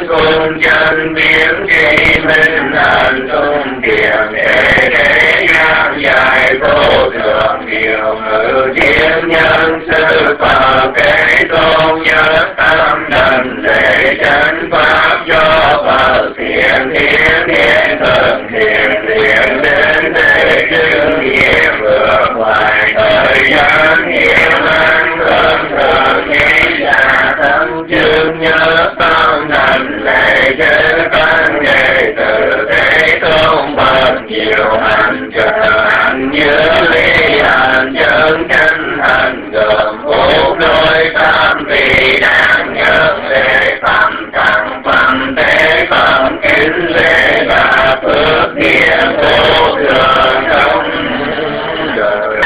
cùng chân biến kỳ minh hạnh tung kiềm để ngang dài vô thượng điều ngự thiên nhân sư Phật kế tôn nhất tâm đảnh lễ chánh pháp do Phật thiện thiên thiên thần thiện thiện đến để chứng nghiệm vượt ngoài thời gian hiểm an thân thờ nghĩ là thân chương nhớ tâm đảnh lễ chư tăng đệ tử thế tôn Phật nhiều hành trợ hành như ly hành chân chánh hành gồm bốn đôi tam vị đáng nhận lễ phẩm tặng phẩm tế phẩm kính lễ và phước nghĩa vô thường trong đời.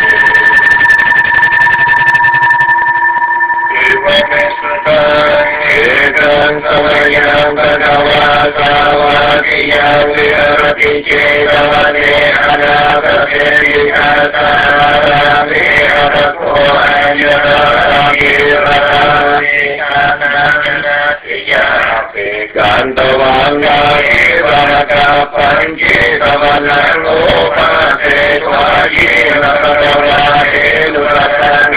Ekam samayam bhagava savakiyam virati cetavane anapate vikasarami arako anjaragivarami ananasiyami kantavangari vanakapanchitavanam upase tvajivakavate nuratan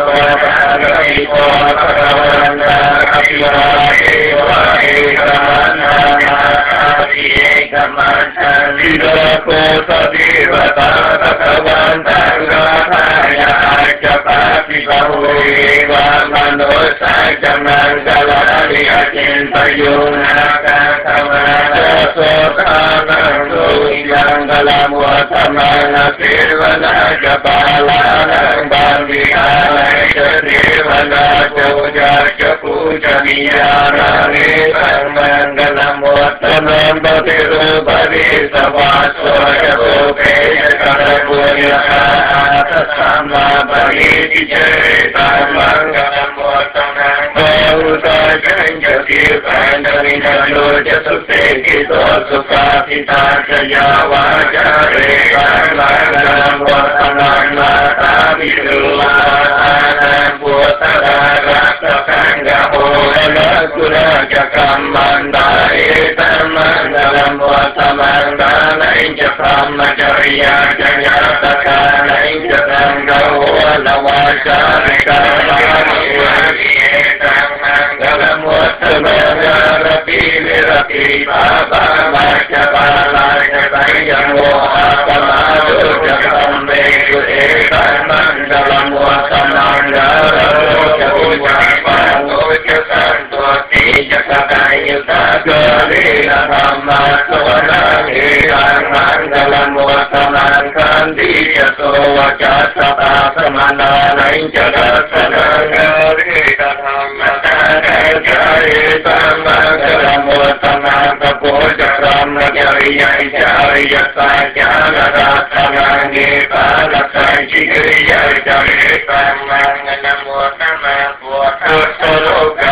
Niyarani Sammangalam Vattanam Bhatirupadi Savasvaya Rupeya Karapuya Sama Bhagiti Cheta Mangalam Vattanam Bhauta Janja Sirkandani Naloja Sutekito Sukasita Jaya Vajare Mangalam Vattanam Mata Viruvasanam Puttara Guna Jakam Mandai Tamangalam Vatamandalai Japamacharya Janyatakalain Jatangavalawacharika Tamangalam Vatamandarapi Virati Baba Vachapalaya Sayamo Apamadu Jakam Meku Tamangalam Vatamandarapi Jagadayuta Dhamma Sodanang Mangalam Vataman Kandi Yasowa Jasata Samananain Jagatanang Garita Dhamma Jayita Mangalam Vataman Tapoja Brahma Jariya Jariya Sajana Ratanang Nipala Sajigriya Jarita Mangalam Vataman Soloka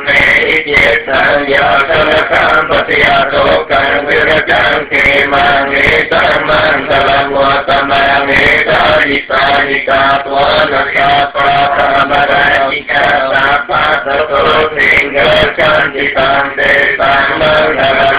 Yasana Patiato Kan Virajang Kimani Tamangalam Vatamani Dalisarika Twanasya Prabhamadajika Sapasato Tinggal Cantitam Desam Mangalam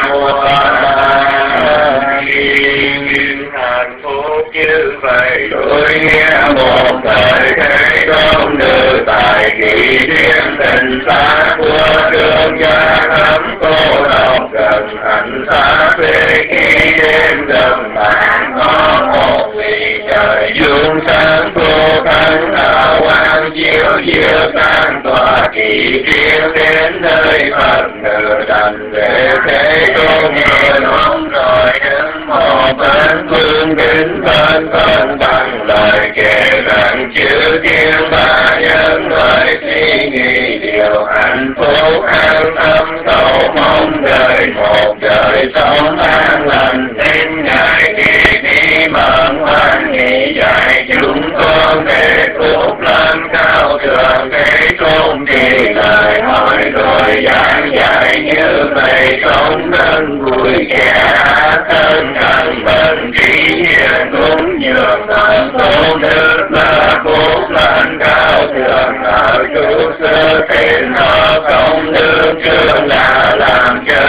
Vatamani Hạnh phúc như vậy tôi nghe một thời thế công nữ tại kỳ thiên tình xa của đường gia thắm cô độc gần thành xa về khi đêm gần bạn có một vị trời dương sáng vô thắng hào quang chiếu diệu tan tỏa kỳ thiên đến nơi Phật nữ đảnh lễ thế tôn người nóng rồi đứng một bên phương kính bên bên bằng lời kể rằng chữ thiên ba nhân lời suy nghĩ điều hạnh phúc an tâm cầu mong đời một đời sống an lành nên ngài kỳ đi mận hoan nghị dạy chúng con để phúc lên cao thượng thế tôn thì lời hỏi rồi giảng dạy như vậy sống thân vui kẻ thân cần bên trí hiền cũng nhường thân tôn đức là phúc lên cao thượng ở chủ sơ thiên họ không nước chưa là làm cho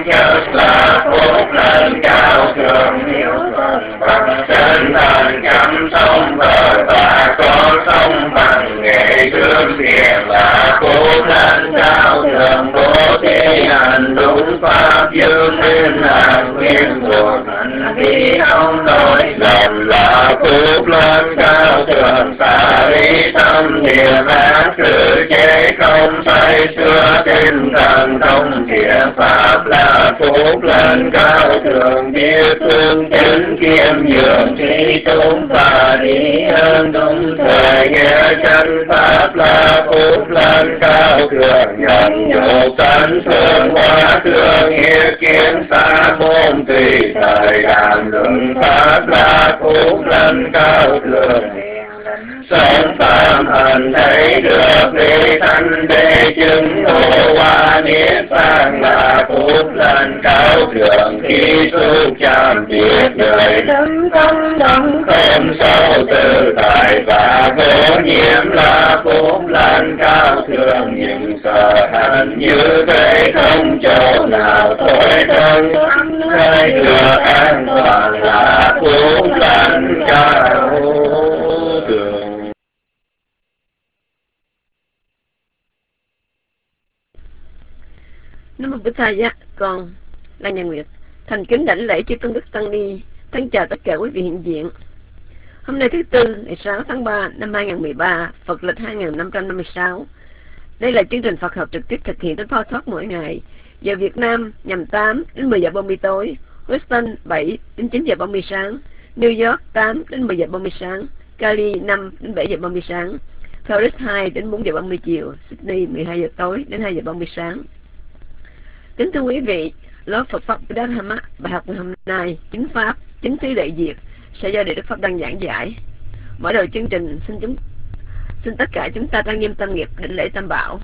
nhất là phúc lành cao thượng hiếu thuận bằng chân thành chăm sóc vợ và con sống bằng nghệ thương thiện là phúc lành cao thượng bố thí hành đúng pháp dương thiên hành khuyên thuộc hành vi không lỗi lầm là phúc lành cao thượng xả lý tâm niệm ác sự chế không say xưa tinh thần thông thiện pháp là phúc lành cao thượng biết phương chánh kiêm nhường trí tốn và đi hơn đúng thời nghe chân pháp là phúc lành cao thượng nhận nhục sanh thương hóa thương nghĩa kiến xa môn tùy thời đàm luận pháp là phúc lành cao thượng sống phạm hành thấy được đi thanh đế chứng ngộ hoa niết bàn là phúc lành cao thượng khi xuất chạm biết đời tâm tâm đồng không sâu tự tại và vô nhiễm là phúc lành cao thượng những sở hành như thế không chỗ nào thôi thân nơi được an toàn là phúc lành cao thượng. Nam mô Bụt Thầy, con là Nhà Nguyệt thành kính đảnh lễ chư tôn đức tăng ni, thân chào tất cả quý vị hiện diện. Hôm nay thứ Tư, ngày 6 tháng 3 năm 2013, Phật lịch 2556. Đây là chương trình Phật học trực tiếp thực hiện đến Phao Thoát mỗi ngày. Giờ Việt Nam nhằm 8 đến 10 giờ 30 tối, Houston 7 đến 9 giờ 30 sáng, New York 8 đến 10 giờ 30 sáng, Cali 5 đến 7 giờ 30 sáng, Paris 2 đến 4 giờ 30 chiều, Sydney 12 giờ tối đến 2 giờ 30 sáng. Kính thưa quý vị, lớp Phật pháp Buddha Dhamma, bài học ngày hôm nay chính pháp chính thứ đại diệt sẽ do Đại Đức Pháp Đăng giảng giải. Mở đầu chương trình, xin tất cả chúng ta trang nghiêm tâm nghiệp đảnh lễ Tam Bảo.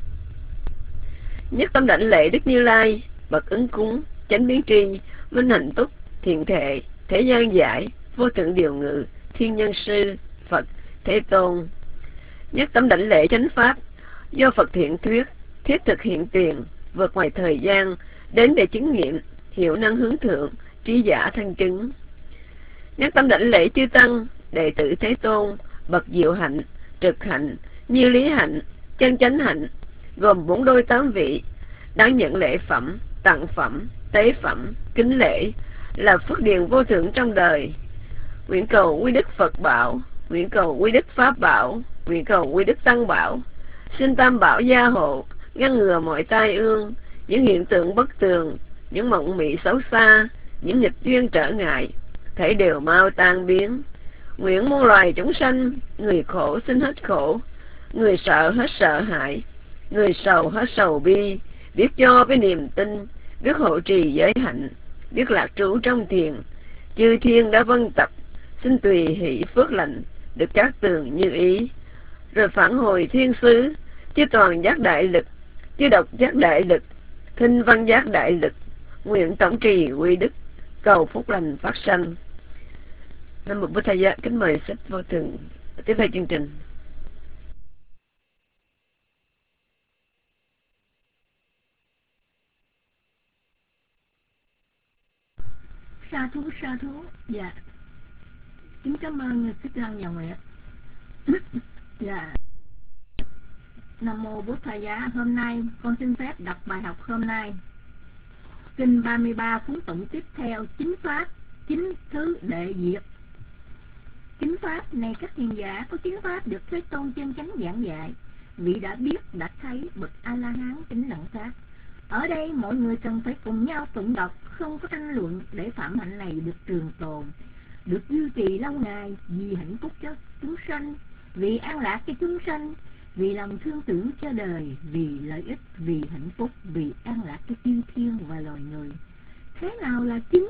Nhất tâm đảnh lễ Đức Như Lai, bậc ứng cúng, chánh biến tri, minh hạnh túc, thiện thệ, thế gian giải, vô thượng điều ngự, thiên nhân sư, Phật, Thế Tôn. Nhất tâm đảnh lễ chánh pháp, do Phật thiện thuyết, thiết thực hiện tiền, vượt ngoài thời gian, đến để chứng nghiệm, hiểu năng hướng thượng, trí giả thân chứng. Nhất tâm đảnh lễ chư tăng, đệ tử Thế Tôn, bậc diệu hạnh, trực hạnh, như lý hạnh, chân chánh hạnh, gồm 4 đôi 8 vị, đáng nhận lễ phẩm, tặng phẩm, tế phẩm, kính lễ, là phước điền vô thượng trong đời. Nguyện cầu quy đức Phật bảo, nguyện cầu quy đức Pháp bảo, nguyện cầu quy đức Tăng bảo, xin Tam bảo gia hộ, ngăn ngừa mọi tai ương, những hiện tượng bất tường, những mộng mị xấu xa, những nghịch duyên trở ngại, thể đều mau tan biến. Nguyện muôn loài chúng sanh, người khổ xin hết khổ, người sợ hết sợ hãi, người sầu hết sầu bi, biết cho với niềm tin, biết hộ trì giới hạnh, biết lạc trú trong thiền. Chư thiên đã vân tập, xin tùy hỷ phước lành, được các tường như ý. Rồi phản hồi thiên sứ, chư toàn giác đại lực, chư độc giác đại lực, thinh văn giác đại lực, nguyện tổng trì quy đức, cầu phúc lành phát sanh. Nam mô Bụt Thầy, kính mời sách vô thường tiếp theo chương trình. Sa thú. Dạ, kính cảm ơn Thích Lăng Nhà Nguyệt. Dạ, Nam mô Bụt Thầy. Hôm nay con xin phép đọc bài học hôm nay. Kinh 33 cuốn tụng tiếp theo, chính pháp chính thứ đệ diệt. Chính pháp này các hiền giả có chính pháp được Thế Tôn chân chánh giảng dạy, vị đã biết đã thấy bậc A La Hán chánh đẳng giác. Ở đây mọi người cần phải cùng nhau tụng đọc, không có tranh luận, để phạm hạnh này được trường tồn, được duy trì lâu ngày, vì hạnh phúc cho chúng sanh, vì an lạc cho chúng sanh, vì lòng thương tưởng cho đời, vì lợi ích, vì hạnh phúc, vì an lạc cho chư thiên và loài người. Thế nào là chính?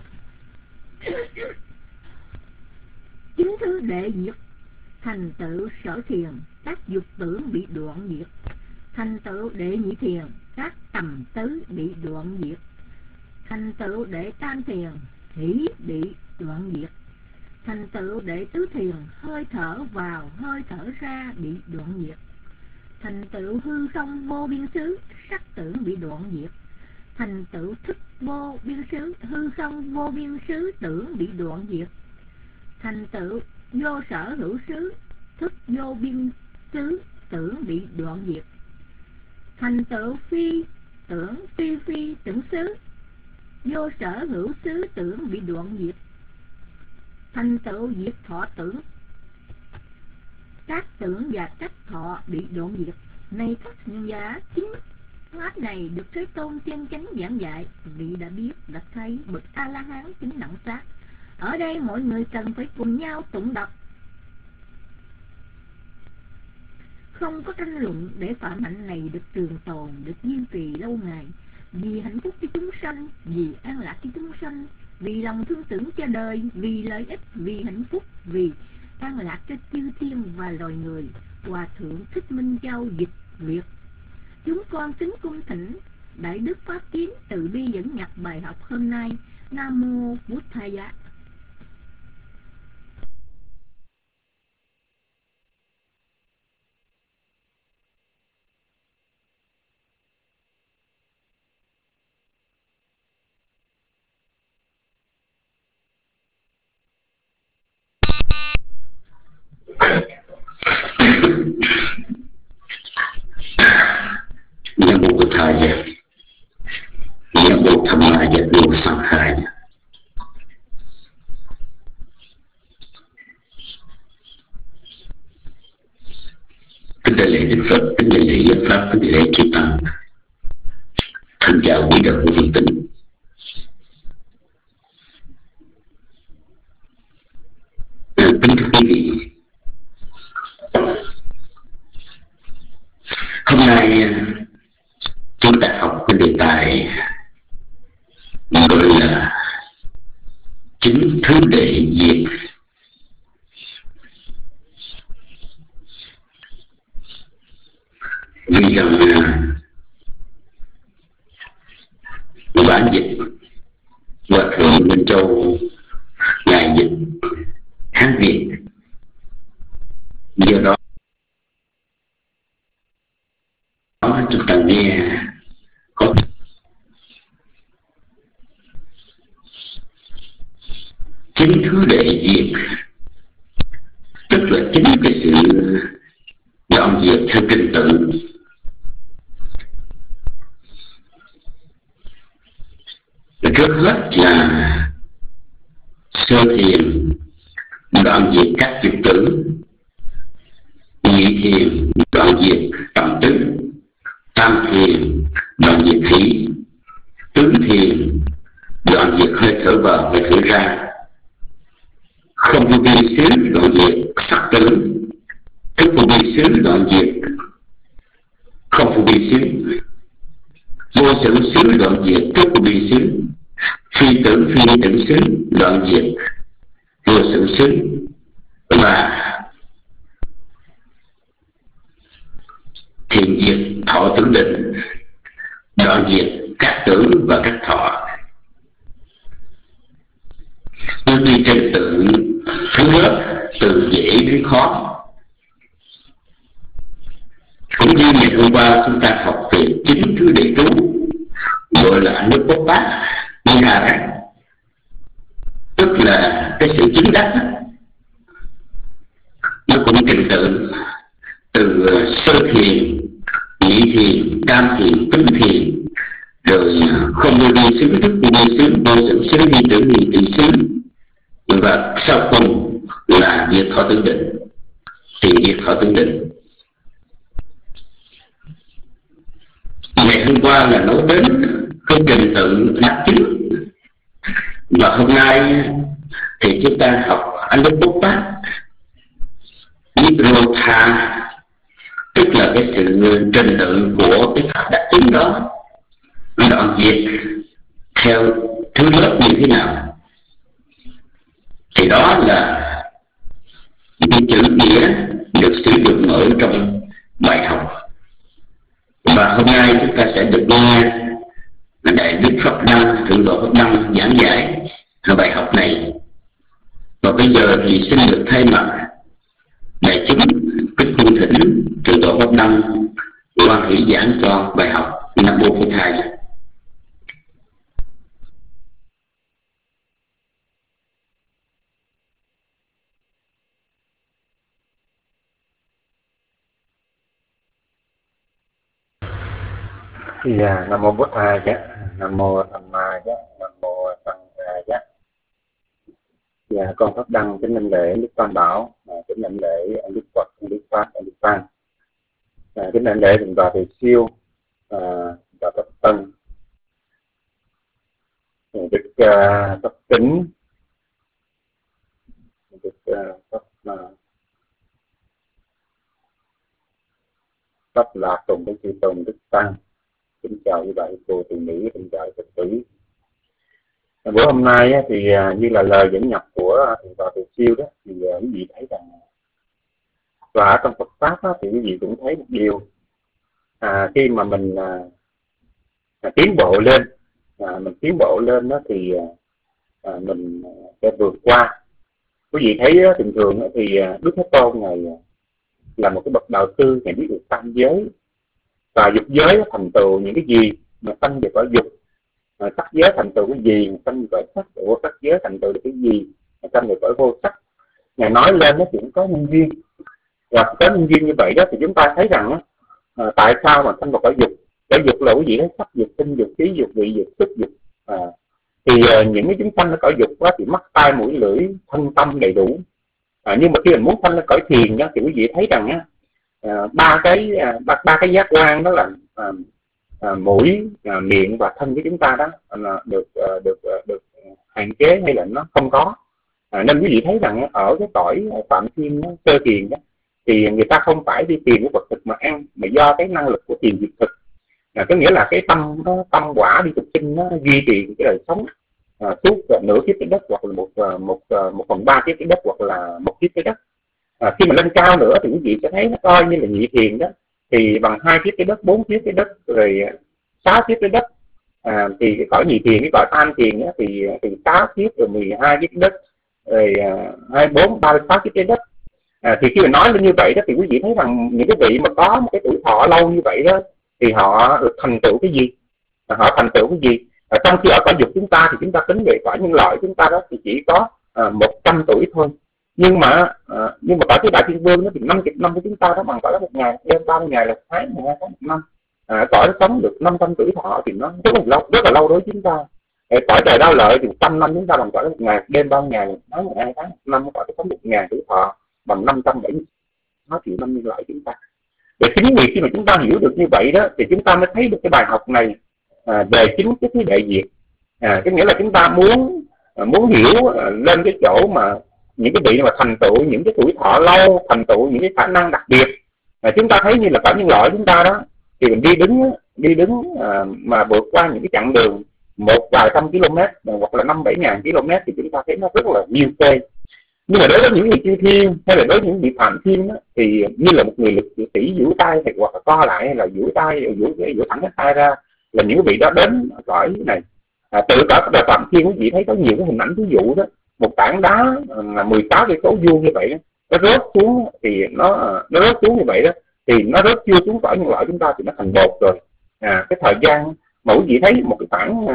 Chính thứ đệ diệt, thành tựu sở thiền, các dục tưởng bị đoạn diệt. Thành tựu đệ nhị thiền, các tầm tứ bị đoạn diệt. Thành tựu đệ tam thiền, hỷ bị đoạn diệt. Thành tựu đệ tứ thiền, hơi thở vào hơi thở ra bị đoạn diệt. Thành tựu hư không vô biên xứ, sắc tưởng bị đoạn diệt. Thành tựu thức vô biên xứ, hư không vô biên xứ tưởng bị đoạn diệt. Thành tựu vô sở hữu xứ, thức vô biên xứ tưởng bị đoạn diệt. Thành tựu phi tưởng phi tưởng xứ, vô sở hữu xứ tưởng bị đoạn diệt. Thành tựu diệt thọ tưởng, các tưởng và các thọ bị đoạn diệt. Này các hành giả, chính pháp này được Thế Tôn chân chánh giảng dạy, vì đã biết, đã thấy bậc A La Hán chính đẳng giác. Ở đây mọi người cần phải cùng nhau tụng đọc, không có tranh luận, để phạm hạnh này được trường tồn, được duy trì lâu ngày, vì hạnh phúc cho chúng sanh, vì an lạc cho chúng sanh, vì lòng thương tưởng cho đời, vì lợi ích, vì hạnh phúc, vì an lạc cho chư thiên và loài người. Hòa thượng Thích Minh Châu dịch Việt. Chúng con kính cung thỉnh Đại Đức Pháp Kiếm từ bi dẫn nhập bài học hôm nay. Nam mô Bụt Thầy Giá. Nam mô Bụt Thầy Giá. Nam mô Tham Ma Giác Đô Sang Khai. Kính đại lễ Đức Phật, kính đại lễ Giác Pháp, kính đại lễ chư Tăng. Thân chào quý đạo hữu thiện tín. Kính thưa quý vị, hôm nay chúng ta học cái đề tài gọi là chính thứ đệ diệt. Vì rằng bản dịch Hòa thượng Minh Châu ngài dịch Hán Việt, do đó chúng ta nghe có chính thứ đệ diệt, tức là chính cái sự dọn diệt theo trình tự. Trước hết là sơ thiền đoạn diệt các dục tử, nhị thiền đoạn diệt tầm tứ, tam thiền đoạn diệt khí, tứ thiền đoạn diệt hơi thở vào hơi thở ra, không vô vi xứ đoạn diệt sắc tử, thức vô vi xứ đoạn diệt không vô vi xứ, vô sở xứ đoạn diệt thức vô vi xứ, phi tưởng xứ đoạn diệt vô sở xứ, và thiền diệt thọ tưởng định đoạn diệt các tưởng và các thọ. Nên đi trình tự thứ lớp từ dễ đến khó. Cũng như ngày hôm qua chúng ta học về chính thứ đệ trú, gọi là Anuppát Vihara, tức là cái sự chứng đắc. Nó cũng trình tự từ sơ thiền, nhị thiền, tam thiền, tứ thiền, rồi không vô vi xứ, thức vô vi xứ, vô sở xứ, hy tưởng hỷ tỷ xứ, và sau cùng là diệt thọ tưởng định, thiền diệt thọ tưởng định. Ngày hôm qua là nói đến cái trình tự đắc chứng, và hôm nay thì chúng ta học Anuppát Nirodha, tức là cái sự trình tự của cái pháp đắc chứng đó, đoạn diệt theo thứ lớp như thế nào. Thì đó là những chữ nghĩa được sử dụng ở trong bài học. Và hôm nay chúng ta sẽ được nghe Đại Đức Pháp Đăng, Thượng tọa Pháp Đăng giảng giải bài học này. Và bây giờ thì xin được thay mặt đại chúng kính cung thỉnh Thượng tọa Pháp Đăng quan hỷ giảng cho bài học. Nam mô Phật Thầy. Thì Nam mô Bổn Thầy Giá, Nam mô Tham Ma Giá, Nam mô Tăng Giá. Thì con pháp đăng kính linh lễ Đức Tam Bảo, kính linh lễ Đức Phật, Đức Pháp, Đức Tăng, kính linh lễ Thượng tọa Thầy Siêu, và Pháp Tân, Đức Pháp Tính, Đức Pháp Lạc cùng với chư Tôn Đức Tăng. Kính chào quý bà cô từ Mỹ, kính chào Phật tử. Bữa hôm nay thì như là lời dẫn nhập của Thượng tọa Thầy Siêu đó, thì quý vị thấy rằng và trong Phật pháp thì quý vị cũng thấy một điều, khi mà mình tiến bộ lên, đó thì mình sẽ vượt qua. Quý vị thấy thường thường thì Đức Thế Tôn này là một cái bậc đạo sư, ngài biết được tam giới và dục giới thành tựu những cái gì mà sanh về cõi dục, sắc giới thành tựu cái gì mà sanh về cõi sắc, vô sắc giới thành tựu được cái gì mà sanh về cõi vô sắc. Ngài nói lên nó cũng có nhân duyên, và có nhân duyên như vậy đó thì chúng ta thấy rằng tại sao mà sanh vào cõi dục. Cõi dục là cái gì đó, sắc dục, tinh dục, khí dục, vị dục, xúc dục. Thì những cái chúng sanh ở cõi dục quá thì mắt, tai, mũi, lưỡi, thân, tâm đầy đủ. Nhưng mà khi mình muốn sanh lên cõi thiền đó, thì quý vị thấy rằng ba cái giác quan đó là mũi, miệng và thân của chúng ta đó được hạn chế hay là nó không có. Nên quý vị thấy rằng ở cái cõi Phạm Thiên sơ thiền đó thì người ta không phải đi tìm cái vật thực mà ăn, mà do cái năng lực của thiền diệt thực, có nghĩa là cái tâm quả đi thực sinh nó duy trì cái đời sống suốt nửa kiếp trái đất, hoặc là một phần ba kiếp trái đất, hoặc là một kiếp trái đất. Khi mà lên cao nữa thì quý vị sẽ thấy nó coi như là nhị thiền đó, thì bằng 2 kiếp trái đất, 4 kiếp trái đất, rồi 6 kiếp trái đất. Thì cái cõi nhị thiền, cái cõi tam thiền đó, thì 6 kiếp, rồi 12 kiếp trái đất, rồi 24, 36 kiếp trái đất. Thì khi mà nói lên như vậy đó thì quý vị thấy rằng những cái vị mà có một cái tuổi thọ lâu như vậy đó thì họ được thành tựu cái gì? Trong khi ở cõi dục chúng ta thì chúng ta tính về cõi nhân loại chúng ta đó thì chỉ có 100 tuổi thôi. Nhưng mà cõi cái Đại Thiên Vương nó thì 50 năm của chúng ta đó bằng cõi đó 1 ngày, đêm 30 ngày là tháng, 12 tháng 1 năm. Cõi nó sống được 500 tuổi thọ thì nó rất là lâu đối với chúng ta. Cõi Trời Đau Lợi thì 100 năm chúng ta bằng cõi đó 1 ngày, đêm 30 ngày, tháng 12 tháng 1 năm, cõi nó sống 1 ngày tuổi thọ bằng 576 triệu năm nhân loại chúng ta. Để chính vì khi mà chúng ta hiểu được như vậy đó thì chúng ta mới thấy được cái bài học này về chính cái thế đại diệt. Cái nghĩa là chúng ta muốn hiểu lên cái chỗ mà những cái vị mà thành tựu những cái tuổi thọ lâu, thành tựu những cái khả năng đặc biệt, chúng ta thấy như là cõi nhân loại chúng ta đó thì mình đi đứng mà vượt qua những cái chặng đường một vài trăm km hoặc là 5-7 ngàn km thì chúng ta thấy nó rất là nhiều phê. Nhưng mà đối với những vị chư thiên hay là đối với những vị phạm thiên đó, thì như là một người lực sĩ duỗi tay hoặc là co lại, hay là duỗi thẳng cái tay ra, là những vị đó đến cõi này. Tự cả phạm thiên quý vị thấy có nhiều cái hình ảnh ví dụ đó, một tảng đá là 16 cây số vuông như vậy đó, nó rớt xuống thì nó rớt xuống như vậy đó, thì nó rớt chưa xuống cõi nhân loại chúng ta thì nó thành bột rồi. Cái thời gian mà quý vị thấy một cái khoảng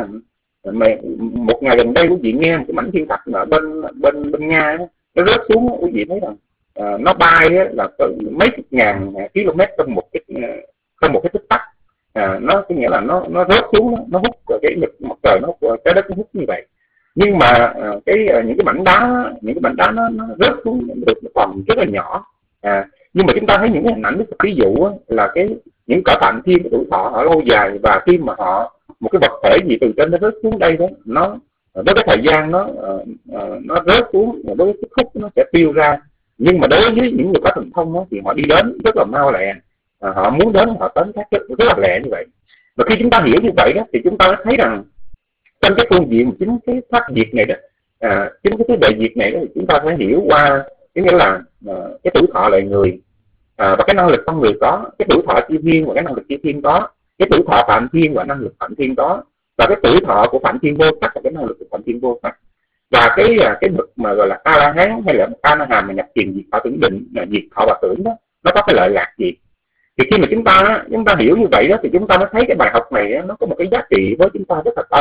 một ngày gần đây quý vị nghe một cái mảnh thiên thạch ở bên Nga đó, nó rớt xuống, quý vị thấy rằng nó bay là mấy chục ngàn km trong một cái tích tắc. Nó có nghĩa là nó rớt xuống, nó hút cái lực mặt trời, trái đất nó hút như vậy. Nhưng mà những cái mảnh đá nó rớt xuống được còn rất là nhỏ. Nhưng mà chúng ta thấy những cái hình ảnh ví dụ là những cõi Phạm Thiên cái tuổi thọ họ lâu dài, và khi mà một cái vật thể gì từ trên nó rớt xuống đây đó, nó với cái thời gian nó rớt xuống, với cái khúc nó sẽ tiêu ra. Nhưng mà đối với những người có thần thông đó, thì họ đi đến rất là mau lẹ, họ muốn đến họ đến các rất là lẹ như vậy. Và khi chúng ta hiểu như vậy đó thì chúng ta thấy rằng trong cái phương diện chính cái thoát diệt này đó, chính cái đại diệt này đó, thì chúng ta phải hiểu qua cái nghĩa là cái tuổi thọ loài người và cái năng lực con người có, cái tuổi thọ chư thiên và cái năng lực chư thiên có, cái tuổi thọ Phạm Thiên và năng lực Phạm Thiên có, và cái tuổi thọ của Phạm Thiên vô sắc và cái năng lực của Phạm Thiên vô sắc. Và cái bậc mà gọi là A La Hán hay là A Na Hàm mà nhập thiền diệt thọ tưởng định, diệt thọ và tưởng đó, nó có cái lợi lạc gì? Thì khi mà chúng ta hiểu như vậy đó thì chúng ta mới thấy cái bài học này nó có một cái giá trị với chúng ta rất là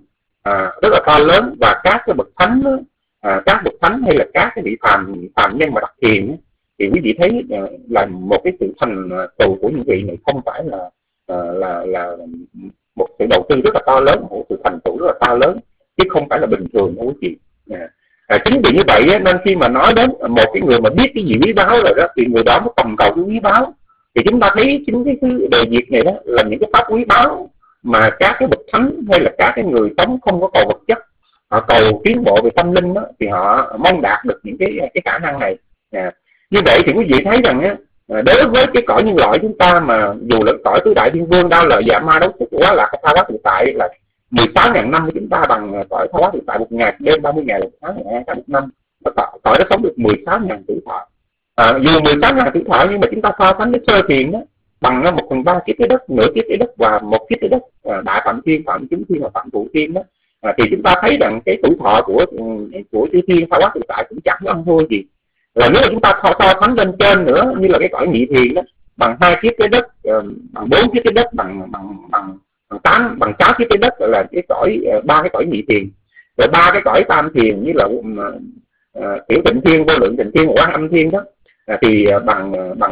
to lớn. Và các cái bậc thánh đó, các bậc thánh hay là các cái vị phàm nhân mà đặt thiền thì quý vị thấy là một cái sự thành tựu của những vị này không phải là một sự đầu tư rất là to lớn, một sự thành tựu rất là to lớn, chứ không phải là bình thường đâu quý chị. Chính vì như vậy nên khi mà nói đến một cái người mà biết cái gì quý báu rồi đó, thì người đó mới tầm cầu cái quý báu. Thì chúng ta thấy chính cái đề diệt này đó là những cái pháp quý báu mà các cái bậc thánh hay là các cái người sống không có cầu vật chất, họ cầu tiến bộ về tâm linh đó, thì họ mong đạt được những cái khả năng này. Như vậy thì quý vị thấy rằng á, đối với cái cõi nhân loại chúng ta, mà dù là cõi tứ đại thiên vương đau lời dạ ma đấu sức quá là tha hóa tự tại là 16.000 năm của chúng ta bằng cõi tha hóa tự tại 1 ngày đêm 30 ngày 1 tháng 1 năm, cõi nó sống được 16.000 tuổi thọ. Dù 16.000 tuổi thọ nhưng mà chúng ta so sánh với sơ thiền đó bằng 1/3 kiếp trái đất, nửa kiếp trái đất và 1 kiếp trái đất, đại phạm thiên, phạm chứng thiên và phạm phụ thiên đó, thì chúng ta thấy rằng cái tuổi thọ của chư thiên tha hóa tự tại cũng chẳng ăn thua gì. Là nếu mà chúng ta so sánh lên trên nữa, như là cái cõi nhị thiền đó, bằng 2 kiếp trái đất, bằng 4 kiếp trái đất, bằng 6 kiếp trái đất, là cái cõi 3 cái cõi nhị thiền, rồi 3 cái cõi tam thiền như là tiểu tịnh thiên, vô lượng tịnh thiên, oan âm thiên đó, thì bằng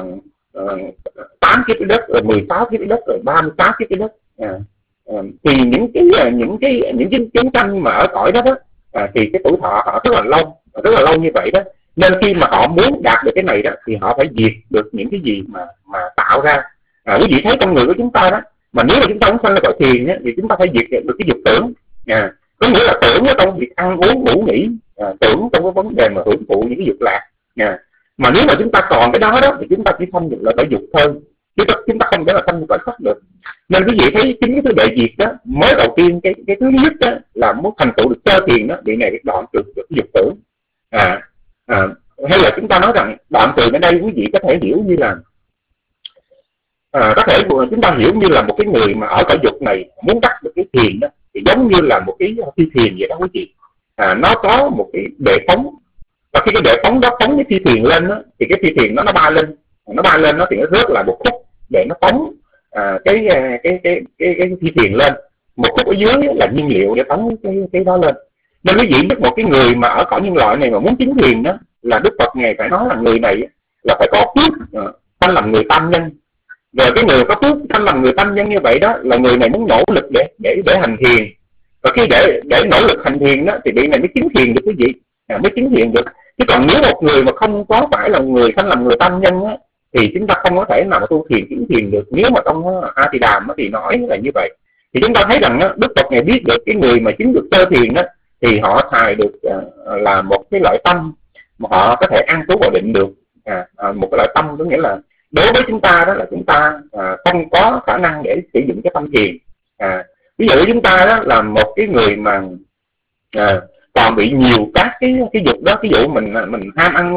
8 kiếp trái đất, rồi 16 kiếp trái đất, rồi 36 kiếp trái đất. Thì những chiến tranh mà ở cõi đó thì cái tuổi thọ họ rất là lâu như vậy đó. Nên khi mà họ muốn đạt được cái này đó thì họ phải diệt được những cái gì mà tạo ra. Quý vị thấy con người của chúng ta đó, mà nếu mà chúng ta muốn sanh ra cõi thiền thì chúng ta phải diệt được cái dục tưởng. Có nghĩa là tưởng trong việc ăn uống ngủ nghỉ, tưởng trong cái vấn đề mà hưởng thụ những cái dục lạc. Mà nếu mà chúng ta còn cái đó thì chúng ta chỉ sanh được là cõi dục thôi, chứ chúng ta không thể là sanh cõi sắc được. Nên quý vị thấy chính cái thứ đệ diệt đó, mới đầu tiên cái thứ nhất đó là muốn thành tựu được sơ thiền đó, vị này đoạn trừ được cái dục tưởng. Hay là chúng ta nói rằng đoạn trừ ở đây quý vị có thể hiểu như là có thể chúng ta hiểu như là một cái người mà ở cõi dục này muốn đắc được cái thiền đó, thì giống như là một cái phi thuyền vậy đó quý vị. Nó có một cái bệ phóng, và khi cái bệ phóng đó phóng cái phi thuyền lên đó, thì cái phi thuyền nó bay lên nó thì nó rớt là một khúc để nó phóng cái phi thuyền lên. Một khúc ở dưới là nhiên liệu để phóng cái đó lên. Nên quý vị biết một cái người mà ở cõi nhân loại này mà muốn chứng thiền đó, là Đức Phật Ngài phải nói là người này là phải có phước sanh làm người tam nhân. Rồi cái người có phước sanh làm người tam nhân như vậy đó, là người này muốn nỗ lực để hành thiền. Và khi để nỗ lực hành thiền đó thì vị này mới chứng thiền được quý vị, mới chứng thiền được. Chứ còn nếu một người mà không có phải là người sanh làm người tam nhân á, thì chúng ta không có thể nào mà tu thiền chứng thiền được. Nếu mà trong A Tỳ Đàm thì nói là như vậy. Thì chúng ta thấy rằng Đức Phật Ngài biết được cái người mà chứng được sơ thiền đó, thì họ xài được là một cái loại tâm mà họ có thể an trú vào định được. Một cái loại tâm có nghĩa là đối với chúng ta đó là chúng ta không có khả năng để sử dụng cái tâm thiền. Ví dụ chúng ta đó là một cái người mà còn bị nhiều các cái dục đó, ví dụ mình ham ăn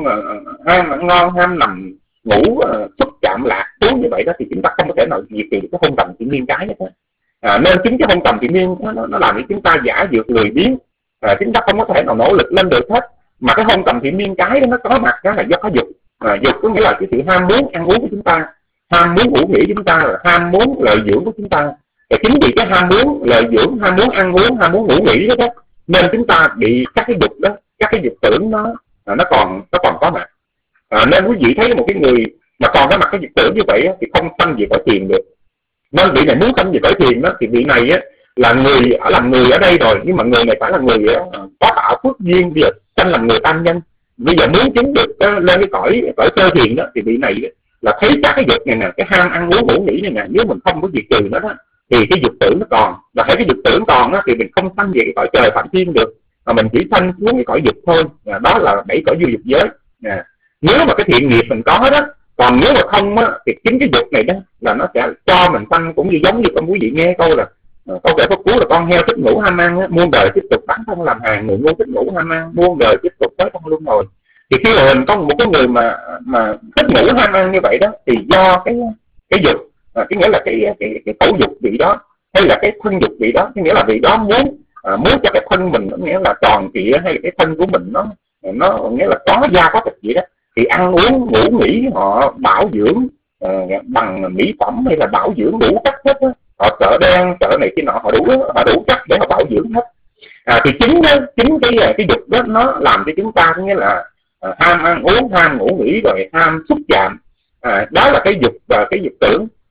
ngon, ham nằm ngủ, xúc chạm lạc thú như vậy đó, thì chúng ta không có thể nào diệt trừ cái hôn trầm thiện miên cái nữa. Nên chính cái hôn trầm thiện miên nó làm cho chúng ta giả dược lười biếng, chúng ta không có thể nào nỗ lực lên được hết. Mà cái hôn trầm thiện miên cái đó nó có mặt đó là do có dục. Dục có nghĩa là cái sự ham muốn ăn uống của chúng ta, ham muốn ngủ nghỉ của chúng ta, là ham muốn lợi dưỡng của chúng ta. Và chính vì cái ham muốn lợi dưỡng, ham muốn ăn uống, ham muốn ngủ nghỉ đó, nên chúng ta bị các cái dục đó, các cái dục tưởng nó còn có mặt. Nên quý vị thấy một cái người mà còn có mặt cái dục tưởng như vậy thì không sanh về cõi thiền được. Nên vị này muốn sanh về cõi thiền đó, thì vị này là làm người ở đây rồi, nhưng mà người này phải là người có tạo phước duyên, bây giờ sanh làm người tam nhân. Bây giờ muốn chứng được lên cái cõi sơ thiền đó, thì vị này là thấy các cái dục này nè, cái ham ăn uống ngủ nghỉ này nè, nếu mình không có diệt trừ nó đó, thì cái dục tưởng nó còn, và thấy cái dục tưởng còn đó, thì mình không sanh về cái cõi trời phạm thiên được, mà mình chỉ sanh xuống cái cõi dục thôi. Đó là 7 cõi vô dục giới. Nếu mà cái thiện nghiệp mình có đó, còn nếu mà không á, thì chính cái dục này đó là nó sẽ cho mình sanh, cũng như giống như con quý vị nghe câu là câu kể Pháp Cú là con heo thích ngủ ham ăn, muôn đời tiếp tục bản thân làm hàng, người ngu thích ngủ ham ăn, muôn đời tiếp tục tới trong luân hồi. Thì khi mà mình có một cái người mà thích ngủ ham ăn như vậy đó, thì do cái dục, cái nghĩa là cái khẩu dục vị đó, hay là cái thân dục vị đó, cái nghĩa là vị đó muốn cho cái thân mình nó nghĩa là tròn trịa, hay là cái thân của mình nó nghĩa là có da có thịt vậy đó, thì ăn uống ngủ nghỉ họ bảo dưỡng bằng mỹ phẩm hay là bảo dưỡng đủ cách hết đó. Họ sợ đen sợ này kia nọ, họ đủ cách để họ bảo dưỡng hết. Thì chính cái dục đó nó làm cho chúng ta nghĩa là ham ăn uống, ham ngủ nghỉ, rồi ham xúc chạm. Đó là cái dục và cái dục tưởng.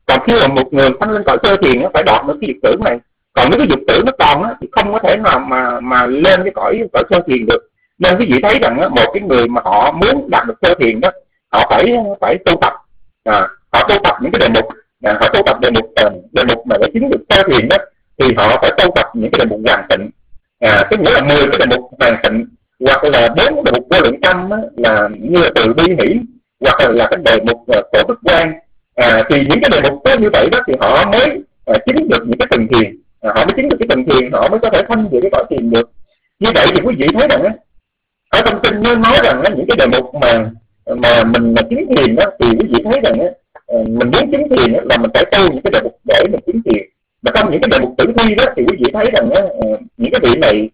Còn khi mà một người sanh lên cõi sơ thiền phải đoạt được cái dục tưởng này. Còn nếu cái dục tưởng nó còn thì không có thể nào mà lên cái cõi sơ thiền được. Nên quý vị thấy rằng một cái người mà họ muốn đạt được sơ thiền đó, họ phải tu tập, họ tu tập những cái đề mục, họ tu tập đề mục mà để chứng được sơ thiền đó, thì họ phải tu tập những cái đề mục hoàn tịnh, tức nghĩa là 10 cái đề mục hoàn tịnh, hoặc là 4 đề mục vô lượng tâm là như là từ bi hỷ, hoặc là cái đề mục khổ đức quan. Thì những cái đề mục như vậy đó thì họ mới chứng được những cái tầng thiền, họ mới chứng được cái tầng thiền, họ mới có thể thanh về cái cõi thiền được. Như vậy thì quý vị thấy rằng ở trong kinh nó nói rằng những cái đề mục mà mình chứng thiền đó, thì quý vị thấy rằng mình muốn chứng thiền là mình phải tu những cái đề mục để mình chứng thiền. Mà trong những cái đề mục tử thi đó thì quý vị thấy rằng những cái vị này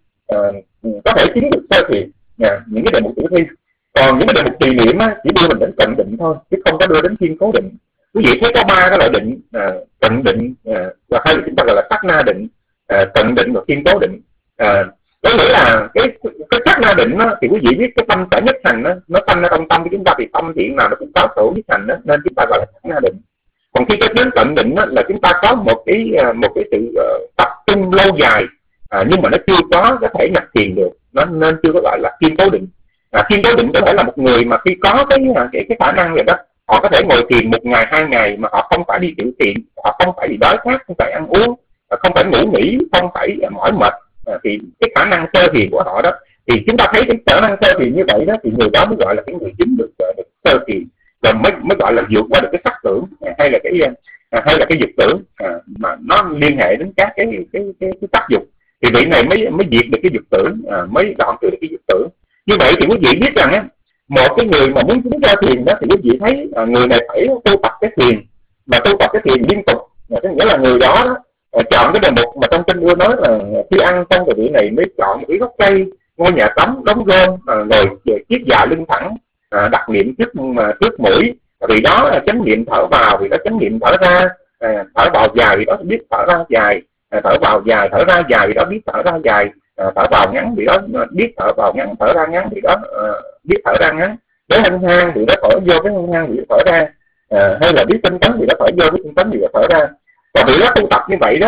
có thể chứng được sơ thiền, những cái đề mục tử thi. Còn những cái đề mục trì niệm chỉ đưa mình đến cận định thôi, chứ không có đưa đến thiên cố định. Quý vị thấy có 3 cái loại định, cận định, và hay là chúng ta gọi là sát na định, cận định và thiên cố định. Có nghĩa là cái sát na định thì quý vị biết cái tâm sở nhất hành nó sanh ra trong tâm của chúng ta, thì tâm thiện nào nó cũng có sở nhất hành nên chúng ta gọi là sát na định. Còn khi đến cận định là chúng ta có một cái sự tập trung lâu dài, nhưng mà nó chưa có thể nhập thiền được, nó nên chưa có gọi là thiên cố định. Thiên cố định có thể là một người mà khi có cái khả năng vậy đó, họ có thể ngồi thiền 1 ngày 2 ngày mà họ không phải đi tiểu tiện, họ không phải bị đói khát, không phải ăn uống, không phải ngủ nghỉ, không phải mỏi mệt, thì cái khả năng sơ thiền của họ đó, thì chúng ta thấy cái khả năng sơ thiền như vậy đó, thì người đó mới gọi là cái người chứng được sơ thiền, rồi mới gọi là vượt qua được cái sắc tưởng hay là cái dục tưởng mà nó liên hệ đến các cái sắc dục, thì vị này mới diệt được cái dục tưởng, mới đoạn trừ được cái dục tưởng. Như vậy thì quý vị biết rằng một cái người mà muốn chứng sơ thiền đó, thì quý vị thấy người này phải tu tập cái thiền, mà tu tập cái thiền liên tục, có nghĩa là người đó chọn cái đề mục mà trong kinh vừa nói là khi ăn xong thì vị này mới chọn một cái gốc cây, ngôi nhà tắm, đóng gom, ngồi chiếc già lưng thẳng, đặt niệm trước mũi, vì đó chánh niệm thở vào, vì đó chánh niệm thở ra, thở vào dài vì đó biết thở ra dài, thở vào dài thở ra dài vì đó biết thở ra dài, thở vào ngắn vì đó biết thở vào ngắn, thở ra ngắn vì đó biết thở ra ngắn, cái hăng hang vì đó thở vô, cái hăng hang vì đó thở ra, hay là biết tinh tấn vì đó thở vô, biết tinh tấn vì đó thở ra. Và vì đó tu tập như vậy đó,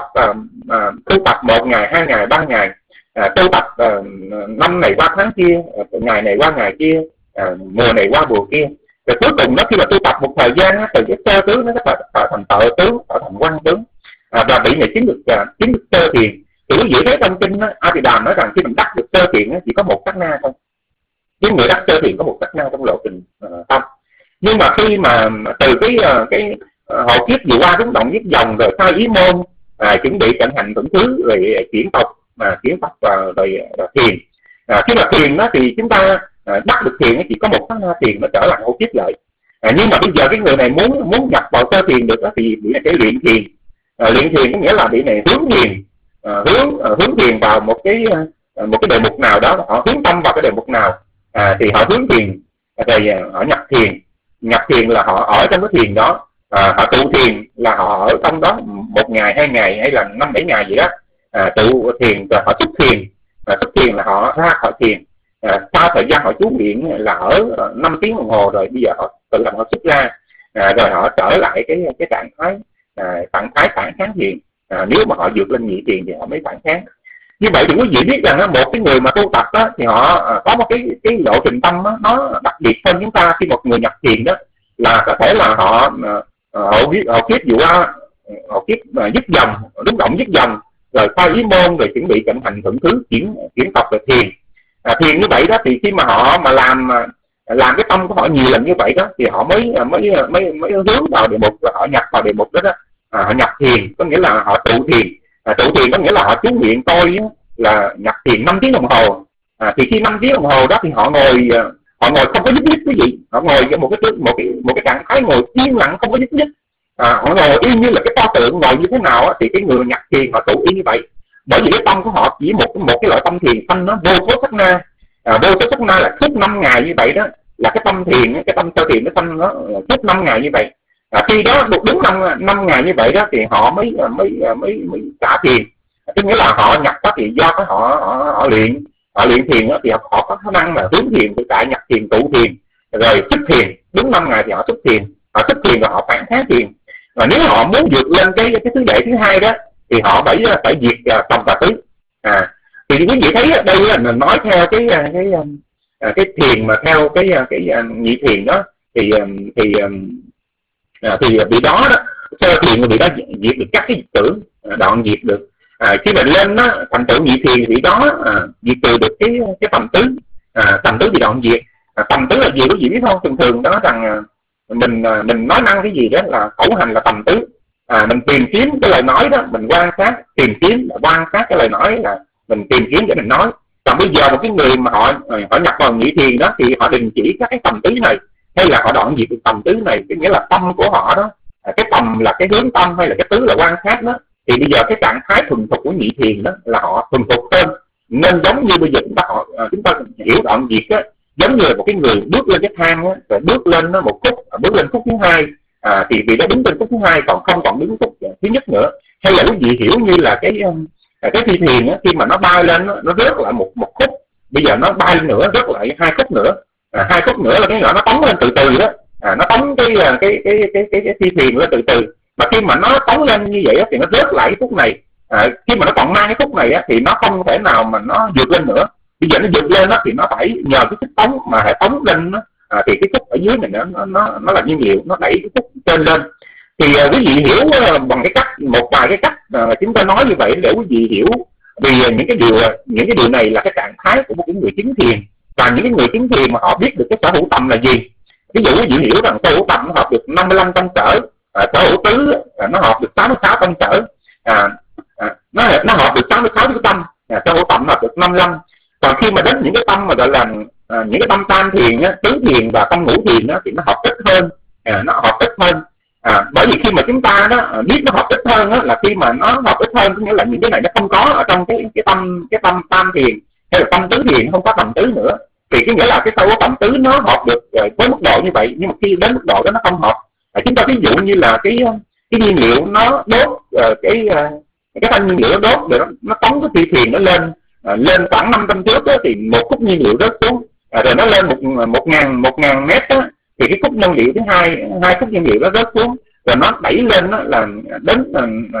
tu tập 1 ngày 2 ngày 3 ngày, tu tập năm này qua tháng kia, ngày này qua ngày kia, mùa này qua mùa kia, rồi cuối cùng nó khi mà tu tập một thời gian từ cái sơ tướng nó trở thành tự tướng, trở thành quan tướng, và vị này chứng được sơ thiền. Thì quý vị thấy trong kinh A Tỳ Đàm nói rằng khi mình đắc được sơ thiền chỉ có một sát na thôi, cái người đắc sơ thiền có một sát na trong lộ trình tâm. Nhưng mà khi mà từ cái hộ kiếp vừa qua rung động viết dòng, rồi khai ý môn, chuẩn bị cận hành thuận thứ, rồi chuyển tộc rồi thiền. Khi mà thiền đó thì chúng ta đắc được thiền chỉ có một sát na thiền nó trở lại hộ kiếp lại. Nhưng mà bây giờ cái người này muốn nhập vào sơ thiền được đó, thì bị này phải luyện thiền. Luyện thiền có nghĩa là bị này hướng thiền, hướng thiền vào một cái đề mục nào đó, họ hướng tâm vào cái đề mục nào, thì họ hướng thiền, rồi họ nhập thiền. Nhập thiền là họ ở trong cái thiền đó, họ tụ thiền là họ ở trong đó 1 ngày 2 ngày hay là 5-7 ngày gì đó, tụ thiền rồi họ xuất thiền. Xuất thiền là họ ra khỏi thiền, sau thời gian họ trú nguyện là ở 5 tiếng đồng hồ, rồi bây giờ họ tự động họ xuất ra, rồi họ trở lại cái trạng thái phản kháng thiền. Nếu mà họ vượt lên nhị thiền thì họ mới phản kháng. Như vậy thì quý vị biết rằng một cái người mà tu tập đó, thì họ có một cái lộ trình tâm đó, nó đặc biệt hơn chúng ta. Khi một người nhập thiền đó là có thể là họ kiếp dụ họ kiếp dứt dòng, rung động dứt dòng, rồi khai ý môn, rồi chuẩn bị cận hành thuận thứ, chuyển tộc về thiền. Thiền như vậy đó thì khi mà họ mà làm cái tâm của họ nhiều lần như vậy đó, thì họ mới hướng vào đề mục, và họ nhập vào đề mục đó. Họ nhập thiền có nghĩa là họ tụ thiền. Tụ thiền có nghĩa là họ chú nguyện tôi là nhập thiền 5 tiếng đồng hồ. Thì khi 5 tiếng đồng hồ đó thì họ ngồi không có nhúc nhích quý vị, họ ngồi trong một cái trạng thái ngồi yên lặng không có nhúc nhích. Họ ngồi y như là cái pho tượng, ngồi như thế nào thì cái người nhập thiền họ tụ y như vậy. Bởi vì cái tâm của họ chỉ một cái loại tâm thiền thanh nó vô số sát na. Vô số sát na là suốt 5 ngày như vậy đó, là cái tâm thiền, cái tâm sơ thiền nó thanh nó suốt 5 ngày như vậy. Khi đó đúng 5 ngày như vậy đó thì họ mới xả thiền. Tức nghĩa là họ nhập đó thì do họ luyện thiền đó, thì họ có khả năng là hướng thiền, tự tại nhập thiền, tụ thiền, rồi xuất thiền. Đúng 5 ngày thì họ xuất thiền, rồi họ phản kháng thiền. Và nếu họ muốn vượt lên cái thứ dạy thứ hai đó thì họ phải diệt tầm và tứ. Thì quý vị thấy đây là mình nói theo cái thiền mà theo cái nhị thiền đó thì vị đó sơ thiền vị đó diệt được các cái dục tưởng, đoạn diệt được. Khi mình lên đó thành tựu nhị thiền vị đó diệt trừ được cái tầm tứ. Tầm tứ bị đoạn diệt. Tầm tứ là gì quý vị biết không? Thường thường đó rằng mình nói năng cái gì đó là khẩu hành là tầm tứ. Mình tìm kiếm cái lời nói đó, mình quan sát cái lời nói là mình tìm kiếm để mình nói. Còn bây giờ một cái người mà họ nhập vào nhị thiền đó thì họ đình chỉ các cái tầm tứ này, hay là họ đoạn diệt được tầm tứ này, cái nghĩa là tâm của họ đó, cái tầm là cái hướng tâm hay là cái tứ là quan sát đó, thì bây giờ cái trạng thái thuần thục của nhị thiền đó là họ thuần thục hơn. Nên giống như bây giờ chúng ta hiểu đoạn diệt đó, giống như là một cái người bước lên cái thang đó, rồi bước lên nó một khúc, bước lên khúc thứ hai, thì vì nó đứng trên khúc thứ hai còn không còn đứng khúc thứ nhất nữa. Hay là quý vị hiểu như là cái phi thuyền á, khi mà nó bay lên nó rớt lại một khúc, bây giờ nó bay lên nữa rớt lại 2 khúc nữa, 2 khúc nữa là cái nó tống lên từ từ đó, nó tống cái phi thuyền lên từ từ. Mà khi mà nó tống lên như vậy á, thì nó rớt lại cái khúc này. Khi mà nó còn mang cái khúc này á, thì nó không thể nào mà nó vượt lên nữa. Bây giờ nó vượt lên đó, thì nó phải nhờ cái sức tống mà hệ tống lên đó, thì cái khúc ở dưới này nó là nhiên liệu, nó đẩy cái khúc trên lên. Thì quý vị hiểu bằng cái cách, một vài cái cách mà chúng ta nói như vậy để quý vị hiểu. Vì những cái điều này là cái trạng thái của một cái người chứng thiền, và những cái người chứng thiền mà họ biết được cái sở hữu tầm là gì. Ví dụ quý vị hiểu rằng sở hữu tầm nó hợp được 55 tâm sở, sở hữu tứ nó hợp được 66 tâm sở, nó hợp được 66 cái tâm, sở hữu tầm hợp được 55. Còn khi mà đến những cái tâm mà gọi là những cái tâm tam thiền á, tứ thiền và tâm ngũ thiền á, thì nó hợp ít hơn, bởi vì khi mà chúng ta đó biết nó hợp ít hơn á, là khi mà nó hợp ít hơn, có nghĩa là những cái này nó không có ở trong cái tâm tam thiền hay là tâm tứ thiền, không có tầm tứ nữa, thì cái nghĩa là cái sâu của tầm tứ nó hợp được với mức độ như vậy. Nhưng mà khi đến mức độ đó nó không hợp, chúng ta ví dụ như là cái nhiên liệu nó đốt cái thanh nhiên liệu nó đốt rồi nó tống cái phi thuyền nó lên khoảng 500 thước đó, thì một khúc nhiên liệu rớt xuống, rồi nó lên 1.000 mét đó, thì cái khúc nhiên liệu thứ hai khúc nhiên liệu nó rớt xuống, rồi nó đẩy lên đó là đến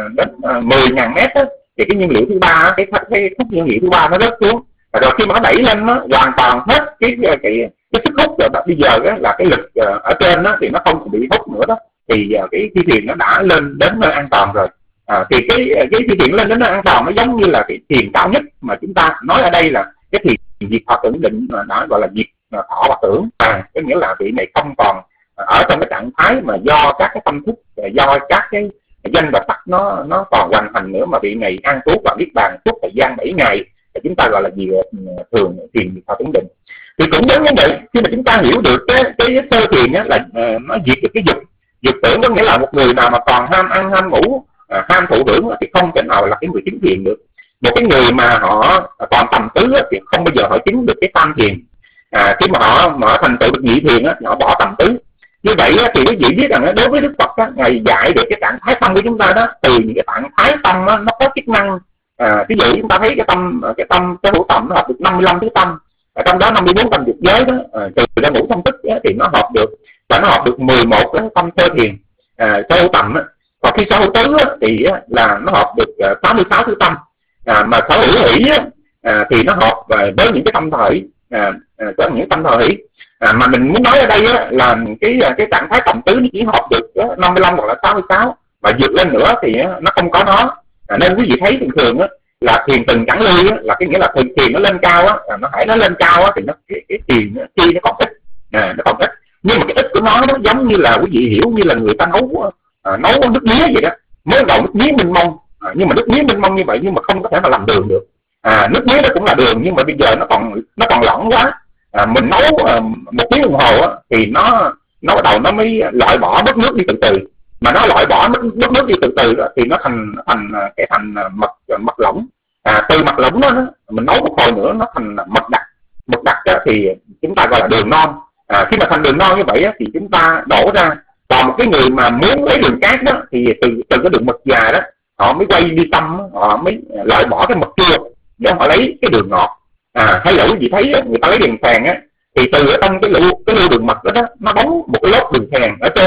10.000 mét đó, thì cái nhiên liệu thứ ba, cái khúc nhiên liệu thứ ba nó rớt xuống, rồi khi mà nó đẩy lên nó hoàn toàn hết cái sức hút rồi đó. Bây giờ đó, là cái lực ở trên đó thì nó không bị hút nữa đó, thì cái phi thuyền nó đã lên đến nơi an toàn rồi. Thì cái phi thuyền lên đến nơi an toàn nó giống như là cái thiền cao nhất mà chúng ta nói ở đây là cái thiền diệt thọ tưởng định, mà nó gọi là diệt thọ và tưởng. Có nghĩa là vị này không còn ở trong cái trạng thái mà do các cái tâm thức, do các cái danh và sắc nó còn hoành hành nữa, mà vị này an trú và niết bàn suốt thời gian 7 ngày, chúng ta gọi là gì thường thiền diệt thọ tưởng định. Thì cũng giống như vậy, khi mà chúng ta hiểu được cái sơ thiền á, là nó diệt được cái dục tưởng, có nghĩa là một người nào mà còn ham ăn ham ngủ, ham thụ hưởng thì không thể nào là cái người chứng thiền được. Một cái người mà họ còn tầm tứ thì không bao giờ họ chứng được cái tam thiền. Khi mà họ thành tựu được nhị thiền á, họ bỏ tầm tứ. Như vậy thì quý vị biết rằng đối với Đức Phật á, Ngài dạy được cái trạng thái tâm của chúng ta đó, từ những cái trạng thái tâm đó, nó có chức năng. Ví dụ chúng ta thấy cái tâm cái hữu tầm nó hợp được 55 cái tâm, trong đó 54 tâm dục giới đó, trừ ra ngũ thông thức thì nó hợp được, và nó hợp được 11 cái tâm sơ thiền sơ hữu tầm. Còn khi sở hữu tứ thì là nó hợp được 66 thứ tâm, mà sở hữu hỷ thì nó hợp với những cái tâm thời, có những tâm thời hỷ. Mà mình muốn nói ở đây là cái trạng thái tầm tứ nó chỉ hợp được 55 hoặc là 66, và vượt lên nữa thì nó không có nó. Nên quý vị thấy thường thường là thiền từng chẳng lưu là cái nghĩa là thiền nó lên cao nó hãy nó lên cao thì nó cái thiền chi nó còn ít, nó còn ít. Nhưng mà cái ít của nó giống như là quý vị hiểu như là người ta nấu nước mía vậy đó. Mới đầu nước mía mênh mông, nhưng mà nước mía mênh mông như vậy nhưng mà không có thể mà làm đường được. Nước mía nó cũng là đường, nhưng mà bây giờ nó còn lỏng quá. Mình nấu 1 tiếng đồng hồ thì nó bắt đầu nó mới loại bỏ bớt nước đi từ từ. Mà nó loại bỏ bớt nước đi từ từ đó, thì nó thành mật lỏng. Từ mật lỏng đó mình nấu một hồi nữa nó thành mật đặc. Mật đặc thì chúng ta gọi là đường non. Khi mà thành đường non như vậy thì chúng ta đổ ra. Còn một cái người mà muốn lấy đường cát đó thì từ cái đường mật già đó họ mới quay đi tâm, họ mới loại bỏ cái mật chua để họ lấy cái đường ngọt. Hay là quý vị thấy người ta lấy đường phèn thì từ ở trong cái lưu đường mật đó nó bóng một cái lớp đường phèn ở trên.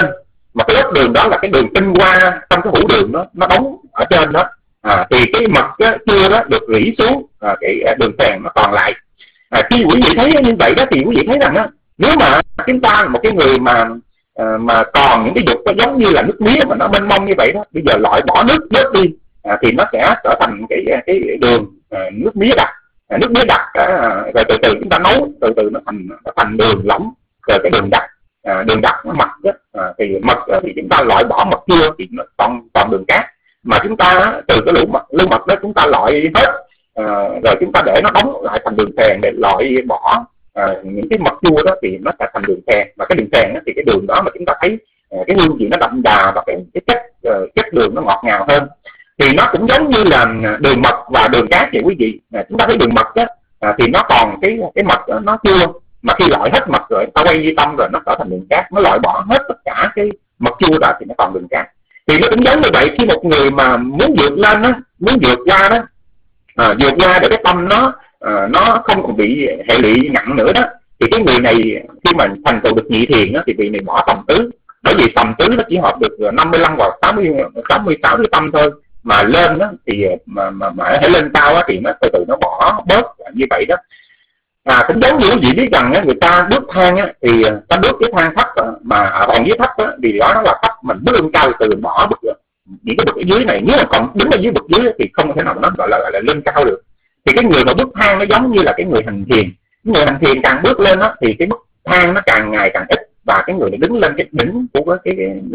mà cái lớp đường đó là cái đường tinh hoa trong cái hũ đường đó, nó đóng ở trên đó. Thì cái mật chua đó được rỉ xuống cái đường phèn nó còn lại. Khi quý vị thấy như vậy đó thì quý vị thấy rằng nếu mà chúng ta là một cái người mà còn những cái dục nó giống như là nước mía mà nó mênh mông như vậy đó, bây giờ loại bỏ nước bớt đi thì nó sẽ trở thành cái đường nước mía đặc. Nước mía đặc rồi từ từ chúng ta nấu, từ từ nó thành đường lỏng, rồi cái đường đặc. Đường đặc nó mật đó, thì mật thì chúng ta loại bỏ mật chua thì nó còn đường cát, mà chúng ta từ cái lưu mật đó chúng ta loại hết, rồi chúng ta để nó đóng lại thành đường phèn để loại bỏ những cái mật chua đó thì nó sẽ thành đường phèn. Và cái đường phèn thì cái đường đó mà chúng ta thấy cái hương vị nó đậm đà và cái chất đường nó ngọt ngào hơn. Thì nó cũng giống như là đường mật và đường cát vậy quý vị. Chúng ta thấy đường mật đó thì nó còn cái mật đó, nó chua, mà khi loại hết mật rồi ta quay di tâm rồi nó trở thành đường cát, nó loại bỏ hết tất cả cái mật chua đó thì nó còn đường cát. Thì nó cũng giống như vậy, khi một người mà muốn vượt lên đó, muốn vượt qua đó, vượt qua để cái tâm nó không còn bị hệ lụy nặng nữa đó, thì cái người này khi mà thành tựu được nhị thiền đó, thì vị này bỏ tầm tứ. Bởi vì tầm tứ nó chỉ hợp được 55 hoặc 66 cái tâm thôi, mà lên đó thì mà hãy lên cao đó, thì nó từ từ nó bỏ bớt như vậy đó. Cũng giống như quý vị biết rằng người ta bước thang thì ta bước cái thang thấp mà ở còn dưới thấp thì đó nó là thấp, mình bước lên cao từ bỏ bực những cái bậc ở dưới này. Nếu mà còn đứng ở dưới bậc dưới thì không thể nào nó gọi là lên cao được. Thì cái người mà bước thang nó giống như là cái người hành thiền. Cái người hành thiền càng bước lên đó, thì cái bậc thang nó càng ngày càng ít, và cái người này đứng lên cái đỉnh của cái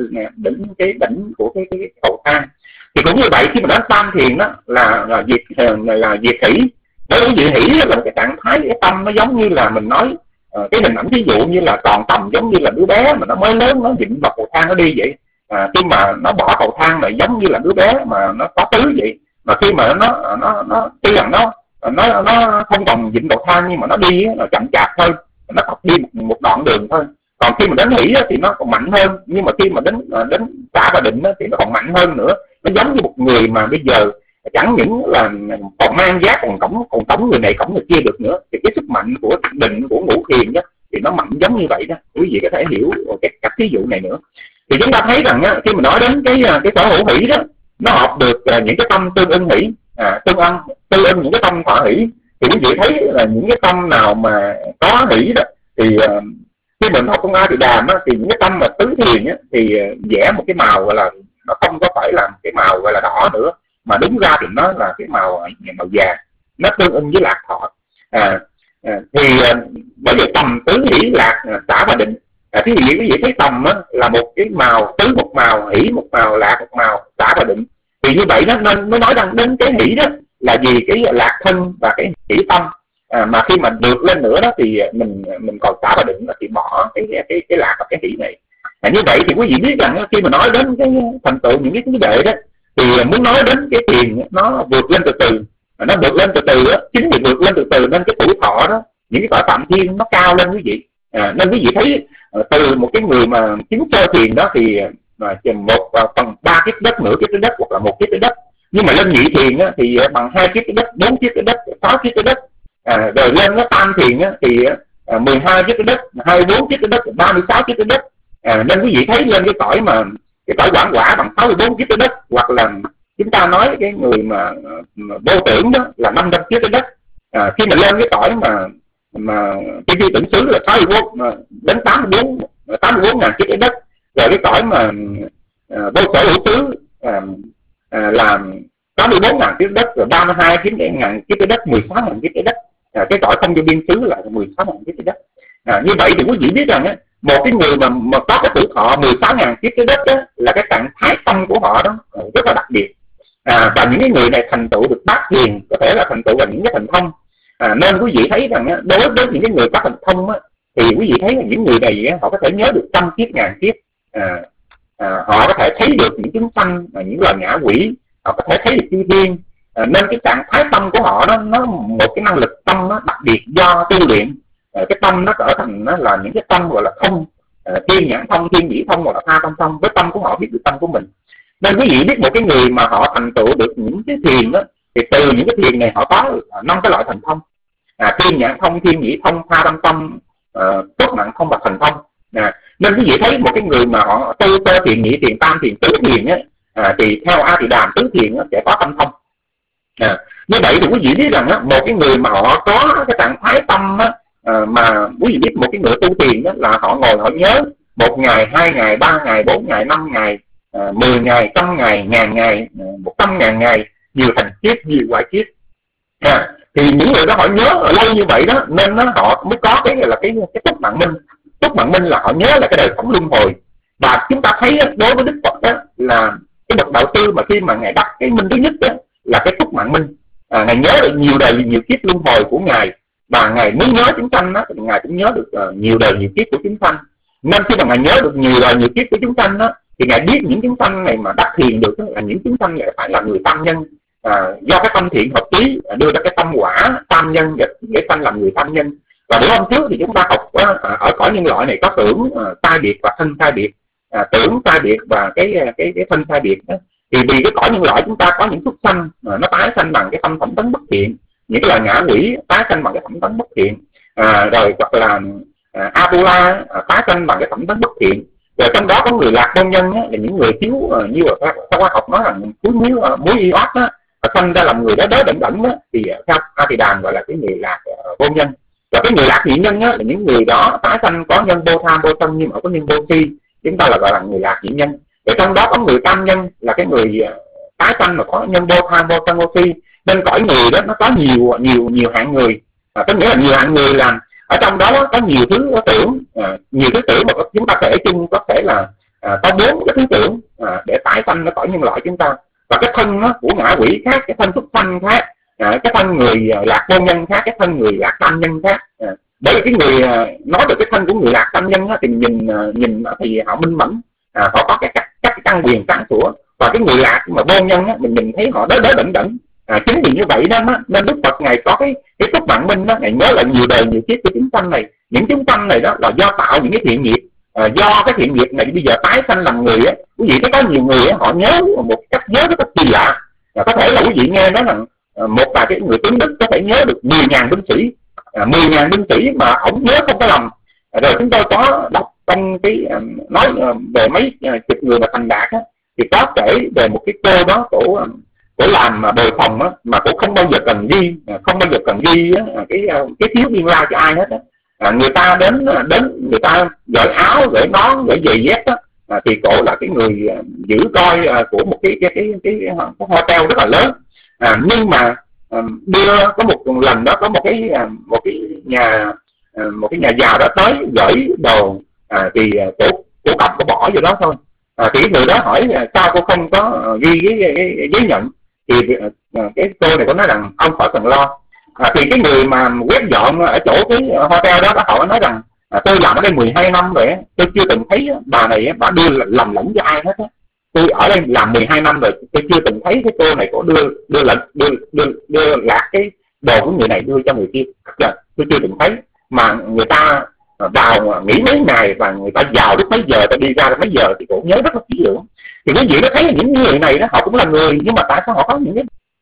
đỉnh của cái cầu thang. Thì cũng như vậy, khi mà đến tam thiền đó là diệt hỷ. Đối với diệt hỷ là một cái trạng thái, cái tâm nó giống như là mình nói cái hình ảnh ví dụ như là còn tâm giống như là đứa bé mà nó mới lớn, nó dịnh vào cầu thang nó đi vậy. Khi mà nó bỏ cầu thang này giống như là đứa bé mà nó có tứ vậy, mà khi mà nó tuy rằng nó không còn dịnh cầu thang nhưng mà nó đi nó chậm chạp thôi, nó học đi một đoạn đường thôi. Còn khi mà đến hỷ thì nó còn mạnh hơn, nhưng mà khi mà đến xả và định thì nó còn mạnh hơn nữa. Nó giống như một người mà bây giờ chẳng những là còn mang giác, còn cổng người này cổng người kia được nữa, thì cái sức mạnh của định, của ngũ thiền đó thì nó mạnh giống như vậy đó. Quý vị có thể hiểu các ví dụ này nữa. Thì chúng ta thấy rằng khi mà nói đến cái sở hữu hỷ đó, nó hợp được những cái tâm tương ưng hỷ, tương ưng những cái tâm thọ hỷ. Thì quý vị thấy là những cái tâm nào mà có hỷ đó thì khi mình học công A thì đàm thì những cái tâm mà tứ thiền thì vẽ một cái màu gọi là nó không có phải là cái màu gọi là đỏ nữa, mà đúng ra thì nó là cái màu vàng, nó tương ưng với lạc thọ. Thì bởi vì tầm tứ hỷ lạc xả và định. Thí dụ quý vị thấy tầm là một cái màu, tứ một màu, hỷ một màu, lạc một màu, xả và định. Thì như vậy đó nên nó nói rằng đến cái hỷ đó là vì cái lạc thân và cái hỷ tâm. Mà khi mà được lên nữa đó thì mình còn xả và định thì bỏ cái lạc và cái hỷ này. Như vậy thì quý vị biết rằng khi mà nói đến cái thành tựu những cái vấn đề đó thì muốn nói đến cái thiền nó vượt lên từ từ. Nó vượt lên từ từ đó, chính vì vượt lên từ từ nên cái tuổi thọ đó, những cái cõi phạm thiên nó cao lên quý vị. Nên quý vị thấy từ một cái người mà chứng sơ thiền đó thì 1/3 kiếp đất, nửa kiếp trái đất hoặc là 1 kiếp trái đất. Nhưng mà lên nhị thiền á, thì bằng 2 kiếp trái đất, 4 kiếp trái đất, 6 kiếp trái đất. Rồi lên nó tam thiền á, thì 12 kiếp trái đất, 24 kiếp trái đất, 36 kiếp trái đất. Nên quý vị thấy lên cái cõi mà cái cõi quảng quả bằng 64 kiếp trái đất, hoặc là chúng ta nói cái người mà vô tưởng đó là 500 kiếp trái đất. Khi mà lên cái cõi mà cái vi tưởng xứ là 64 đến 84 ngàn kiếp trái đất. Rồi cái cõi mà vô sở hữu xứ là 84 ngàn kiếp đất, rồi 32 ngàn kiếp trái đất, 16 ngàn kiếp trái đất. Cái cõi không vô biên xứ là 16 ngàn kiếp trái đất. Như vậy thì quý vị biết rằng một cái người mà có cái tuổi thọ 16 ngàn kiếp trái đất đó, là cái trạng thái tâm của họ đó rất là đặc biệt. Và những cái người này thành tựu được bát thiền, có thể là thành tựu là những cái thành thông. Nên quý vị thấy rằng đối với những cái người có thành thông thì quý vị thấy là những người này họ có thể nhớ được trăm kiếp ngàn kiếp. Họ có thể thấy được những chúng sanh, những loài ngã quỷ, họ có thể thấy được chư thiên. Nên cái trạng thái tâm của họ nó một cái năng lực tâm nó đặc biệt do tu luyện. Cái tâm nó trở thành nó là những cái tâm gọi là thông, thiên nhãn thông, thiên nhĩ thông, hoặc là tha tâm thông. Với tâm của họ biết được tâm của mình. Nên quý vị biết một cái người mà họ thành tựu được những cái thiền đó, thì từ những cái thiền này họ có 5 cái loại thành thông: thiên nhãn thông, thiên nhĩ thông, tha tâm thông, cốt mạng thông và thần thông. Nên quý vị thấy một cái người mà họ tu sơ thiền, nhị thiền, tam thiền, tứ thiền á, thì theo A Tỳ Đàm tứ thiền sẽ có tâm thông. Như vậy thì quý vị biết rằng á, một cái người mà họ có cái trạng thái tâm á, mà quý vị biết một cái người tu thiền đó là họ ngồi họ nhớ 1 ngày, 2 ngày, 3 ngày, 4 ngày, 5 ngày, 10 ngày, 100 ngày, 1000 ngày, 100.000 ngày, nhiều thành kiếp, nhiều hoài kiếp. Thì những người đó họ nhớ lâu như vậy đó, nên họ mới có cái là cái túc mạng minh. Túc mạng minh là họ nhớ là cái đời sống luân hồi. Và chúng ta thấy đối với Đức Phật đó, là cái bậc đạo sư mà khi mà ngài đắc cái minh thứ nhất đó, là cái túc mạng minh. Ngài nhớ được nhiều đời nhiều kiếp luân hồi của ngài, và ngài muốn nhớ chúng sanh đó, thì ngài cũng nhớ được nhiều đời nhiều kiếp của chúng sanh. Nên khi mà ngài nhớ được nhiều đời nhiều kiếp của chúng sanh đó, thì ngài biết những chúng sanh này mà đắc thiền được đó, là những chúng sanh này phải là người tam nhân. Do cái tâm thiện hợp trí đưa ra cái tâm quả tam nhân để sanh làm người tam nhân. Và bữa hôm trước thì chúng ta học ở cõi nhân loại này có tưởng sai biệt và thân sai biệt, tưởng sai biệt và cái thân sai biệt đó. Thì vì cái cõi nhân loại chúng ta có những súc sanh nó tái sanh bằng cái tâm thẩm tấn bất thiện, những cái là ngã quỷ tái sanh bằng cái thẩm tấn bất thiện, rồi hoặc là Atula tái sanh bằng cái thẩm tấn bất thiện. Rồi trong đó có người lạc vô nhân á, là những người thiếu như là khoa học nói là muối iốt á, sanh ra làm người đó đẩn đẩn á, thì theo A Tỳ Đàm gọi là cái người lạc vô nhân. Và cái người lạc nhị nhân á, là những người đó tái sanh có nhân vô tham vô sân nhưng mà có nhân vô si, chúng ta là gọi là người lạc nhị nhân. Rồi trong đó có người tam nhân là cái người tái sanh mà có nhân vô tham vô sân vô si. Nên cõi người đó nó có nhiều hạng người, có nghĩa là nhiều hạng người là ở trong đó có nhiều thứ tưởng, nhiều thứ tưởng mà chúng ta kể chung có thể là có 4 cái thứ tưởng để tái sanh ở cõi nhân loại chúng ta. Và cái thân của ngã quỷ khác, cái thân súc sanh khác, cái thân người lạc vô nhân khác, cái thân người lạc tam nhân khác. Bởi vì cái người nói được cái thân của người lạc tam nhân thì nhìn thì họ minh mẫn, họ có các căn quyền sáng sủa. Và cái người lạc mà vô nhân mình nhìn thấy họ đớ đẩn đẩn. Chính vì như vậy đó nên Đức Phật ngài có cái túc mạng minh đó, ngài nhớ lại nhiều đời nhiều kiếp của chúng sanh này. Những chúng sanh này đó là do tạo những cái thiện nghiệp, do cái thiện nghiệp này bây giờ tái sanh làm người á. Quý vị thấy có nhiều người á, họ nhớ một cách nhớ rất là kỳ lạ. Có thể là quý vị nghe nói rằng một vài cái người tướng Đức có thể nhớ được 10.000 binh sĩ, 10.000 binh sĩ mà ổng nhớ không có lầm. Rồi chúng tôi có đọc trong cái nói về mấy chục người mà thành đạt á, thì có kể về một cái cô đó cổ làm bồi phòng á, mà cổ không bao giờ cần ghi, cái thiếu biên lai cho ai hết á. Người ta đến người ta gửi áo, gửi nón, gửi giày dép á, thì cổ là cái người giữ coi của một cái hotel rất là lớn. Nhưng mà đưa có một lần đó có một cái nhà giàu đó tới gửi đồ, thì cổ cầm cổ bỏ vô đó thôi. Thì người đó hỏi sao cô không có ghi cái giấy nhận, thì cái cô này có nói rằng ông khỏi cần lo. Thì cái người mà quét dọn ở chỗ cái hotel đó họ nói rằng tôi làm ở đây 12 năm rồi, tôi chưa từng thấy bà này bà đưa lầm lẫn cho ai hết á. Tôi ở đây làm 12 năm rồi, tôi chưa từng thấy cái cô này có đưa lạc cái đồ của người này đưa cho người kia. Tôi chưa từng thấy. Mà người ta vào nghỉ mấy ngày và người ta vào lúc mấy giờ, ta đi ra mấy giờ thì cũng nhớ rất là kỹ lưỡng. Thì quý vị nó thấy là những người này đó họ cũng là người, nhưng mà tại sao họ có những cái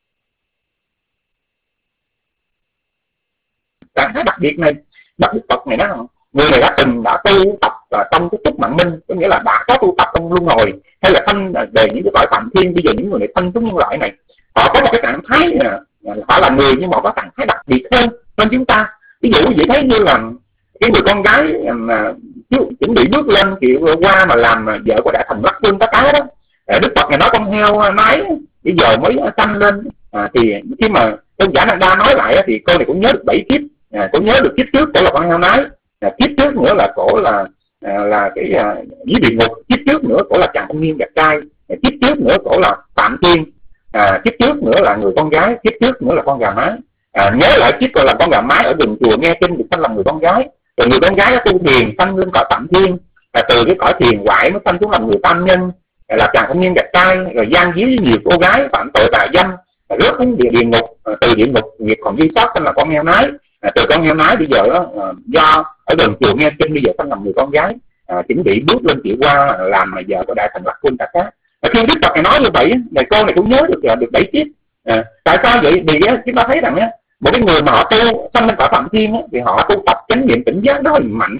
trạng thái đặc biệt này? Đức Phật này đó, người này đã tu tập trong cái túc mạng minh, có nghĩa là đã có tu tập trong luân hồi hay là thanh về những cái cõi phạm thiên. Bây giờ những người này thanh xuống nhân loại này, họ có một cái trạng thái họ là người nhưng mà họ có trạng thái đặc biệt hơn chúng ta. Ví dụ quý vị thấy như là cái người con gái mà chuẩn bị bước lên kiểu qua mà làm vợ của Đại Thần Lắc Quân Tá Cá đó, Đức Phật này nói con heo nái bây giờ mới sanh lên. Thì khi mà tôn giả Năng Đa nói lại thì cô này cũng nhớ được 7 kiếp. Cổ nhớ được kiếp trước cổ là con heo nái, kiếp trước nữa là cổ là cái dưới địa ngục, kiếp trước nữa cổ là chàng thanh niên đẹp trai, kiếp trước nữa cổ là phạm thiên, kiếp trước nữa là người con gái, kiếp trước nữa là con gà mái. Nhớ lại kiếp gọi là con gà mái ở rừng chùa nghe kinh được sanh làm người con gái, rồi người con gái đã tu thiền sanh lên cõi phạm thiên, từ cái cõi thiền quải mới sanh xuống làm người tam nhân, là chàng thanh niên đẹp trai, rồi gian díu với nhiều cô gái phạm tội tà dâm, rớt đến địa ngục, từ địa ngục nghiệp còn ghi sót sanh là con heo nái. Từ con heo nái bây giờ đó, do ở gần chùa nghe kinh bây giờ sanh làm người con gái, chuẩn bị bước lên chịu qua làm mà vợ của Đại Thần Lạc Quân Tá Cá. Khi Đức Phật này nói như vậy, này cô này cũng nhớ được 7 kiếp. Tại sao vậy? Vì chúng ta thấy rằng một cái người mà họ tu sanh lên cõi phạm thiên thì họ tu tập chánh niệm tỉnh giác rất là mạnh.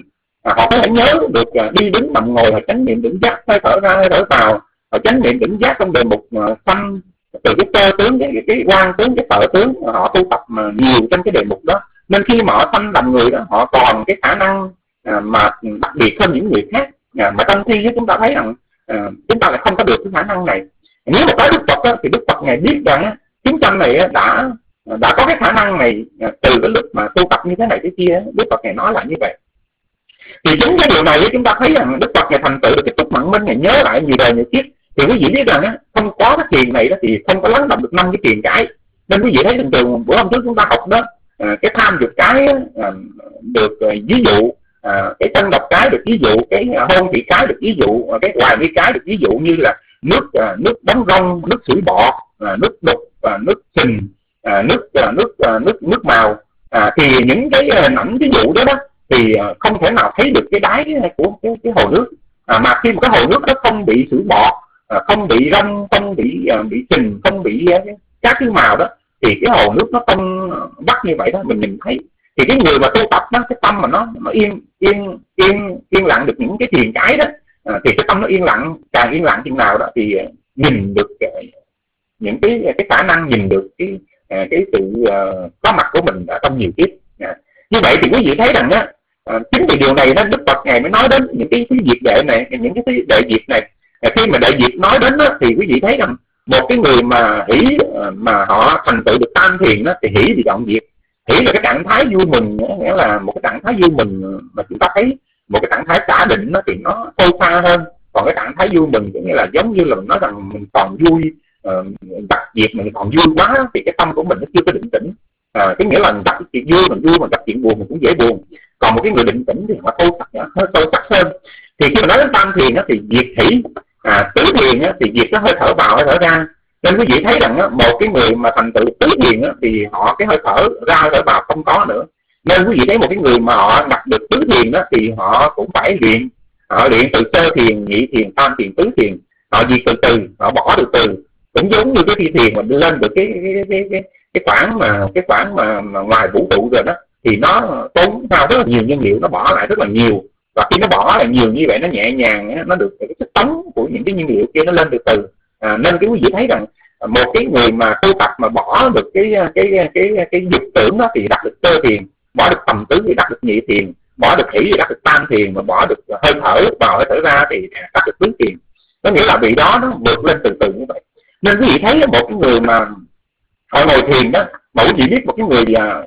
họ có thể nhớ được đi đứng nằm ngồi, họ chánh niệm tỉnh giác hơi thở ra hơi thở vào, họ chánh niệm tỉnh giác trong đề mục sanh từ cái cơ tướng, cái quan tướng, cái thở tướng, họ tu tập nhiều trong cái đề mục đó, nên khi mà họ sanh làm người đó, họ còn cái khả năng mà đặc biệt hơn những người khác. Mà trong khi chúng ta thấy rằng chúng ta lại không có được cái khả năng này. Nếu mà có Đức Phật đó, thì Đức Phật Ngài biết rằng chúng sanh này đã có cái khả năng này từ cái lúc mà tu tập như thế này thế kia. Đức Phật Ngài nói lại như vậy. Thì chính cái điều này chúng ta thấy rằng Đức Phật Ngài thành tựu được cái túc mạng minh, Ngài nhớ lại nhiều đời nhiều kiếp. Thì quý vị biết rằng không có cái thiền này đó thì không có lắng động được 5 cái thiền cái. Nên quý vị thấy thường thường bữa hôm trước chúng ta học đó, cái tham dục cái được ví dụ, cái tân độc cái được ví dụ, cái hôn thị cái được ví dụ, cái hoài nghi cái được ví dụ như là nước đóng rong, nước sủi bọt, nước đục, nước sình, nước màu. Thì những cái ảnh ví dụ đó thì không thể nào thấy được cái đáy của cái hồ nước. Mà khi một cái hồ nước nó không bị sủi bọt, không bị rong, không bị sình, không bị các thứ màu đó, thì cái hồ nước nó không vắt như vậy đó, mình nhìn thấy. Thì cái người mà tu tập đó, cái tâm mà nó yên lặng được những cái thiền cái đó, thì cái tâm nó yên lặng, càng yên lặng chừng nào đó thì nhìn được những cái khả năng, nhìn được cái sự có mặt của mình ở trong nhiều kiếp. Như vậy thì quý vị thấy rằng chính vì điều này đó, Đức Phật Ngài mới nói đến những cái diệt đệ này, những cái đệ diệt này. Khi mà đệ diệt nói đến đó, thì quý vị thấy rằng một cái người mà hỷ mà họ thành tựu được tam thiền đó, thì hỷ thì đoạn diệt. Hỷ là cái trạng thái vui mừng, nghĩa là một cái trạng thái vui mừng mà chúng ta thấy một cái trạng thái xả định đó, thì nó sâu xa hơn. Còn cái trạng thái vui mừng nghĩa là giống như là mình nói rằng mình còn vui, gặp việc mình còn vui quá thì cái tâm của mình nó chưa có định tĩnh. Cái nghĩa là mình gặp chuyện vui mình vui, mà gặp chuyện buồn mình cũng dễ buồn. Còn một cái người định tĩnh thì họ sâu sắc hơn. Thì khi mà nói đến tam thiền thì diệt hỷ, tứ thiền thì diệt nó hơi thở vào hơi thở ra. Nên quý vị thấy rằng một cái người mà thành tựu tứ thiền thì họ cái hơi thở ra hơi thở vào không có nữa. Nên quý vị thấy một cái người mà họ đạt được tứ thiền thì họ cũng phải luyện. Họ luyện từ sơ thiền, nhị thiền, tam thiền, tứ thiền. Họ diệt từ từ, họ bỏ từ từ. Cũng giống như cái phi thiền mình lên được cái khoảng mà ngoài vũ trụ rồi đó, thì nó tốn hao rất là nhiều nhiên liệu, nó bỏ lại rất là nhiều. Và khi nó bỏ lại nhiều như vậy, nó nhẹ nhàng, nó được cái sức tống của những cái nhiên liệu kia nó lên từ từ. Nên cái quý vị thấy rằng một cái người mà tu tập mà bỏ được cái dục tưởng đó thì đạt được sơ thiền, bỏ được tầm tứ thì đạt được nhị thiền, bỏ được hỷ thì đạt được tam thiền, mà bỏ được hơi thở vào hơi thở ra thì đạt được tứ thiền. Có nghĩa là vị đó nó vượt lên từ từ như vậy. Nên quý vị thấy một cái người mà họ ngồi thiền đó, mà quý vị biết một cái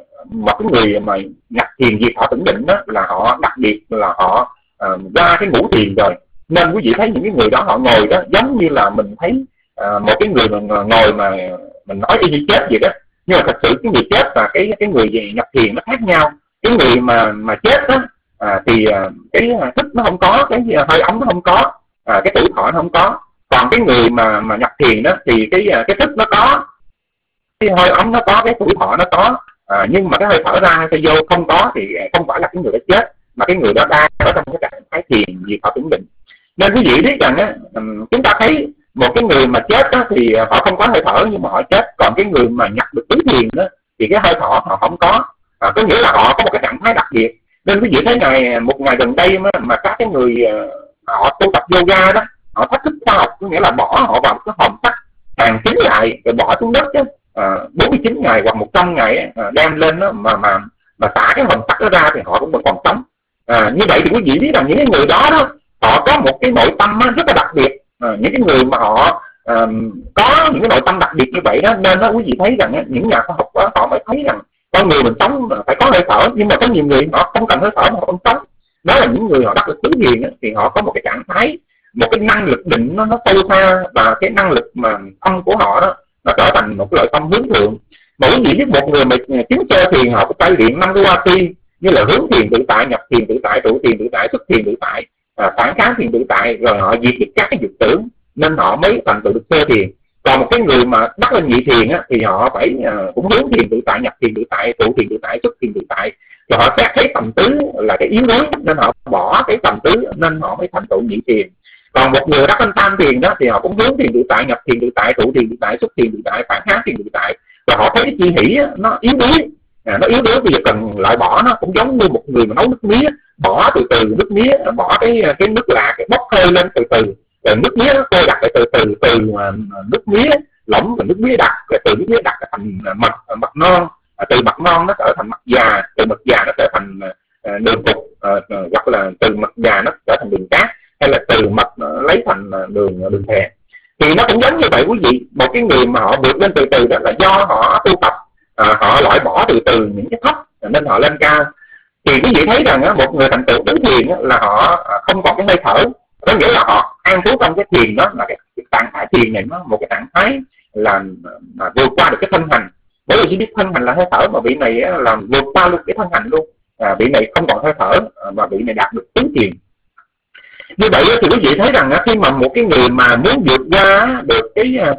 người mà nhập thiền diệt họ tưởng định đó, là họ đặc biệt là họ qua cái ngũ thiền rồi. Nên quý vị thấy những cái người đó họ ngồi đó giống như là mình thấy một cái người mà ngồi mà mình nói y như chết vậy đó. Nhưng mà thật sự cái người chết và cái người nhập thiền nó khác nhau. Cái người mà chết đó thì cái thức nó không có, cái hơi ấm nó không có, cái tuổi thọ nó không có. Còn cái người mà nhập thiền đó thì cái thức nó có, cái hơi ấm nó có, cái tuổi thọ nó có, nhưng mà cái hơi thở ra hơi vô không có, thì không phải là cái người đã chết, mà cái người đó đang ở trong cái trạng thái thiền diệt họ tưởng định. Nên quý vị biết rằng chúng ta thấy một cái người mà chết đó, thì họ không có hơi thở nhưng mà họ chết. Còn cái người mà nhập được tứ thiền đó thì cái hơi thở họ không có, có nghĩa là họ có một cái trạng thái đặc biệt. Nên quý vị thấy một ngày gần đây mà các cái người họ tu tập yoga đó, họ thách thức khoa học, có nghĩa là bỏ họ vào cái hòm sắt hàng kín lại rồi bỏ xuống đất chứ, 49 ngày hoặc 100 ngày đem lên đó, mà xả cái hòm sắt đó ra thì họ cũng vẫn còn sống. Như vậy thì quý vị biết rằng những cái người đó họ có một cái nội tâm rất là đặc biệt. Những cái người mà họ có những cái nội tâm đặc biệt như vậy đó, nên quý vị thấy rằng những nhà khoa học đó, họ mới thấy rằng con người mình sống phải có hơi thở. Nhưng mà có nhiều người họ không cần hơi thở mà họ không sống. Đó là những người họ đạt được tứ thiền thì họ có một cái trạng thái, một cái năng lực định nó sâu xa, và cái năng lực mà tâm của họ đó nó trở thành một cái loại tâm hướng thượng. Mà quý vị biết một người mà chứng sơ thiền họ cũng phải luyện 5 cái hoa ti, như là hướng thiền tự tại, nhập thiền tự tại, trụ thiền tự tại, xuất thiền tự tại, phản kháng thiền tự tại, rồi họ diệt được các cái dục tưởng, nên họ mới thành tựu được sơ thiền. Còn một cái người mà đắc lên nhị thiền thì họ phải cũng hướng thiền tự tại, nhập thiền tự tại, trụ thiền tự tại, xuất thiền tự tại, rồi họ xét thấy tầm tứ là cái yếu đuối nên họ bỏ cái tầm tứ, nên họ mới thành tựu nhị thiền. Còn một người đắc lên tam thiền đó thì họ cũng hướng thiền tự tại, nhập thiền tự tại, trụ thiền tự tại, xuất thiền tự tại, phản kháng thiền tự tại, và họ thấy cái chi hỷ nó yếu đuối, nó yếu đuối, bây giờ cần loại bỏ nó. Cũng giống như một người mà nấu nước mía, bỏ từ từ nước mía, bỏ cái nước lạc, cái bốc hơi lên từ từ, rồi nước mía nó cô đặc lại từ nước mía lỏng và nước mía đặc, rồi từ nước mía đặc thành mật non, từ mật non nó trở thành mật già, từ mật già nó trở thành đường cục, hoặc là từ mật già nó trở thành đường cát, hay là từ mật lấy thành đường phèn. Thì nó cũng giống như vậy quý vị. Một cái người mà họ vượt lên từ từ đó là do họ tu tập, họ loại bỏ từ từ những cái thấp nên họ lên cao. Thì quý vị thấy rằng một người thành tựu tứ thiền là họ không còn cái hơi thở, có nghĩa là họ an trú trong cái thiền đó, là cái trạng thái thiền này nó một cái trạng thái là vượt qua được cái thân hành. Bởi vì chỉ biết thân hành là hơi thở, mà vị này là vượt qua luôn cái thân hành luôn, vị này không còn hơi thở, mà vị này đạt được tứ thiền. Như vậy thì quý vị thấy rằng khi mà một cái người mà muốn vượt qua được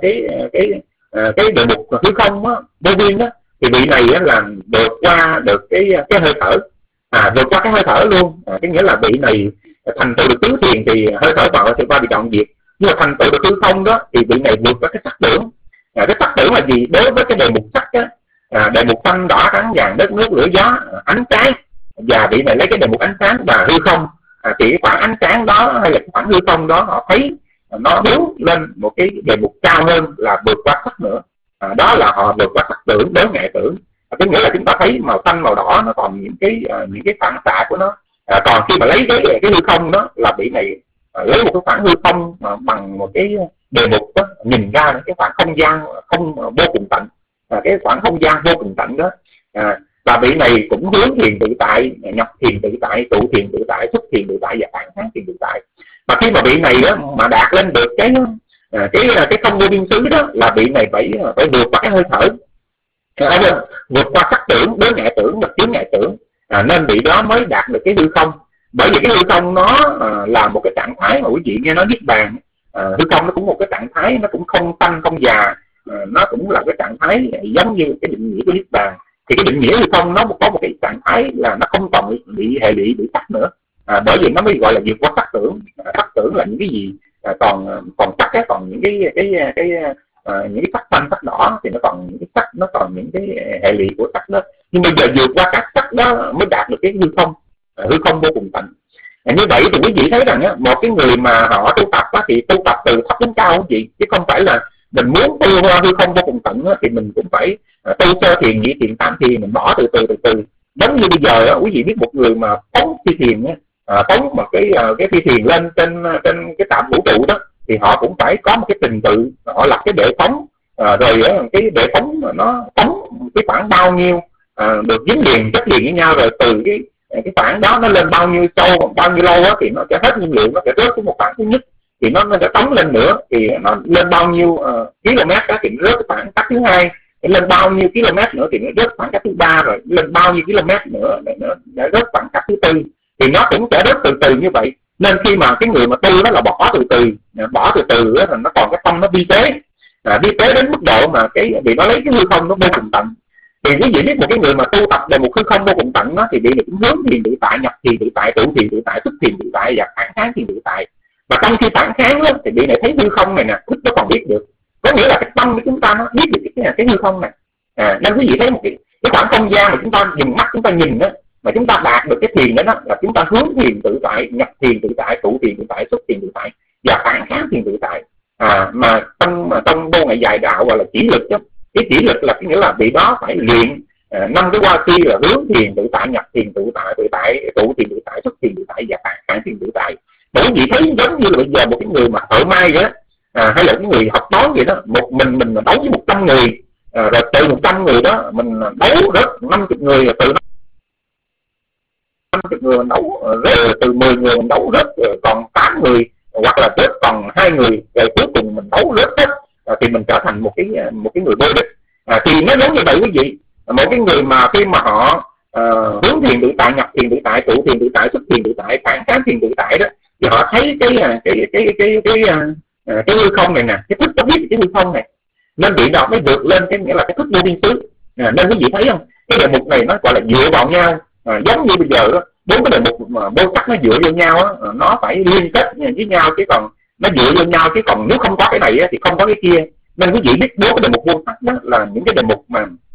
cái đề mục hư không vô biên thì vị này là vượt qua được cái hơi thở, vượt qua cái hơi thở luôn. Cái nghĩa là vị này thành tựu được tứ thiền thì hơi thở vào thì qua bị trọn diệt. Nhưng mà thành tựu được hư không đó thì vị này vượt qua cái sắc tưởng. Cái sắc tưởng là gì? Đối với cái đề mục sắc đề mục xanh đỏ trắng vàng đất nước lửa gió ánh sáng, và vị này lấy cái đề mục ánh sáng và hư không, thì cái khoảng ánh sáng đó hay là cái khoảng hư không đó họ thấy nó hướng lên một cái đề mục cao hơn là vượt qua sắc nữa. Đó là họ vượt qua sắc tưởng đến ngại tưởng. Cái nghĩa là chúng ta thấy màu xanh màu đỏ nó còn những cái phản xạ của nó. Còn khi mà lấy cái hư không đó là vị này lấy một cái khoảng hư không bằng một cái đề mục đó, nhìn ra cái khoảng không gian không vô cùng tận, cái khoảng không gian vô cùng tận đó. Và vị này cũng hướng thiền tự tại, nhập thiền tự tại, tụ thiền tự tại, xuất thiền tự tại và phản kháng thiền tự tại. Mà khi mà vị này mà đạt lên được cái không vô biên xứ đó là vị này phải vượt qua cái hơi thở, vượt qua sắc tưởng, đối ngại tưởng và chướng ngại tưởng, nên vị đó mới đạt được cái hư không. Bởi vì cái hư không nó là một cái trạng thái mà quý vị nghe nói niết bàn. Hư không nó cũng một cái trạng thái, nó cũng không sanh không già, nó cũng là cái trạng thái giống như cái định nghĩa của niết bàn. Thì cái định nghĩa hư không nó có một cái trạng thái là nó không còn bị hệ lụy bị sắc nữa, bởi vì nó mới gọi là vượt qua sắc tưởng. Sắc tưởng là những cái gì còn sắc, còn những cái những cái sắc xanh sắc đỏ thì nó còn những cái sắc, nó còn những cái hệ lụy của sắc đó. Nhưng bây giờ vượt qua các sắc đó mới đạt được cái hư không vô cùng tận. Như vậy thì quý vị thấy rằng một cái người mà họ tu tập thì tu tập từ thấp đến cao quý vị, chứ không phải là mình muốn tu hư không vô cùng tận thì mình cũng phải tu sơ thiền, nhị thiền, tam thiền, mình bỏ từ từ. Giống như bây giờ quý vị biết một người mà phóng phi thiền phóng một cái phi thiền lên trên cái trạm vũ trụ đó, thì họ cũng phải có một cái trình tự, họ lập cái bệ phóng, rồi cái bệ phóng nó phóng cái khoảng bao nhiêu được dính liền chất liền với nhau, rồi từ cái khoảng đó nó lên bao nhiêu sâu bao nhiêu lâu thì nó sẽ hết nhiên liệu, nó sẽ rớt xuống một khoảng thứ nhất, thì nó sẽ tống lên nữa, thì nó lên bao nhiêu km đó thì nó rớt khoảng cách thứ hai, lên bao nhiêu km nữa thì nó rớt khoảng cách thứ ba, rồi lên bao nhiêu km nữa để rớt khoảng cách thứ tư, thì nó cũng sẽ rớt từ từ như vậy. Nên khi mà cái người mà tu đó là bỏ từ từ là nó còn cái tâm nó vi tế đến mức độ mà cái vì nó lấy cái hư không nó vô cùng tận. Thì quý vị biết một cái người mà tu tập về một hư không vô cùng tận đó, thì vị này cũng hướng thiền tự tại, nhập thiền tự tại, tụ thiền tự tại, xuất thiền tự tại và phản kháng thiền tự tại. Và trong khi phản kháng đó, thì vị này thấy hư không này nè, thức nó còn biết được, có nghĩa là cái tâm của chúng ta nó biết được cái hư không này. Nên quý vị thấy một cái khoảng không gian mà chúng ta dùng mắt chúng ta nhìn đó, mà chúng ta đạt được cái thiền đó, là chúng ta hướng thiền tự tại, nhập thiền tự tại, tụ thiền tự tại, xuất thiền tự tại và phản kháng thiền tự tại. Mà trong vô ngại dài đạo gọi là chỉ lực đó. Cái chỉ lực là cái nghĩa là vị đó phải luyện 5 cái hoa si là hướng thiền tự tại, nhập thiền tự tại, tụ thiền tự tại, xuất thiền tự tại và phản kháng thiền tự tại. Bởi vì thấy giống như là bây giờ một cái người mà thợ may vậy đó, hay là cái người học toán vậy đó, một mình đấu với 100 người, rồi từ 100 người đó mình đấu rất 50 người, rồi từ 50 người mình đấu rất, từ 10 người mình đấu rất còn 8 người, hoặc là rất còn 2 người, rồi cuối cùng mình đấu rất hết, thì mình trở thành một cái người vô địch. Thì nó giống như vậy quý vị. Một cái người mà khi mà họ hướng thiền tự tại, nhập thiền tự tại, tụ thiền tự tại, xuất thiền tự tại, phản kháng thiền tự tại đó, thì họ thấy cái hư không này nè, cái thức nó biết cái hư không này, nên vị đó mới vượt lên cái nghĩa là cái thức vô biên xứ. Nên quý vị thấy không, cái đề mục này nó gọi là dựa vào nhau, giống như bây giờ đó, 4 cái đề mục mà vô sắc nó dựa vô nhau đó, nó phải liên kết với nhau, chứ còn nó dựa vô nhau, chứ còn nếu không có cái này thì không có cái kia. Nên quý vị biết 4 cái đề mục vô sắc đó là những cái đề mục mà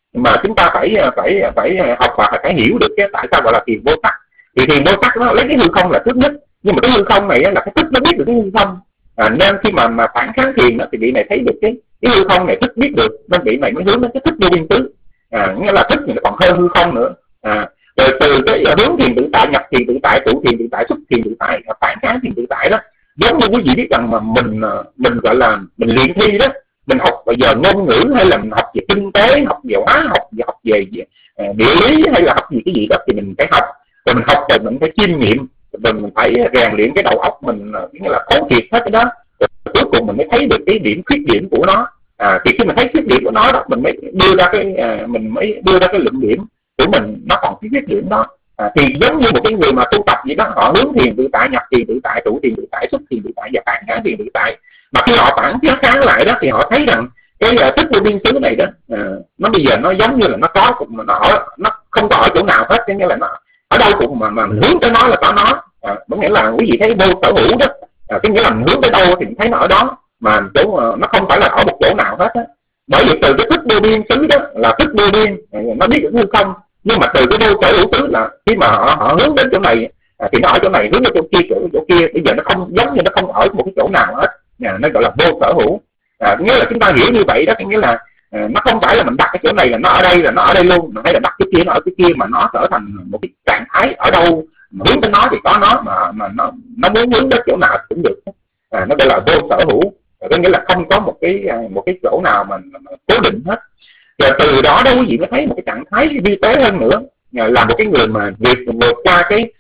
mà chúng ta phải học và phải hiểu được cái tại sao gọi là thiền vô sắc. Thì thiền vô sắc nó lấy cái hư không là trước nhất, nhưng mà cái hư không này là cái thức nó biết được cái hư không. Nên khi mà phản kháng thiền đó, thì vị này thấy được cái hư không này thức biết được, nên vị này mới hướng đến cái thức vô biên tứ. Nghĩa là thức thì còn hơn hư không nữa. Rồi từ cái hướng thiền tự tại, nhập thiền tự tại, trụ thiền tự tại, xuất thiền tự tại, phản kháng thiền tự tại đó, giống như quý vị biết rằng mà mình gọi là mình luyện thi đó, mình học bây giờ ngôn ngữ hay là mình học về kinh tế, học về hóa học về địa lý hay là học gì cái gì đó, thì mình phải học, rồi mình học rồi mình phải chiêm nghiệm, rồi mình phải rèn luyện cái đầu óc mình, nghĩa là quán triệt hết cái đó, rồi cuối cùng mình mới thấy được cái điểm khuyết điểm của nó. Thì khi mình thấy khuyết điểm của nó đó, mình mới đưa ra cái luận điểm của mình nó còn cái khuyết điểm đó. Thì giống như một cái người mà tu tập gì đó, họ hướng thiền tự tại, nhập thiền tự tại, trụ thiền tự tại, xuất thiền tự tại và phản kháng thiền tự tại, mà khi họ phản kháng lại đó thì họ thấy rằng cái thức vô biên xứ này đó, nó bây giờ nó giống như là nó có, cũng nó không có ở chỗ nào hết, nghĩa là nó ở đâu cũng mà mình hướng tới nó là có nó. Có nghĩa là quý vị thấy vô sở hữu đó, cái nghĩa là mình hướng tới đâu thì mình thấy nó ở đó, mà chỗ nó không phải là ở một chỗ nào hết á. Bởi vì từ cái thức vô biên xứ đó là thức vô biên, nó biết được hư không, nhưng mà từ cái vô sở hữu xứ là khi mà họ hướng đến chỗ này thì nó ở chỗ này, hướng đến chỗ kia, bây giờ nó không giống như nó không ở một cái chỗ nào hết. Nó gọi là vô sở hữu. Nghĩa là chúng ta hiểu như vậy đó, nghĩa là nó không phải là mình đặt cái chỗ này là nó ở đây, là nó ở đây luôn, hay là đặt cái kia nó ở cái kia, mà nó trở thành một cái trạng thái ở đâu mà hướng tới nó thì có nó, mà nó muốn hướng đến chỗ nào cũng được. Nó gọi là vô sở hữu, có nghĩa là không có một cái chỗ nào mà cố định hết. Và từ đó quý vị mới thấy một cái trạng thái vi tế hơn nữa, là một cái người mà vượt qua cái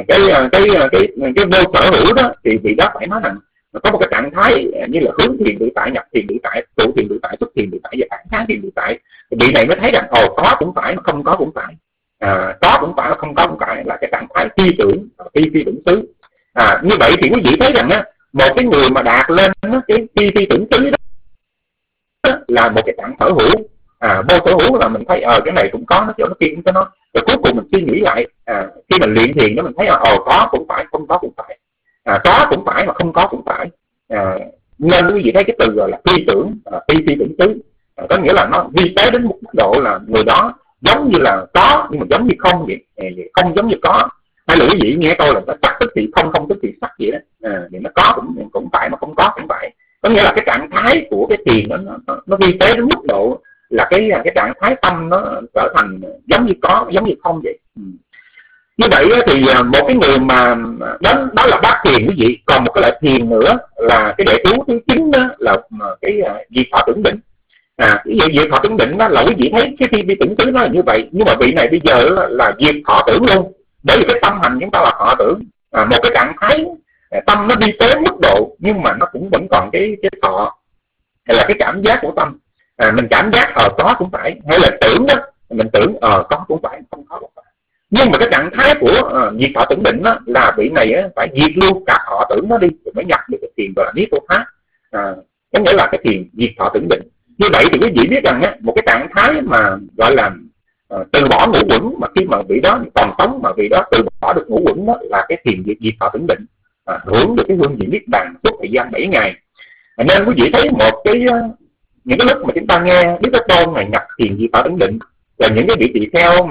vô sở hữu đó, thì vị đó phải nói rằng có một cái trạng thái như là hướng thiền tự tại, nhập thiền tự tại, trụ thiền tự tại, xuất thiền tự tại và phản kháng thiền tự tại. Vị này mới thấy rằng có cũng phải mà không có cũng phải, có cũng phải mà không có cũng phải, là cái trạng thái phi tưởng, phi tưởng xứ. Như vậy thì quý vị thấy rằng một cái người mà đạt lên cái phi tưởng xứ đó là một cái trạng sở hữu. Vô sở hữu là mình thấy cái này cũng có, nó chỗ nó kia cũng có nó, rồi cuối cùng mình suy nghĩ lại, khi mình luyện thiền đó mình thấy có cũng phải, không có cũng phải, có cũng phải mà không có cũng phải. Nên quý vị thấy cái từ gọi là phi tưởng, phi tưởng xứ, có nghĩa là nó vi tế đến một mức độ là người đó giống như là có nhưng mà giống như không vậy, không giống như có, hay là quý vị nghe tôi là sắc tức thì không, không tức thì sắc vậy đó. Thì nó có cũng phải mà không có cũng phải, có nghĩa là cái trạng thái của cái thiền nó vi tế đến mức độ là cái trạng thái tâm nó trở thành giống như có, giống như không vậy. Như vậy thì một cái người mà đó là bát thiền quý vị. Còn một cái loại thiền nữa là cái đệ tứ thứ 9 đó là cái diệt thọ tưởng định. Cái diệt thọ tưởng định đó là quý vị thấy cái khi vi tưởng xứ nó là như vậy, nhưng mà vị này bây giờ là diệt thọ tưởng luôn, bởi vì cái tâm hành chúng ta là thọ tưởng. Một cái trạng thái tâm nó vi tế mức độ, nhưng mà nó cũng vẫn còn cái thọ, hay là cái cảm giác của tâm. Mình cảm giác có cũng phải, hay là tưởng đó, mình tưởng có cũng phải, không có cũng phải. Nhưng mà cái trạng thái của diệt thọ tưởng định đó là vị này phải diệt luôn cả thọ tưởng nó đi rồi mới nhập được cái thiền gọi là niết bàn pháp. Có nghĩa là cái thiền diệt thọ tưởng định. Như vậy thì quý vị biết rằng một cái trạng thái mà gọi là từ bỏ ngũ uẩn, mà khi mà vị đó còn sống mà vị đó từ bỏ được ngũ uẩn đó là cái thiền diệt thọ tưởng định, hưởng được cái hương vị niết bàn suốt thời gian 7 ngày. Nên quý vị thấy một cái những cái lúc mà chúng ta nghe Đức Thế Tôn này nhập thiền diệt thọ tưởng định, là những cái vị tỳ kheo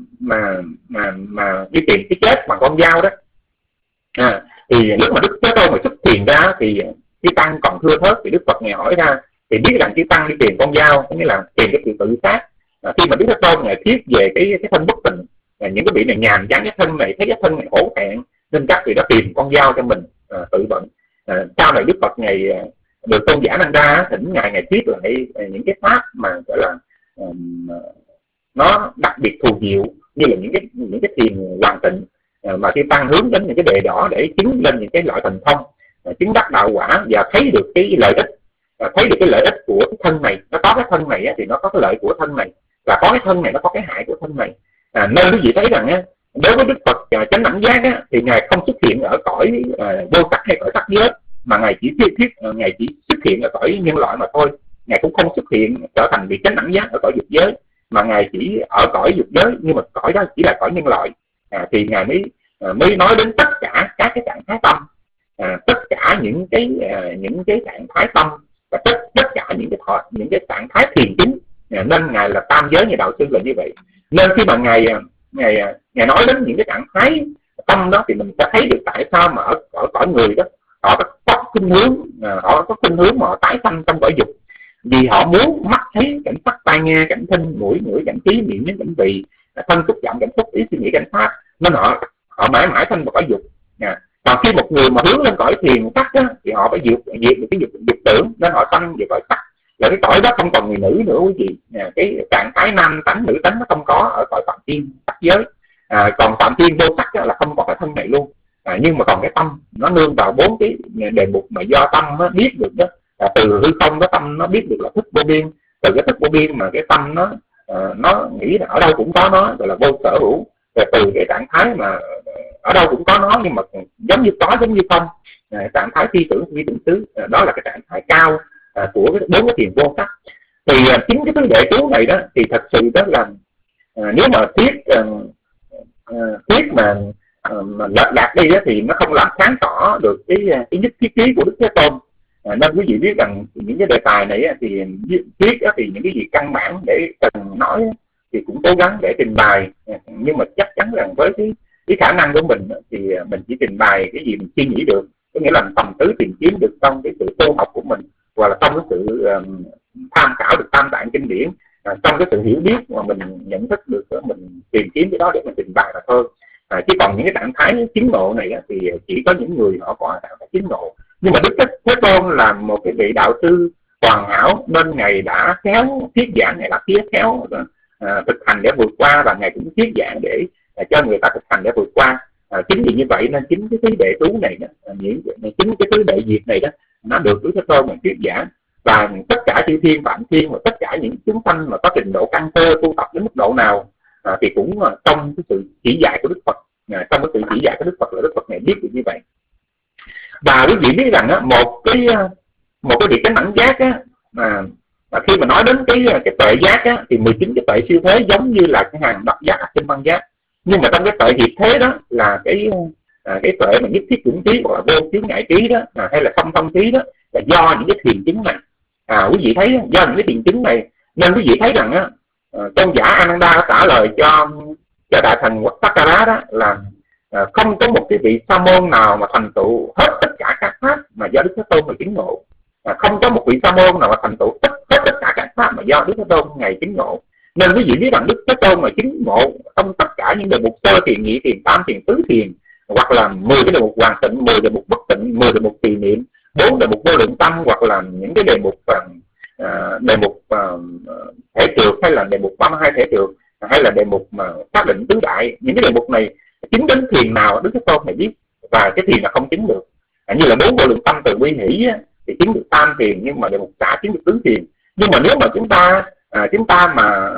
mà đi tìm cái chết bằng con dao đó, thì lúc mà Đức Thế Tôn mà xuất thiền ra thì cái tăng còn thưa thớt, thì Đức Phật ngài hỏi ra thì biết rằng cái tăng đi tìm con dao, nghĩa là tìm cái sự tự sát. Khi mà Đức Thế Tôn ngài thuyết về cái thân bất tịnh, những cái vị này nhàm chán cái thân này, thấy cái thân này hổ thẹn, nên các vị đã tìm con dao cho mình tự vận. Sau này Đức Phật ngài được Tôn giả Nanda ra thỉnh ngài thuyết lại những cái pháp mà gọi là nó đặc biệt thù diệu, như là những cái thiền hoàn tịnh, mà khi tăng hướng đến những cái đề đỏ để chứng lên những cái loại thành thông, chứng đắc đạo quả và thấy được cái lợi ích, thấy được cái lợi ích của cái thân này. Nó có cái thân này thì nó có cái lợi của thân này, và có cái thân này nó có cái hại của thân này. Nên quý vị thấy rằng đối với Đức Phật chánh đẳng giác thì ngài không xuất hiện ở cõi vô sắc hay cõi sắc giới, mà ngài chỉ ngài chỉ xuất hiện ở cõi nhân loại mà thôi. Ngài cũng không xuất hiện trở thành vị chánh đẳng giác ở cõi dục giới, mà ngài chỉ ở cõi dục giới, nhưng mà cõi đó chỉ là cõi nhân loại. Thì ngài mới nói đến tất cả các cái trạng thái tâm, tất cả những cái trạng thái tâm, và tất cả những cái trạng thái thiền chính Nên ngài là tam giới nhà đạo sư là như vậy. Nên khi mà ngài nói đến những cái trạng thái tâm đó thì mình sẽ thấy được tại sao mà ở cõi người đó họ có khuynh hướng mà họ tái sanh trong cõi dục, vì họ muốn mắt thấy cảnh sắc, tai nghe cảnh thính, mũi ngửi cảnh trí, miệng nếm cảnh vị, thân xúc chạm cảnh xúc, ý suy nghĩ cảnh pháp, nên họ mãi mãi sanh vào cõi dục. Còn khi một người mà hướng lên cõi thiền sắc á, thì họ phải diệt được cái dục tưởng, nên họ sanh về cõi sắc. Là cái cõi đó không còn người nữ nữa quý vị. Cái trạng thái nam tánh nữ tánh nó không có ở cõi phạm thiên sắc giới. Còn phạm thiên vô sắc là không còn cái thân này luôn. Nhưng mà còn cái tâm nó nương vào 4 cái đề mục mà do tâm nó biết được đó. Từ hư không đó tâm nó biết được là thức vô biên, từ cái thức vô biên mà cái tâm nó nghĩ là ở đâu cũng có nó, gọi là vô sở hữu. Rồi từ cái trạng thái mà ở đâu cũng có nó nhưng mà giống như có giống như không, trạng thái phi tưởng phi tưởng xứ, đó là cái trạng thái cao của 4 cái thiền vô sắc. Thì chính cái thứ đệ trú này đó thì thật sự đó là nếu mà thuyết mà lệch lạc đi đó, thì nó không làm sáng tỏ được cái nhất thiết trí của Đức Thế Tôn. Nên quý vị biết rằng những cái đề tài này thì thuyết thì những cái gì căn bản để cần nói thì cũng cố gắng để trình bày, nhưng mà chắc chắn rằng với cái khả năng của mình thì mình chỉ trình bày cái gì mình suy nghĩ được, có nghĩa là tầm tứ tìm kiếm được trong cái sự tu học của mình, hoặc là trong cái sự tham khảo được tam tạng kinh điển, trong cái sự hiểu biết mà mình nhận thức được, mình tìm kiếm cái đó để mình trình bày là thôi. Chứ còn những cái trạng thái chứng ngộ này thì chỉ có những người họ có trạng thái chứng ngộ. Nhưng mà Đức Thế Tôn là một cái vị đạo sư hoàn hảo, nên ngài đã khéo thuyết giảng, ngài đã khéo thực hành để vượt qua, và ngài cũng thuyết giảng để cho người ta thực hành để vượt qua. Chính vì như vậy nên chính cái thứ đệ trú này đó, chính cái thứ đệ diệt này đó, nó được Đức Thế Tôn mà thuyết giảng, và tất cả chư thiên phạm thiên và tất cả những chúng sanh mà có trình độ căn cơ tu tập đến mức độ nào thì cũng trong cái sự chỉ dạy của Đức Phật, trong cái sự chỉ dạy của Đức Phật là Đức Phật này biết được như vậy. Và quý vị biết rằng á, một cái việc chánh đẳng giác á, mà khi mà nói đến cái tuệ giác á, thì 19 cái tuệ siêu thế giống như là cái hàng độc giác, tinh văn giác. Nhưng mà trong cái tuệ diệt thế đó là cái tuệ mà nhất thiết chủng trí hoặc là vô chướng ngại trí đó, hay là song thông trí đó, là do những cái thiền chứng này. Quý vị thấy do những cái thiền chứng này nên quý vị thấy rằng á, tôn giả Ananda trả lời cho đại thần Wattakkara đó là không có một cái vị sa môn nào mà thành tựu hết tất cả các pháp mà do Đức Thế Tôn mà chứng ngộ. Không có một vị sa môn nào mà thành tựu hết tất cả các pháp mà do Đức Thế Tôn ngày chứng ngộ. Nên quý vị biết rằng Đức Thế Tôn mà chứng ngộ trong tất cả những đề mục sơ thiền, nhị thiền, tam thiền, tứ thiền, hoặc là 10 cái đề mục hoàn tịnh, 10 đề mục bất tịnh, 10 đề mục trì niệm, 4 đề mục vô lượng tâm, hoặc là những cái đề mục thể trượt, hay là đề mục 32 thể trượt, hay là đề mục mà xác định tứ đại. Những cái đề mục này chứng đến thiền nào Đức Thế Tôn này biết, và cái thiền là không chứng được. Như là 4 vô lượng tâm từ bi hỷ thì chứng được tam thiền, nhưng mà đề mục xả chứng được tứ thiền. Nhưng mà nếu mà chúng ta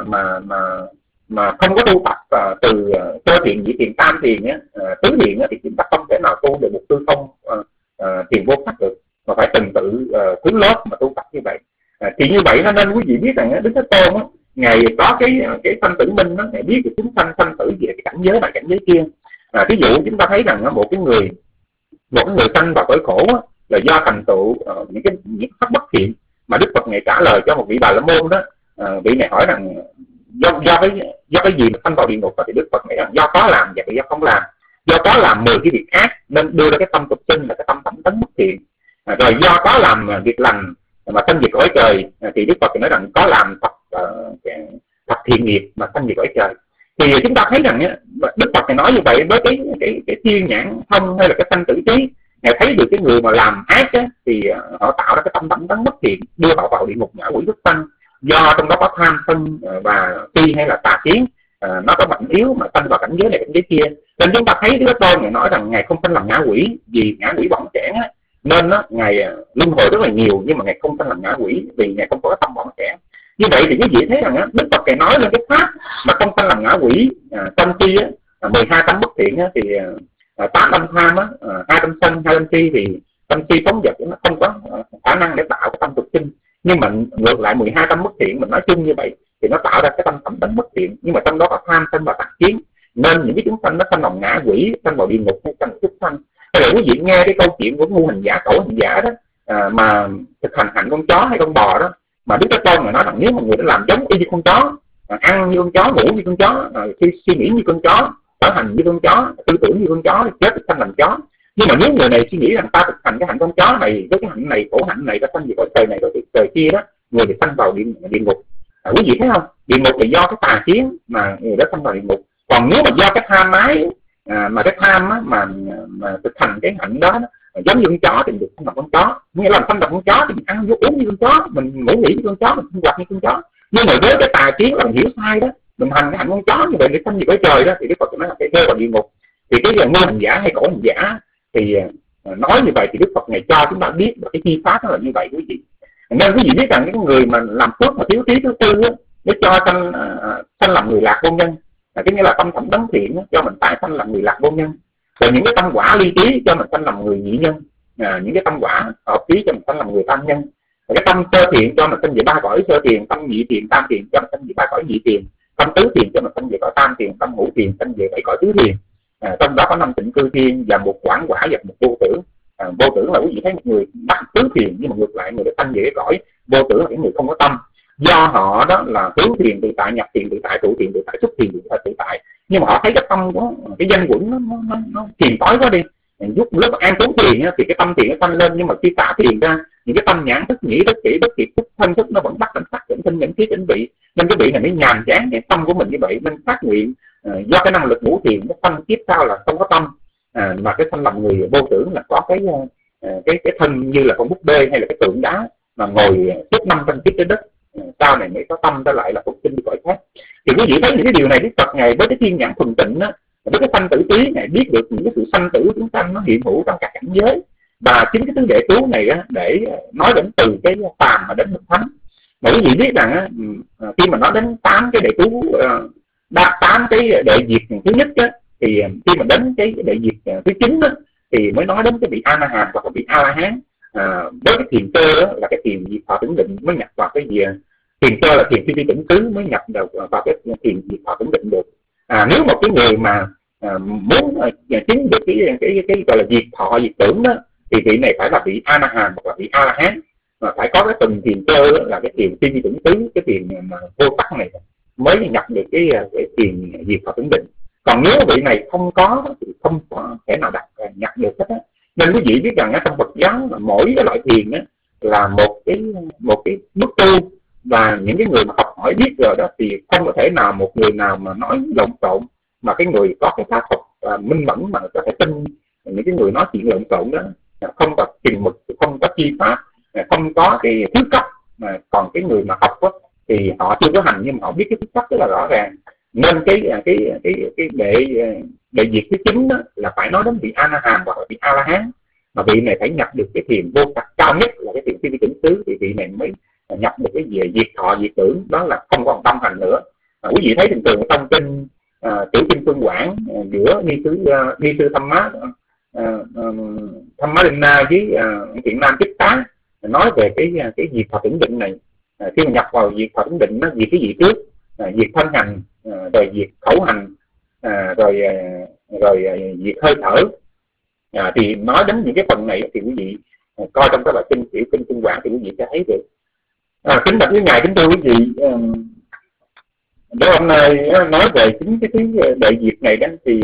mà không có tu tập từ sơ thiền, nhị thiền, tam thiền tứ thiền thì chúng ta không thể nào tu được một tư không thiền vô sắc được, mà phải từng tự thứ lớp mà tu tập như vậy. Thì như vậy nên quý vị biết rằng Đức Thế Tôn ngài có cái sanh tử minh đó, ngài biết cái chúng sanh tử về cái cảnh giới này cảnh giới kia. Ví dụ chúng ta thấy rằng một cái người sanh vào cõi khổ là do thành tựu những pháp bất thiện, mà Đức Phật ngài trả lời cho một vị Bà La Môn đó. Vị này hỏi rằng do cái gì mà sanh vào địa ngục, thì Đức Phật ngài rằng do có làm và do không làm. Do có làm 10 cái việc ác nên đưa ra cái tâm tục sinh là cái tâm thẩm tấn bất thiện. Rồi do có làm việc lành mà sanh về cõi trời, thì Đức Phật nói rằng có làm thập thiện nghiệp mà sanh về cõi trời. Thì chúng ta thấy rằng Đức Phật này nói như vậy với cái thiên nhãn thông hay là cái sanh tử trí, ngài thấy được cái người mà làm ác thì họ tạo ra cái tâm thẩm tấn bất thiện, đưa họ vào địa ngục ngạ quỷ xuất sanh, do trong đó có tham sân và si hay là tà kiến, nó có mạnh yếu mà sanh vào cảnh giới này cảnh giới kia. Nên chúng ta thấy Đức Tôn ngài nói rằng ngài không sanh làm ngạ quỷ, vì ngạ quỷ bỏng sẻn nên ngài luân hồi rất là nhiều, nhưng mà ngài không sanh làm ngạ quỷ vì ngài không có cái tâm bỏng sẻn. Như vậy thì quý vị thấy rằng Đức Phật ngài nói lên cái pháp mà không sanh làm ngạ quỷ, sân si 12 tâm bất thiện thì 8 tâm tham 2 tâm sân, 2 tâm si, thì tâm si phóng dật nó không có khả năng để tạo cái tâm tục sinh. Nhưng mà ngược lại 12 tâm bất thiện mình nói chung như vậy thì nó tạo ra cái tâm thẩm tấn bất thiện, nhưng mà trong đó có tham sân và tà kiến, nên những cái chúng sanh nó sanh lòng ngã quỷ, sanh vào địa ngục hay sanh súc sanh. Hay là quý vị nghe cái câu chuyện của ngu hành giả, cẩu hành giả đó, mà thực hành hạnh con chó hay con bò đó, Mà Đức Thế Tôn mà nói rằng nếu mà người đã làm giống y như con chó, ăn như con chó, ngủ như con chó, suy nghĩ như con chó, trở hành như con chó, tư tưởng như con chó, thì chết được sanh làm chó. Nhưng mà nếu người này suy nghĩ rằng ta thực hành cái hạnh con chó này với cái hạnh này, khổ hạnh này, ta sanh về cõi trời này rồi trời kia đó, người thì sanh vào địa ngục. Quý vị thấy không? Địa ngục là do cái tà kiến mà người đó sanh vào địa ngục. Còn nếu mà do cái tham ái mà cái tham á, mà thực hành cái hạnh đó, giống như con chó thì được sanh vào con chó. Nghĩa là sanh vào con chó thì mình ăn vô uống như con chó, mình ngủ nghỉ như con chó, mình sinh hoạt như con chó. Nhưng mà với cái tà kiến là mình hiểu sai đó, mình hành cái hạnh con chó như vậy để sanh về cõi trời đó, thì Đức Phật nói là cái rơi vào địa ngục. Thì cái ngu hành giả hay cổ hành giả thì nói như vậy thì Đức Phật này cho chúng ta biết cái chi pháp nó là như vậy quý vị. Nên quý vị biết rằng những người mà làm phước mà thiếu trí thứ tư á, để cho sanh làm người lạc vô nhân, cái nghĩa là tâm thẩm đấng thiện á, cho mình tái sanh làm người lạc vô nhân. Rồi những cái tâm quả ly trí cho mình sanh làm người nhị nhân, những cái tâm quả hợp trí cho mình sanh làm người tam nhân. Rồi cái tâm sơ thiện cho mình sanh về ba cõi sơ thiện, tâm nhị thiện, tam thiện cho mình sanh về ba cõi nhị thiện, tâm tứ thiện cho mình sanh về cõi tam thiện, tâm ngũ thiện sanh về bảy cõi tứ thiện. Trong đó có 5 tịnh cư thiên và một quảng quả và một vô tử. Vô tử là quý vị thấy một người đắc tứ thiền, nhưng mà ngược lại người đã sanh về cái cõi vô tử là những người không có tâm. Do họ đó là hướng thiền tự tại, nhập thiền tự tại, trụ thiền tự tại, xuất thiền tự tại, nhưng mà họ thấy cái tâm của cái danh quẩn nó thiền tối quá đi. Lúc an trú thiền thì cái tâm thiền nó sanh lên, nhưng mà khi xả thiền ra, những cái tâm nhãn thức, nhĩ thức, chỉ thức, kiệt thức, thân thức nó vẫn bắt cảnh sắc, cảnh sinh, cảnh thiết, cảnh vị. Nên cái vị này mới nhàm chán cái tâm của mình như vậy, nên phát nguyện do cái năng lực ngũ thiền nó sanh kiếp sau là không có tâm, mà cái sanh làm người vô tưởng là có cái thân như là con búp bê hay là cái tượng đá mà ngồi suốt 500 kiếp trên đất, sau này mới có tâm trở lại là phục sinh đi cõi khác. Thì quý vị thấy những cái điều này Đức Phật ngày với cái thiên nhãn thuần tịnh á, với cái sanh tử trí này biết được những cái sự sanh tử chúng sanh nó hiện hữu trong các cảnh giới. Và chính cái tứ đệ tú này á, để nói đến từ cái phàm mà đến thánh. Mà quý vị biết rằng á, khi mà nói đến 8 cái đệ tú, 8 cái đệ diệt thứ nhất á, thì khi mà đến cái đệ diệt thứ 9 á, thì mới nói đến cái vị A La Hán hoặc là vị A La Hán. Với cái thiền cơ đó, là cái thiền diệt thọ tưởng định mới nhập vào cái gì, thiền cơ là thiền phi tưởng xứ mới nhập vào cái thiền diệt thọ tưởng định được. Nếu một cái người mà muốn chứng được cái gọi là diệt thọ diệt tưởng đó, thì vị này phải là vị A La Hán hoặc là vị A La Hán, mà phải có cái từng thiền cơ đó, là cái thiền phi tưởng xứ, cái thiền mà vô sắc này mới nhập được cái thiền diệt thọ tưởng định. Còn nếu vị này không có thì không có thể nào nhập được hết á. Nên quý vị biết rằng trong Phật giáo là mỗi cái loại thiền á, là một cái bước tu, và những cái người mà học hỏi biết rồi đó thì không có thể nào một người nào mà nói lộn xộn, mà cái người có cái pháp thuật minh mẫn mà có thể tin những cái người nói chuyện lộn xộn đó, không có chừng mực, không có chi pháp, không có cái thứ cấp. Mà còn cái người mà học đó, thì họ chưa có hành nhưng mà họ biết cái thứ cấp rất là rõ ràng. Nên cái đệ diệt thứ 9 đó là phải nói đến vị A La Hán hoặc là vị A La Hán, mà vị này phải nhập được cái thiền vô sắc cao nhất là cái thiền phi tưởng xứ, thì vị này mới nhập được cái về diệt thọ diệt tưởng, đó là không còn tâm hành nữa. Quý vị thấy thường thường trong kinh tiểu kinh Phương Quảng giữa ni sư Tham Má Linh Na với Thiện Nam Chích Tá nói về cái diệt thọ tưởng định này. Khi mà nhập vào diệt thọ tưởng định nó diệt cái gì trước, diệt thân hành, rồi diệt khẩu hành, rồi diệt hơi thở. Thì nói đến những cái phần này thì quý vị coi trong các bài kinh tiểu kinh Phương Quảng thì quý vị sẽ thấy được. Kính bạch với ngài, kính thưa quý vị, hôm nay nói về chính cái đệ diệt này đó thì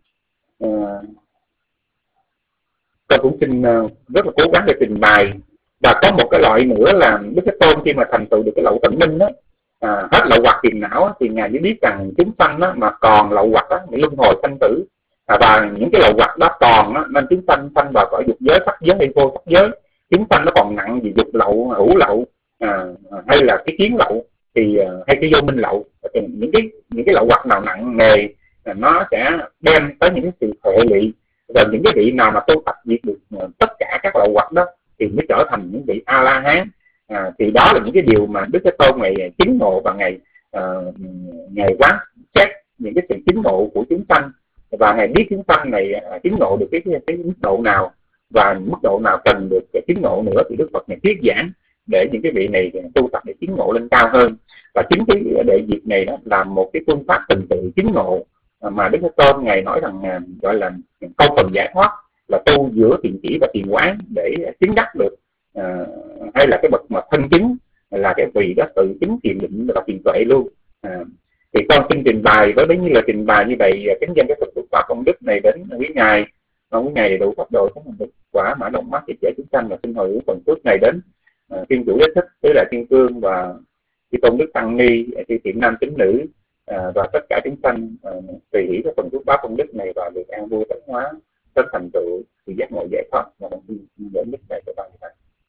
tôi cũng xin rất là cố gắng để trình bày. Và có một cái loại nữa là Đức Thế Tôn khi mà thành tựu được cái lậu tận minh đó, hết lậu hoặc phiền não, thì ngài mới biết rằng chúng sanh đó, mà còn lậu hoặc đó, luân hồi sanh tử, và những cái lậu hoặc đó còn đó, nên chúng sanh vào cõi dục giới, sắc giới hay vô sắc giới. Chúng sanh nó còn nặng vì dục lậu, hữu lậu, hay là cái kiến lậu, thì hay cái vô minh lậu. Những cái lậu hoặc nào nặng nề nó sẽ đem tới những sự hệ lụy. Rồi những cái vị nào mà tu tập diệt được tất cả các lậu hoặc đó thì mới trở thành những vị A La Hán. Thì đó là những cái điều mà Đức Thế Tôn ngày chứng ngộ, và ngày quán xét những cái sự chứng ngộ của chúng sanh, và ngày biết chúng sanh này chứng ngộ được cái mức độ nào, và mức độ nào cần được cái chứng ngộ nữa, thì Đức Phật này thuyết giảng để những cái vị này tu tập để chứng ngộ lên cao hơn. Và chính cái đệ diệt này đó là một cái phương pháp trình tự chứng ngộ mà Đức Thế Tôn ngày nói rằng gọi là câu phần giải thoát, là tu giữa thiền chỉ và thiền quán để chứng đắc được, hay là cái bậc mà thân chứng là cái vị đó tự chứng thiền định và thiền tuệ luôn. Thì con xin trình bày với bấy nhiêu là trình bày như vậy, kính dân cái Phật Pháp công đức này đến quý ngài, mong quý ngài đầy đủ pháp độ các hành đức quả mã động mắt giải chúng sanh, và xin hồi hướng phần phước này đến thiên chủ giới thích với lại thiên cương và chư tôn đức tăng ni, chư thiện nam tín nữ và tất cả chúng sanh tùy hỷ cái phần phước báo công đức này và được an vui tấn hóa, sớm thành tựu thì giác ngộ giải thoát và đồng viên dẫn đức này của bạn.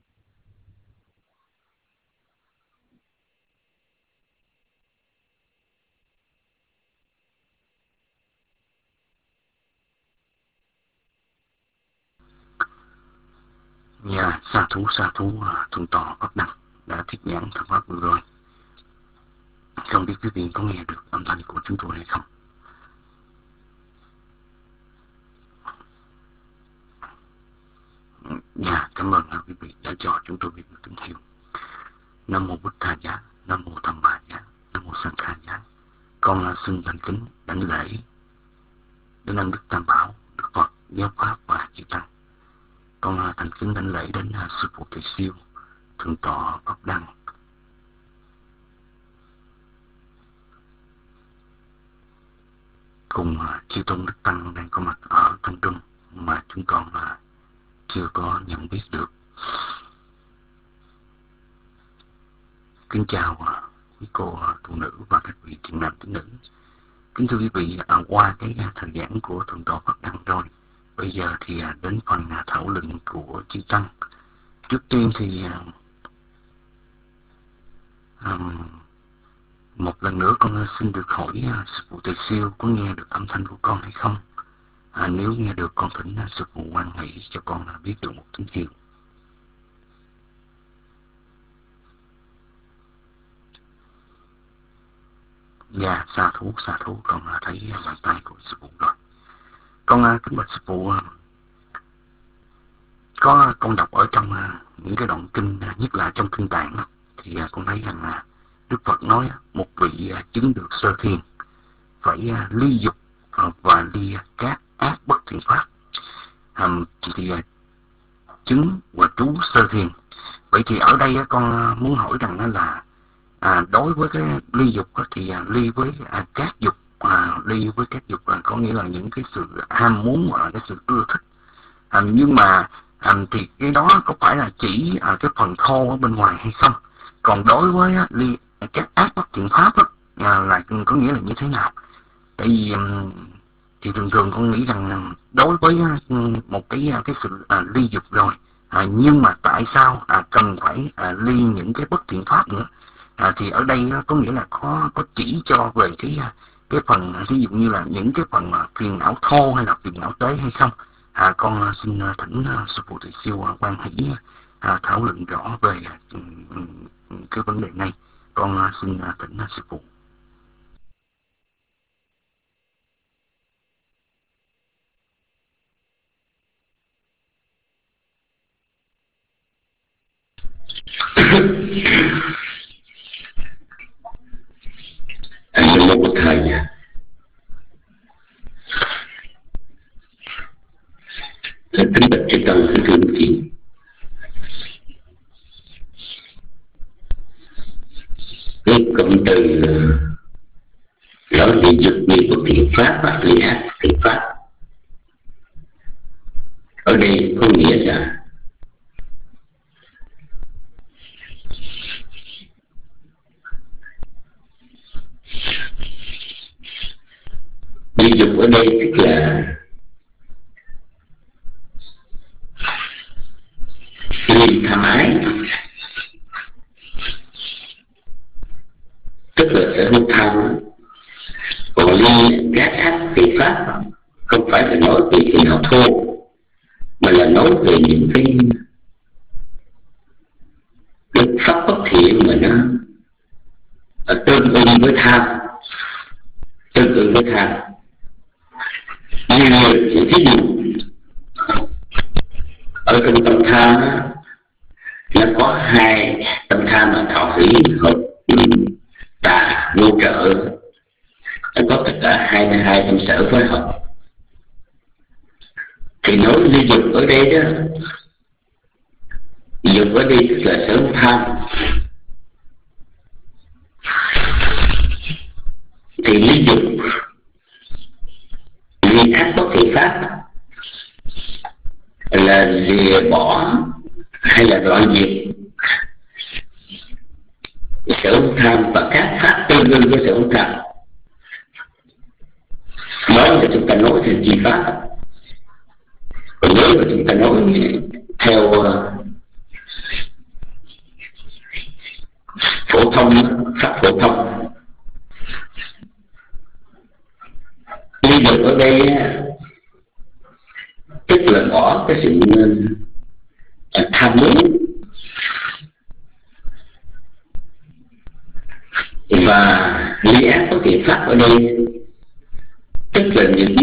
Dạ, sa thú thượng tọa Pháp Đăng đã thuyết giảng thật pháp vừa rồi. Không biết quý vị có nghe được âm thanh của chúng tôi hay không? Dạ, cảm ơn quý vị đã cho chúng tôi biết được tín hiệu. Nam mô Bụt Thà Giá, Nam mô Tham Bà Giá, Nam mô Sang Kha Giá. Con xin thành kính đảnh lễ đến ân đức Tam Bảo, Đức Phật, Giáo Pháp và Chư Tăng. Con thành kính đảnh lễ đến sư phụ Thầy Siêu, thượng tọa Pháp Đăng, cùng chư tôn đức tăng đang có mặt ở trong trung mà chúng con chưa có nhận biết được. Kính chào quý cô phụ nữ và các vị thiện nam tín nữ. Kính thưa quý vị, qua cái thời giảng của thượng tọa Pháp Đăng rồi, bây giờ thì đến phần thảo luận của chư tăng. Trước tiên thì một lần nữa con xin được hỏi sư phụ Thầy Siêu có nghe được âm thanh của con hay không? Nếu nghe được, con thỉnh sư phụ quan hệ cho con biết được một tín hiệu. Dạ, sa thú con thấy bàn tay của sư phụ rồi. Con kính bạch sư phụ, có con đọc ở trong những cái đoạn kinh, nhất là trong kinh Tạng, thì con thấy rằng Đức Phật nói một vị chứng được sơ thiền phải ly dục và ly các ác bất thiện pháp. Thì chứng và trú sơ thiền. Vậy thì ở đây con muốn hỏi rằng là đối với cái ly dục thì ly với các dục, ly với các dục có nghĩa là những cái sự ham muốn hoặc là cái sự ưa thích. Nhưng mà thì cái đó có phải là chỉ cái phần thô ở bên ngoài hay không? Còn đối với ly các ác bất thiện pháp là có nghĩa là như thế nào? Tại vì thì thường con nghĩ rằng đối với một cái sự ly dục rồi, nhưng mà tại sao cần phải ly những cái bất thiện pháp nữa? Thì ở đây có nghĩa là có chỉ cho về cái phần ví dụ như là những cái phần phiền não thô hay là phiền não tế hay không? Con xin thỉnh sư phụ Thầy Siêu quan hỷ thảo luận rõ về cái vấn đề này. Con xin thỉnh sư phụ. Nam mô Bụt Thầy. Kính bạch chư tăng, kính thưa quý vị. Cái cụm từ nói ly dục ly bất thiện pháp và ly ác bất thiện pháp ở đây có nghĩa là ly dục ở đây tức là ly tham ái, tức là sở hữu tham. Còn ly các ác thiện pháp không phải là nói về phiền não thô, mà là nói về những cái pháp bất thiện mà nó tương ưng với tham, như thí dụ ở trong tâm tham nó có hai tâm tham là thọ hỷ hợp tà vô trợ, nó có tất cả 22 tâm sở phối hợp. Thì nói ly dục ở đây đó, dục ở đây tức là sở tham, ly ác bất thiện pháp là lìa bỏ hay là đoạn diệt sở hữu tham và các pháp tương đương với sở hữu tham. Đó là chúng ta nói theo chi pháp. Còn nếu mà chúng ta nói theo phổ thông, pháp phổ thông, ly dục ở đây tức là bỏ cái sự tham muốn, và ly ác bất thiện pháp ở đây tức là những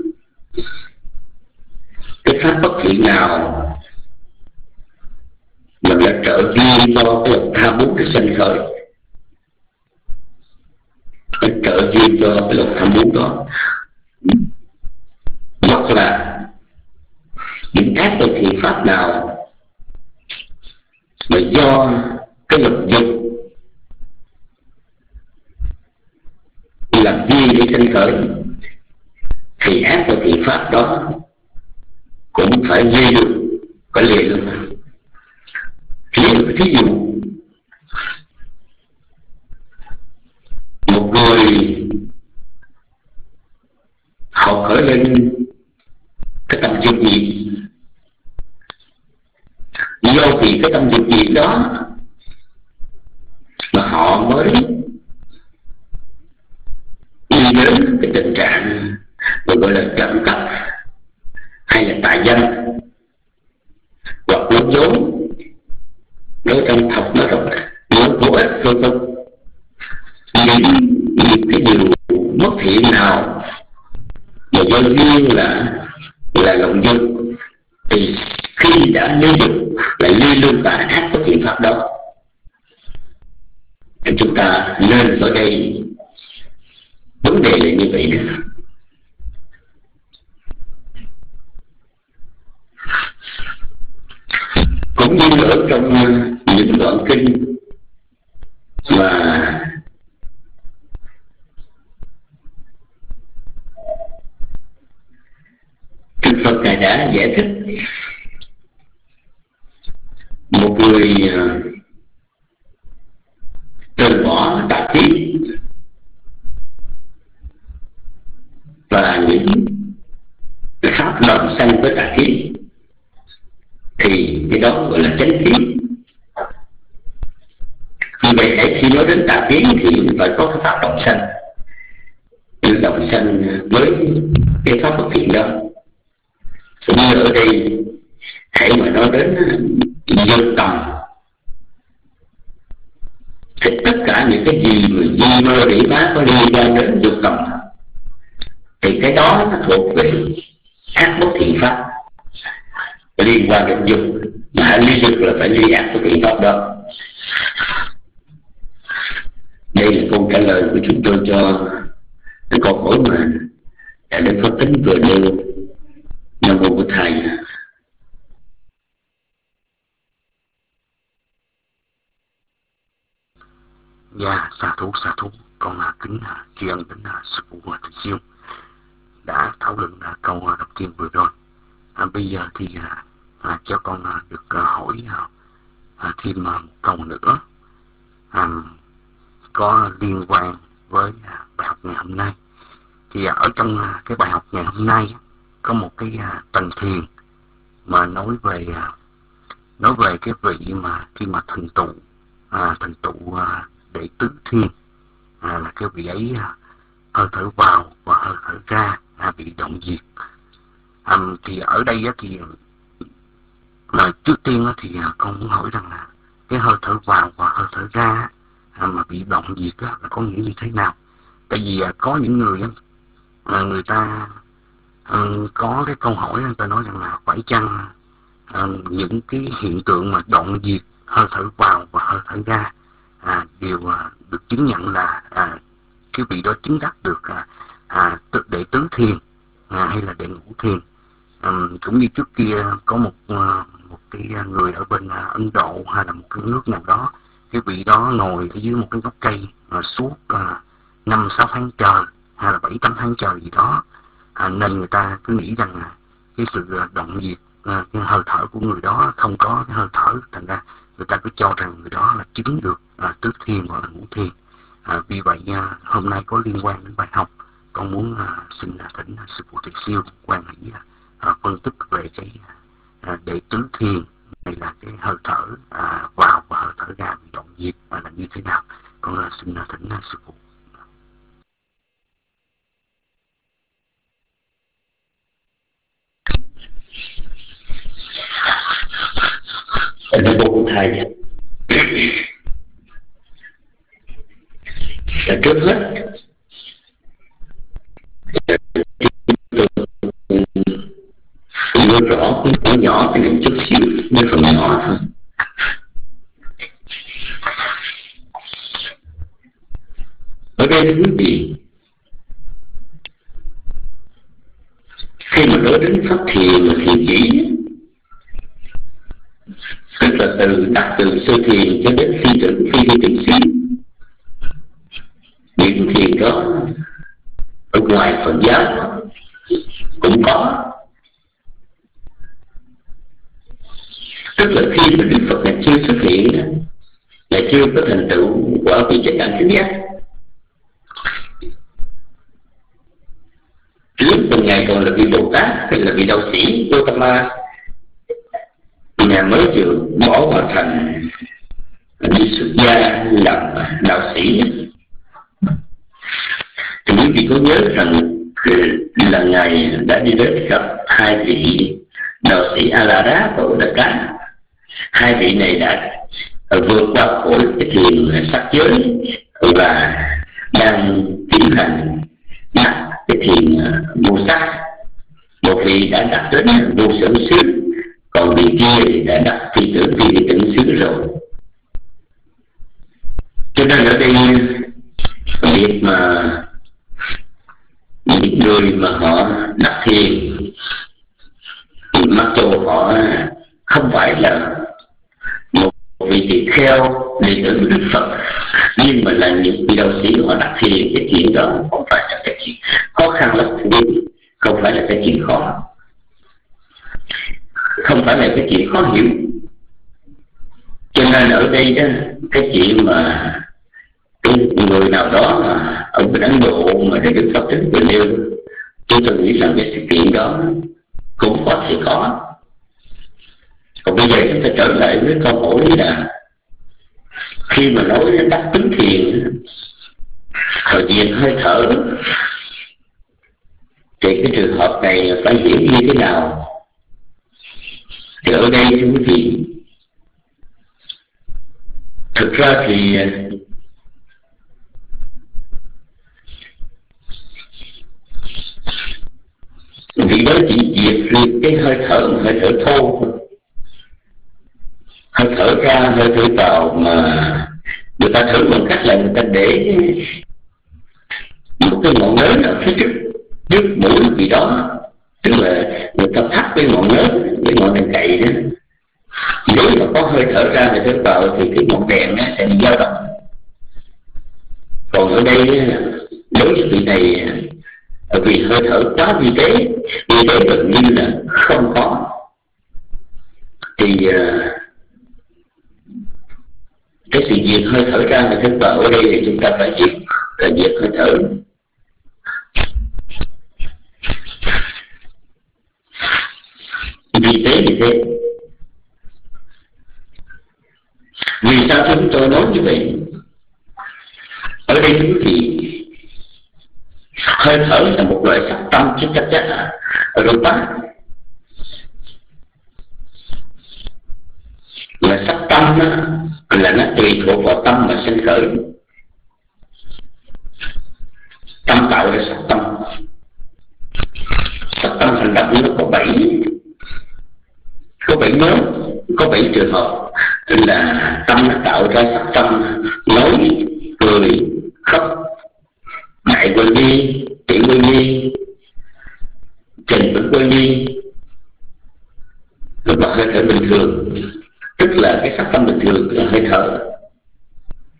cái pháp bất thiện nào mà nó trợ duyên cho cái lòng tham muốn được sinh khởi, nó trợ duyên cho cái lòng tham muốn đó, hoặc là những ác bất thiện pháp nào mà do cái lực dục làm duyên để sinh khởi, thì ác bất thiện pháp đó cũng phải ly được, phải lìa luôn. Thí dụ một người họ khởi lên cái tâm dục gì, do vì cái tâm dục gì đó mà họ mới đi đến cái tình trạng gọi là trộm cắp hay là tà dâm, hoặc nói dối, nói trong học nó rồi, nói vô ích vân vân. Những cái điều bất thiện nào mà do duyên là lòng dục, thì khi đã ly dục lại ly luôn cả ác bất thiện pháp đó. Thì chúng ta nên ở đây vấn đề là như vậy đó. Cũng như ở trong những đoạn kinh mà Đức Phật Ngài đã giải thích, một người từ bỏ tà kiến và những pháp đồng sanh với tà kiến, thì cái đó gọi là chánh kiến. Như vậy khi nói đến tà kiến thì phải có cái pháp đồng sanh, đồng sanh với cái pháp bất thiện đó. Như ở đây hãy mà nói đến dục tầm, thì tất cả những cái gì mà di mơ đỉ bá có liên quan đến dục tầm thì cái đó nó thuộc về ác bất thiện pháp, liên quan đến dục. Mà ly dục là phải ly ác bất thiện pháp đó. Đây là câu trả lời của chúng tôi cho cái câu hỏi mà Đại Đức Pháp Tính vừa nêu. Nam mô Bổn Thầy. Dạ, xà thú, con kính tri ân đến sư phụ Từ Siêu đã thảo luận câu đầu tiên vừa rồi. Bây giờ thì cho con được hỏi thêm một câu nữa có liên quan với bài học ngày hôm nay. Thì ở trong cái bài học ngày hôm nay có một cái tầng thiền mà nói về cái vị mà khi mà thành tựu đệ tứ thiền, là cái vị ấy hơi thở vào và hơi thở ra bị động diệt. Thì ở đây thì trước tiên thì con muốn hỏi rằng là cái hơi thở vào và hơi thở ra mà bị động diệt là có nghĩa như thế nào? Tại vì có những người người ta có cái câu hỏi, người ta nói rằng là phải chăng những cái hiện tượng mà động diệt hơi thở vào và hơi thở ra đều được chứng nhận là cái vị đó chứng đắc được đệ tứ thiền hay là đệ ngũ thiền. Cũng như trước kia có một cái người ở bên Ấn Độ hay là một cái nước nào đó, cái vị đó ngồi ở dưới một cái gốc cây suốt 5-6 tháng trời hay là 7-8 tháng trời gì đó, nên người ta cứ nghĩ rằng cái sự động diệt cái hơi thở của người đó không có cái hơi thở, thành ra người ta cứ cho rằng người đó là chứng được tứ thiền hoặc là ngũ thiền. Vì vậy hôm nay có liên quan đến bài học, con muốn xin thỉnh sư phụ Thầy Siêu quan hỷ phân tích về cái đệ tứ thiền này là cái hơi thở vào và hơi thở ra bị động diệt là như thế nào. Con xin thỉnh sư phụ. Nó vô thầy. Trước hết tôi rõ cái nhỏ cái này chút xíu, như phần nhỏ thôi. Ở đây thưa quý vị, khi mà nói đến pháp thiền và thiền chỉ, tức là đặt từ sơ thiền cho đến phi tưởng xứ, những thiền đó ở ngoài Phật giáo cũng có. Tức là khi mà Đức Phật là chưa xuất hiện, là chưa có thành tựu quả vị chánh đẳng chánh giác, lúc mà Ngài còn là vị Bồ Tát hay là vị đạo sĩ Gautama, Ngài mới chịu bỏ vào thành đi xuất gia làm đạo sĩ. Thì quý vị có nhớ rằng là Ngài đã đi đến gặp hai vị đạo sĩ A-la-rá và Uddaka. Hai vị này đã vượt qua khỏi cái thiền sắc giới và đang tiến hành đắc cái thiền vô sắc. Một vị đã đạt đến vô sở xứ, còn vị kia thì đã đắc phi tưởng xứ rồi. Cho nên ở đây việc mà những người mà họ đắc thiền, mặc dù họ không phải là một vị tỳ kheo đệ tử của Đức Phật, nhưng mà là những vị đạo sĩ họ đắc thiền, cái chuyện đó không phải là cái chuyện khó khăn lắm, không phải là cái chuyện khó, không phải là cái chuyện khó hiểu. Cho nên ở đây đó, cái chuyện mà cái người nào đó mà ở bên Ấn Độ mà để Đức Phật đến vừa nêu, tôi nghĩ rằng cái sự kiện đó cũng có thể có. Còn bây giờ chúng ta trở lại với câu hỏi là khi mà nói đến đắc tứ thiền rồi diệt hơi thở, thì cái trường hợp này phải hiểu như thế nào? Thì ở đây thưa quý vị, thực ra thì vì đó chỉ diệt cái hơi thở thô, hơi thở ra hơi thở vào, mà người ta thử bằng cách là người ta để một cái ngọn nến ở phía trước mũi gì đó, tức là người ta thắt cái ngọn nến, cái ngọn đèn cậy đó, nếu mà có hơi thở ra hơi thở vào thì cái ngọn đèn nó sẽ bị dao động. Còn ở đây đối với vị này, vì hơi thở quá vi tế gần như là không có, thì cái sự diệt hơi thở ra hơi thở vào ở đây thì chúng ta phải diệt hơi thở. Vì thế vì sao chúng tôi nói như vậy? Ở đây quý vị, hơi thở là một loại sắc tâm chứ chắc chắn là rupa, là sắc tâm là nó tùy thuộc vào tâm mà sinh khởi. Tâm tạo ra sắc tâm hành động nó có 7 nhóm, có 7 trường hợp là tâm nó tạo ra sắc tâm: nói, cười, khóc, đại quên đi, tiểu quên đi, trình vẫn quên đi, và hơi thở bình thường, tức là cái sắc tâm bình thường là hơi thở.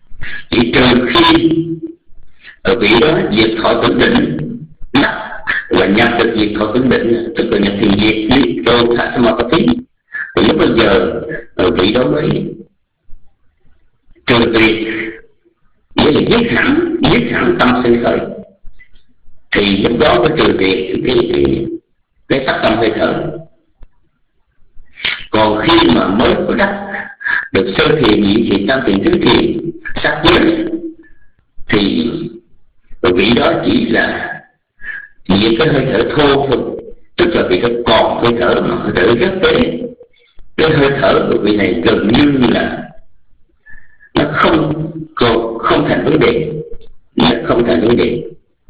Chỉ trừ khi ở vị đó diệt thọ tưởng định là nhập được diệt thọ tưởng định, tức là nhập thiền diệt rồi thả samadhi. Thì lúc bây giờ vị đó mới trừ tuyệt, nghĩa là giết hẳn tâm sinh khởi. Thì lúc đó mới trừ tuyệt cái sắc tâm hơi thở. Còn khi mà mới có đắc được sơ thiền, nhị thiền, tam thiền, tứ thiền, sắc giới, thì vị đó chỉ là diệt cái hơi thở thô thôi, tức là vị đó còn hơi thở mà hơi thở rất tế. Cái hơi thở của vị này gần như là nó không thành vấn đề, không thành vấn đề.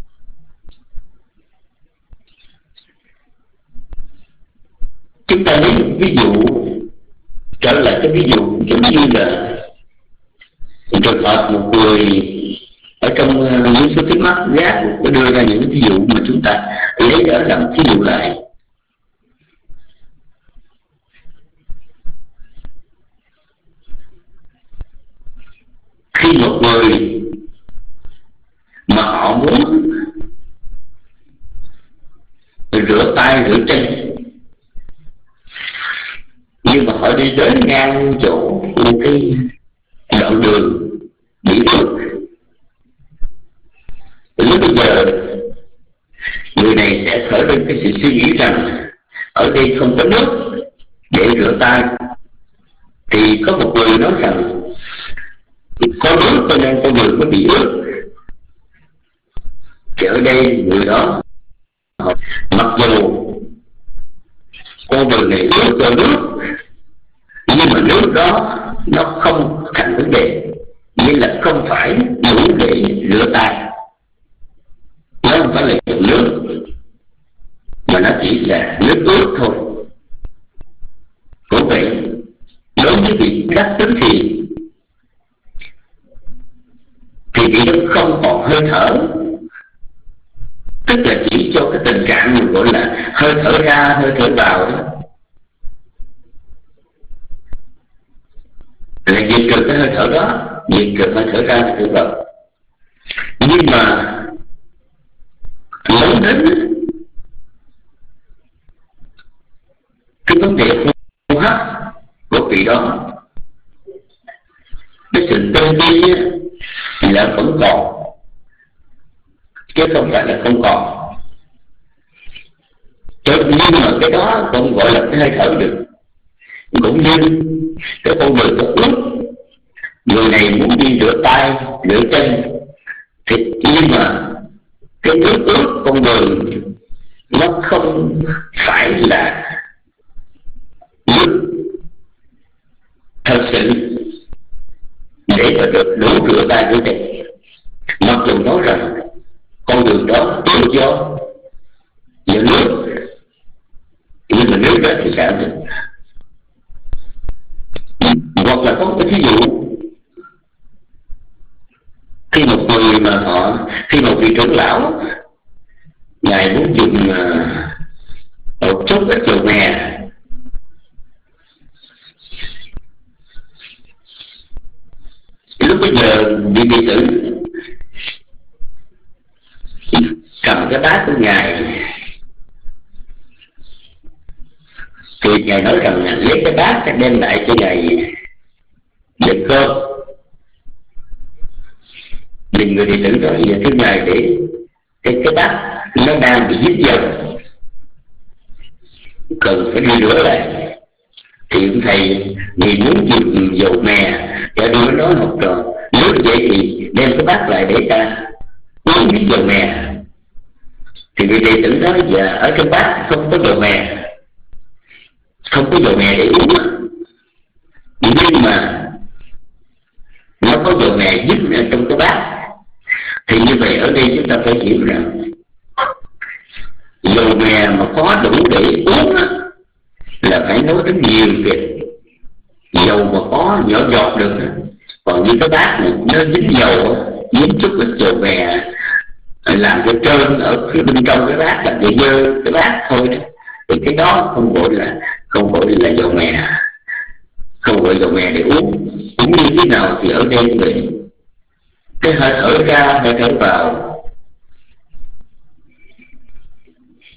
Chúng ta lấy ví dụ, trở lại cái ví dụ giống như là trường hợp một người ở trong những số tiếng mắt giác có đưa ra những ví dụ mà chúng ta lấy đó làm thí dụ lại. Khi một người mà họ muốn rửa tay rửa chân, nhưng mà họ đi đến ngang chỗ một cái đoạn đường bị ướt, lúc bây giờ người này sẽ khởi lên cái sự suy nghĩ rằng ở đây không có nước để rửa tay. Thì có một người nói rằng có nước cho nên con người mới bị ướt. Thì ở đây người đó mặc dù con người này ướt do nước, nhưng mà nước đó nó không thành vấn đề, nghĩa là không phải đủ để rửa tay. Nó không phải là dùng nước, mà nó chỉ là nước ướt thôi. Cũng vậy, đối với vị đắc tứ thiền thì vị đó không còn hơi thở, tức là chỉ cho cái tình trạng gọi là hơi thở ra hơi thở vào đó, là diệt trừ cái hơi thở đó, diệt trừ hơi thở ra hơi thở vào. Nhưng mà lớn đến cái vấn đề hô hấp của vị đó, cái sự tê bi là vẫn còn, chứ không phải là không còn. Nhưng mà cái đó không gọi là cái hơi thở được. Cũng như cái con người có ướt, người này muốn đi rửa tay rửa chân, thì nhưng mà cái nước ướt con người nó không phải là nước thật sự để mà được đủ rửa tay rửa chân. Mặc dù nói rằng con đường đó ướt do nước, nhưng mà nước đó thì sao được. Hoặc là có một cái thí dụ, khi một người mà khi một vị trưởng lão ngài muốn dùng một chút ít dầu mè, lúc bây giờ vị đệ tử cầm cái bát của ngài, thì ngài nói rằng lấy cái bát đem lại cho ngài để cơm. Thì người đệ tử nói về thưa ngài, để cái bát nó đang bị dính dầu, cần phải đi rửa lại. Thì ông thầy vì muốn dùng dầu mè, cho đưa nói học trò nếu vậy thì đem cái bát lại để ta uống với dầu mè. Thì người đệ tử nói dạ ở trong bát không có dầu mè, không có dầu mè để uống, nhưng mà nó có dầu mè dính ở trong cái bát. Thì như vậy ở đây chúng ta phải hiểu rằng dầu mè mà có đủ để uống là phải nói đến nhiều việc. Dầu mà có nhỏ giọt được, còn như cái bát này nó dính dầu, dính chút ít dầu mè làm cho trơn ở phía bên trong cái bát, làm cho dơ cái bát thôi đó. Thì cái đó không gọi là dầu mè, không gọi dầu mè để uống. Cũng như thế nào thì ở đây vậy, cái hơi thở ra hơi thở vào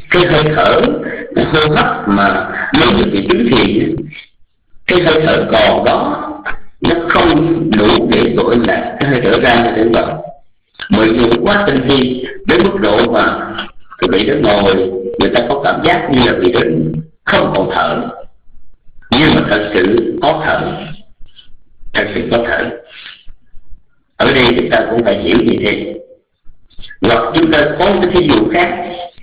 cái hơi thở hô hấp mà mới được bị chứng thiền, cái hơi thở còn đó nó không đủ để gọi là cái hơi thở ra hơi thở vào. Mọi người quá tinh vi đến mức độ mà cái vị đó ngồi người ta có cảm giác như là vị đó không còn thở, nhưng mà thật sự có thở, thật sự có thở. Ở đây chúng ta cũng phải hiểu như thế. Hoặc chúng ta có cái thí dụ khác,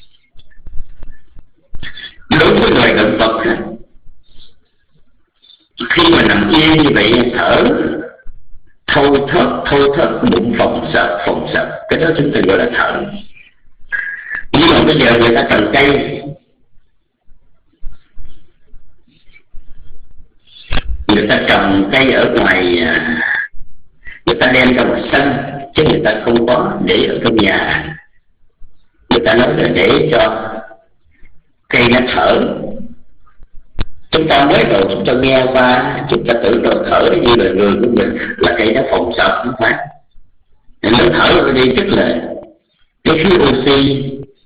đối với loài động vật khi mà nằm yên như vậy thở thâu thớt bụng phồng sập, cái đó chúng ta gọi là thở. Nhưng mà bây giờ người ta trồng cây, người ta trồng cây ở ngoài, người ta đem ra ngoài sân chứ người ta không có để ở trong nhà. Người ta nói là để cho cây nó thở. Chúng ta mới đầu chúng ta nghe qua, chúng ta tưởng là thở như là người của mình là cây nó phồng sập, không phải. Nó thở ở đây tức là cái khí oxy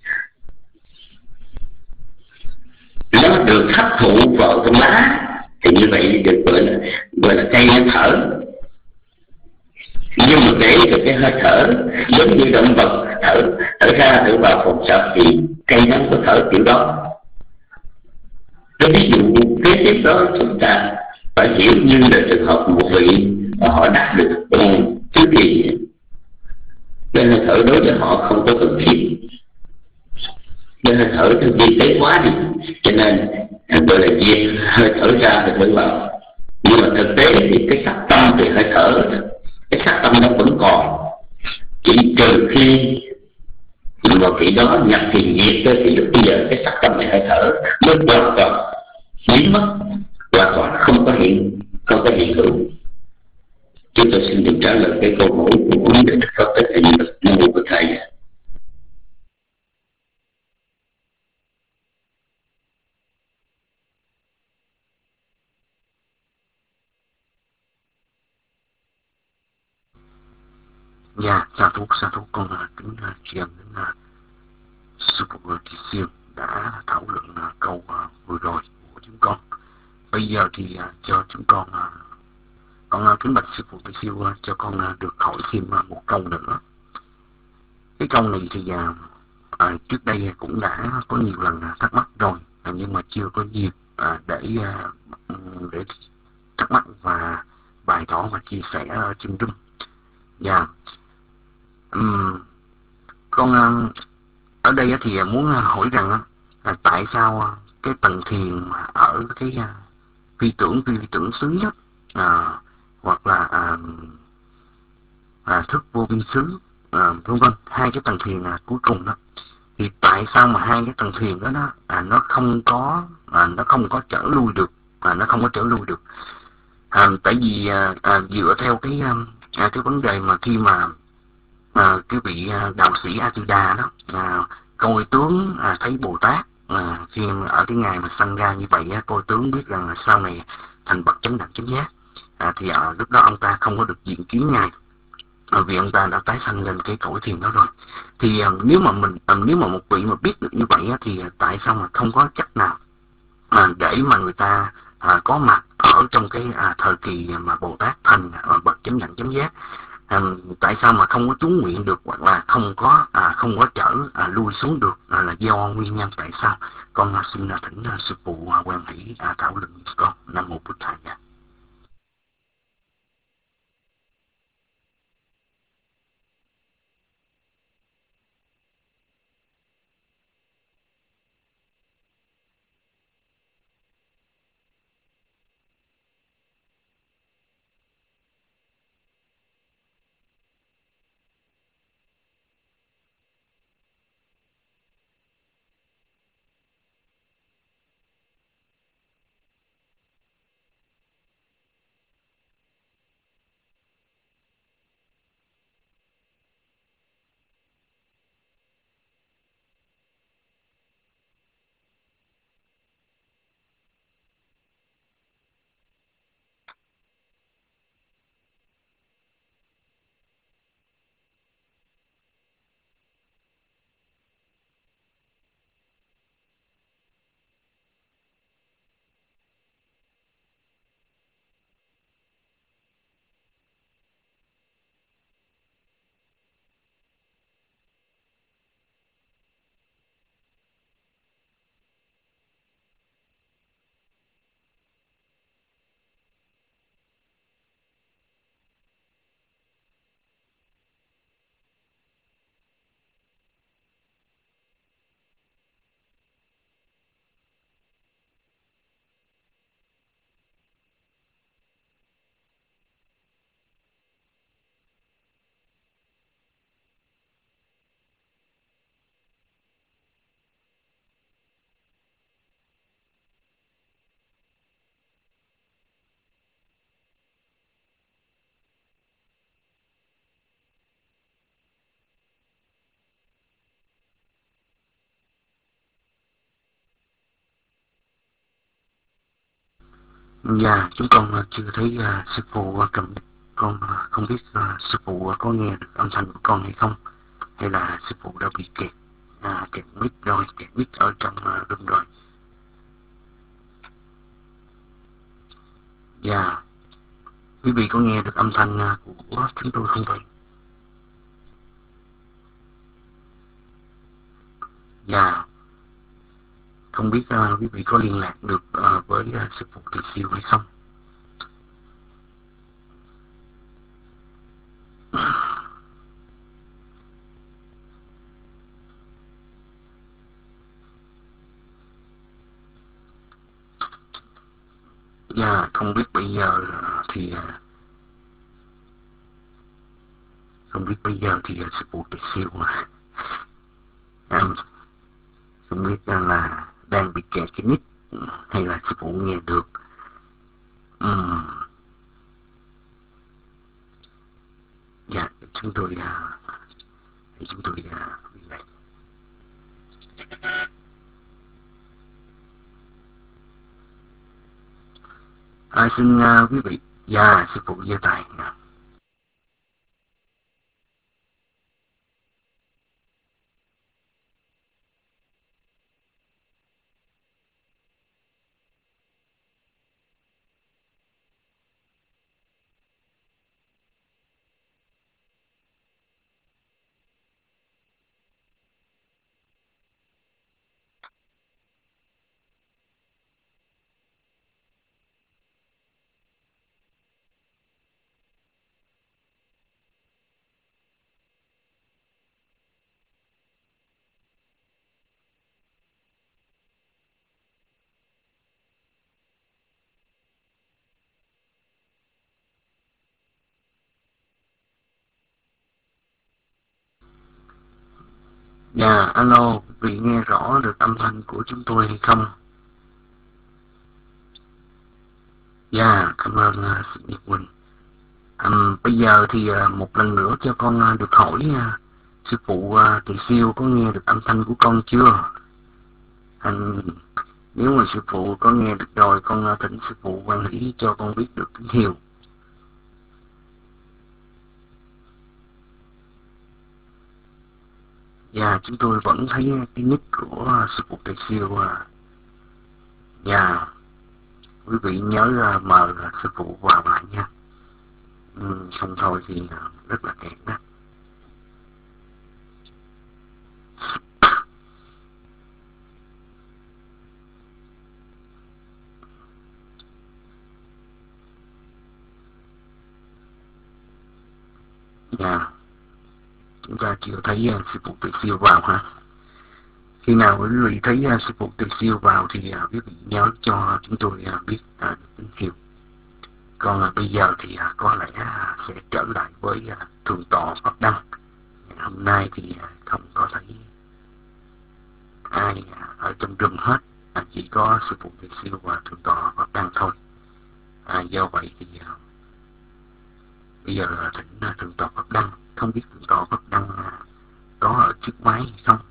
nó được hấp thụ vào trong lá, thì như vậy được gọi là cây nó thở. Nhưng mà kể về cái hơi thở giống như động vật thở ra thở vào phồng sập thì cây nó có thở kiểu đó. Cái ví dụ kế tiếp đó chúng ta phải hiểu như là trường hợp một vị mà họ đắc được trước kỳ, cái hơi thở đối với họ không có cần thiết, cái hơi thở theo vi tế quá đi, cho nên gọi là việc hơi thở ra hơi thở vào. Nhưng mà thực tế thì cái sắc tâm về hơi thở, cái sắc tâm nó vẫn còn, chỉ trừ khi mà vị đó nhập thiền diệt thì lúc bây giờ cái sắc tâm này hơi thở mới hoàn toàn biến mất, hoàn toàn không có hiện hữu. Chúng tôi xin được trả lời cái câu hỏi của vấn đề Đức Phật Thích Ca Mâu Ni. Nam mô Bổn Thầy. Dạ, sa thú con kính tri ân đến sư phụ Kỳ Siêu đã thảo luận câu vừa rồi của chúng con. Bây giờ thì cho chúng con kính bạch sư phụ Kỳ Siêu cho con được hỏi thêm một câu nữa. Cái câu này thì trước đây cũng đã có nhiều lần thắc mắc rồi, nhưng mà chưa có dịp để thắc mắc và bày tỏ và chia sẻ ở trên room. Dạ, con ở đây thì muốn hỏi rằng là tại sao cái tầng thiền ở cái phi tưởng xứ hoặc là thức vô vi xứ, vân vân, hai cái tầng thiền cuối cùng đó, thì tại sao mà hai cái tầng thiền đó nó không có trở lui được, nó không có trở lui được. Tại vì dựa theo cái vấn đề mà khi mà cái vị đạo sĩ Atida đó coi tướng thấy Bồ Tát khi ở cái ngày mà sanh ra như vậy, coi tướng biết rằng là sau này thành bậc chánh đẳng chánh giác, thì lúc đó ông ta không có được diện kiến ngài, vì ông ta đã tái sanh lên cái cõi thiền đó rồi. Thì nếu mà một vị mà biết được như vậy thì tại sao mà không có cách nào để mà người ta có mặt ở trong cái thời kỳ mà Bồ Tát thành bậc chánh đẳng chánh giác, tại sao mà không có trú nguyện được, hoặc là không có trở lui xuống được, là do nguyên nhân tại sao? Con xin thỉnh sư phụ quan hỷ thảo luận với con. Nam mô Bổn Thầy. Dạ, chúng con chưa thấy sư phụ cầm mic. Con không biết sư phụ có nghe được âm thanh của con hay không, hay là sư phụ đã bị kẹt mic rồi, kẹt mic ở trong room rồi. Dạ, quý vị có nghe được âm thanh của chúng tôi không vậy? Dạ, không biết quý vị có liên lạc được với sư phụ Từ Siêu hay không? Dạ, không biết bây giờ thì sư phụ Từ Siêu không biết là đang bị kẹt cái mic hay là sư phụ nghe được. Dạ, chúng tôi liên lạc. Xin quý vị. Dạ, sư phụ giơ tay. Dạ, alo, quý vị nghe rõ được âm thanh của chúng tôi hay không? Dạ, cảm ơn sự Nhật Quỳnh. Bây giờ thì một lần nữa cho con được hỏi sư phụ Từ Siêu có nghe được âm thanh của con chưa? Nếu mà sư phụ có nghe được rồi, con thỉnh sư phụ quan hỷ cho con biết được tín hiệu. Dạ, chúng tôi vẫn thấy cái nick của sư phụ Từ Siêu. Dạ, quý vị nhớ mời sư phụ vào lại nha. Không thôi thì rất là kẹt đó. Dạ, chúng ta chưa thấy sư phụ Từ Siêu vào ha. Khi nào quý vị thấy sư phụ Từ Siêu vào thì quý vị nhớ cho chúng tôi biết tín hiệu. Còn bây giờ thì có lẽ sẽ trở lại với thượng tọa Pháp Đăng. Hôm nay thì không có thấy ai ở trong rừng hết, chỉ có sư phụ Từ Siêu và thượng tọa Pháp Đăng thôi. Do vậy thì bây giờ thỉnh thượng tọa Pháp Đăng. Không biết thượng tọa Pháp Đăng có ở trước máy hay không?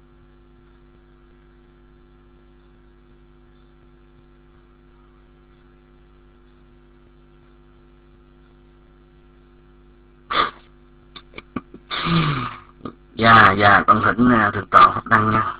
Dạ, con thỉnh thượng tọa Pháp Đăng nha.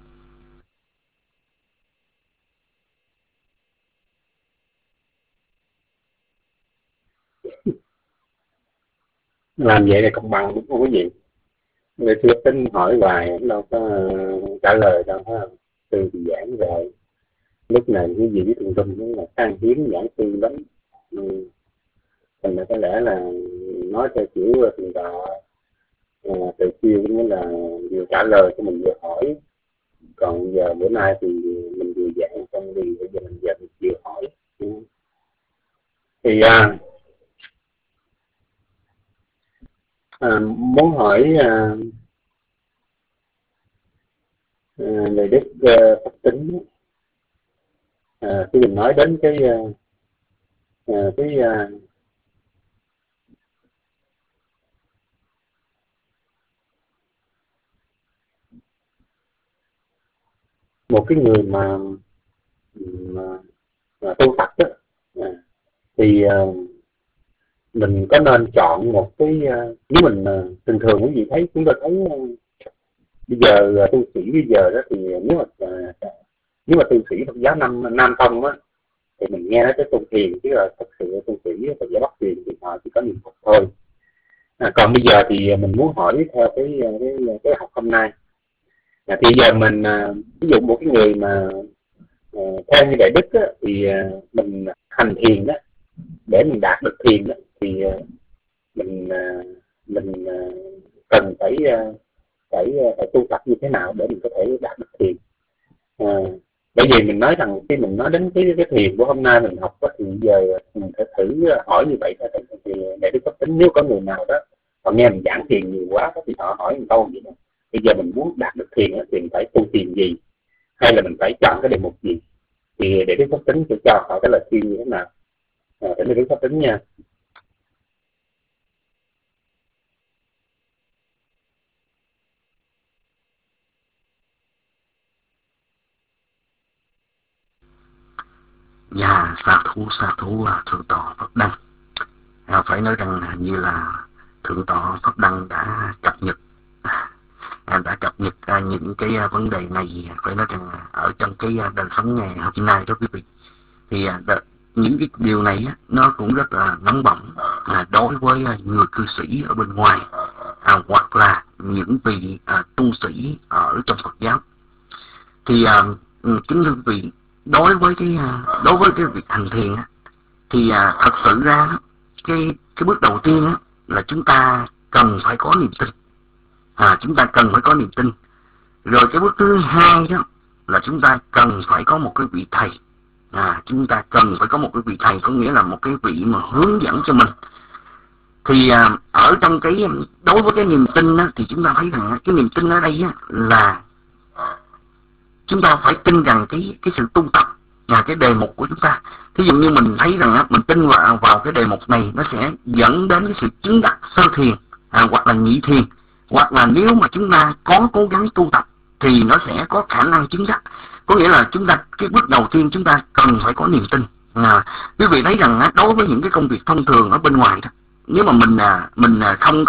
Làm vậy là công bằng đúng không quý vị? Người xưa tính hỏi hoài đâu có trả lời đâu ha. Từ thì giảng rồi, lúc này quý vị với trung cũng là khan hiếm giảng sư lắm. Thành ra có lẽ là nói theo kiểu thượng tọa Từ Siêu cũng là vừa trả lời cho mình vừa hỏi. Còn giờ bữa nay thì mình vừa giảng xong thì bây giờ mình vừa hỏi. Thì muốn hỏi về đức Phật tính. Khi mình nói đến cái một cái người mà tu Phật đó, thì mình có nên chọn một cái nếu mình thường thường quý vị thấy, chúng ta thấy bây giờ tu sĩ bây giờ đó, thì nếu mà tu sĩ Phật giáo Nam Tông á, thì mình nghe nói tới tu thiền, chứ là thật sự tu sĩ Phật giáo Bắc thiền thì họ chỉ có niệm Phật thôi. Còn bây giờ thì mình muốn hỏi theo cái học hôm nay, thì giờ mình ví dụ một cái người mà theo như Đại Đức á, thì mình hành thiền đó, để mình đạt được thiền đó, thì mình cần phải tu tập như thế nào để mình có thể đạt được thiền. Bởi vì mình nói rằng khi mình nói đến cái thiền của hôm nay mình học đó, thì giờ mình phải thử hỏi như vậy thôi. Thì Đại Đức Pháp Tính, nếu có người nào đó họ nghe mình giảng thiền nhiều quá thì họ hỏi một câu gì đó, bây giờ mình muốn đạt được thiền thì mình phải tu thiền gì, hay là mình phải chọn cái đề mục gì, thì Đại Đức Pháp Tính sẽ cho họ cái lời khuyên như thế nào. Để Đại Đức Pháp Tính nha. Dạ, sa thú Thượng tọa Pháp Đăng. Phải nói rằng như là Thượng tọa Pháp Đăng đã cập nhật những cái vấn đề này. Phải nói rằng ở trong cái đời sống ngày hôm nay đó quý vị, thì những cái điều này nó cũng rất là nóng bỏng đối với người cư sĩ ở bên ngoài, hoặc là những vị tu sĩ ở trong Phật giáo. Thì kính thưa quý vị, đối với cái việc hành thiền thì thật sự ra cái bước đầu tiên là chúng ta cần phải có niềm tin. Chúng ta cần phải có niềm tin. Rồi cái bước thứ hai đó là chúng ta cần phải có một cái vị thầy. Chúng ta cần phải có một cái vị thầy, có nghĩa là một cái vị mà hướng dẫn cho mình. Thì ở trong đối với cái niềm tin thì chúng ta thấy rằng cái niềm tin ở đây là chúng ta phải tin rằng cái sự tu tập là cái đề mục của chúng ta. Thí dụ như mình thấy rằng mình tin vào cái đề mục này, nó sẽ dẫn đến cái sự chứng đắc sơ thiền, hoặc là nhị thiền, hoặc là nếu mà chúng ta có cố gắng tu tập thì nó sẽ có khả năng chứng đắc. Có nghĩa là cái bước đầu tiên chúng ta cần phải có niềm tin. Quý vị thấy rằng đối với những cái công việc thông thường ở bên ngoài đó, nếu mà mình không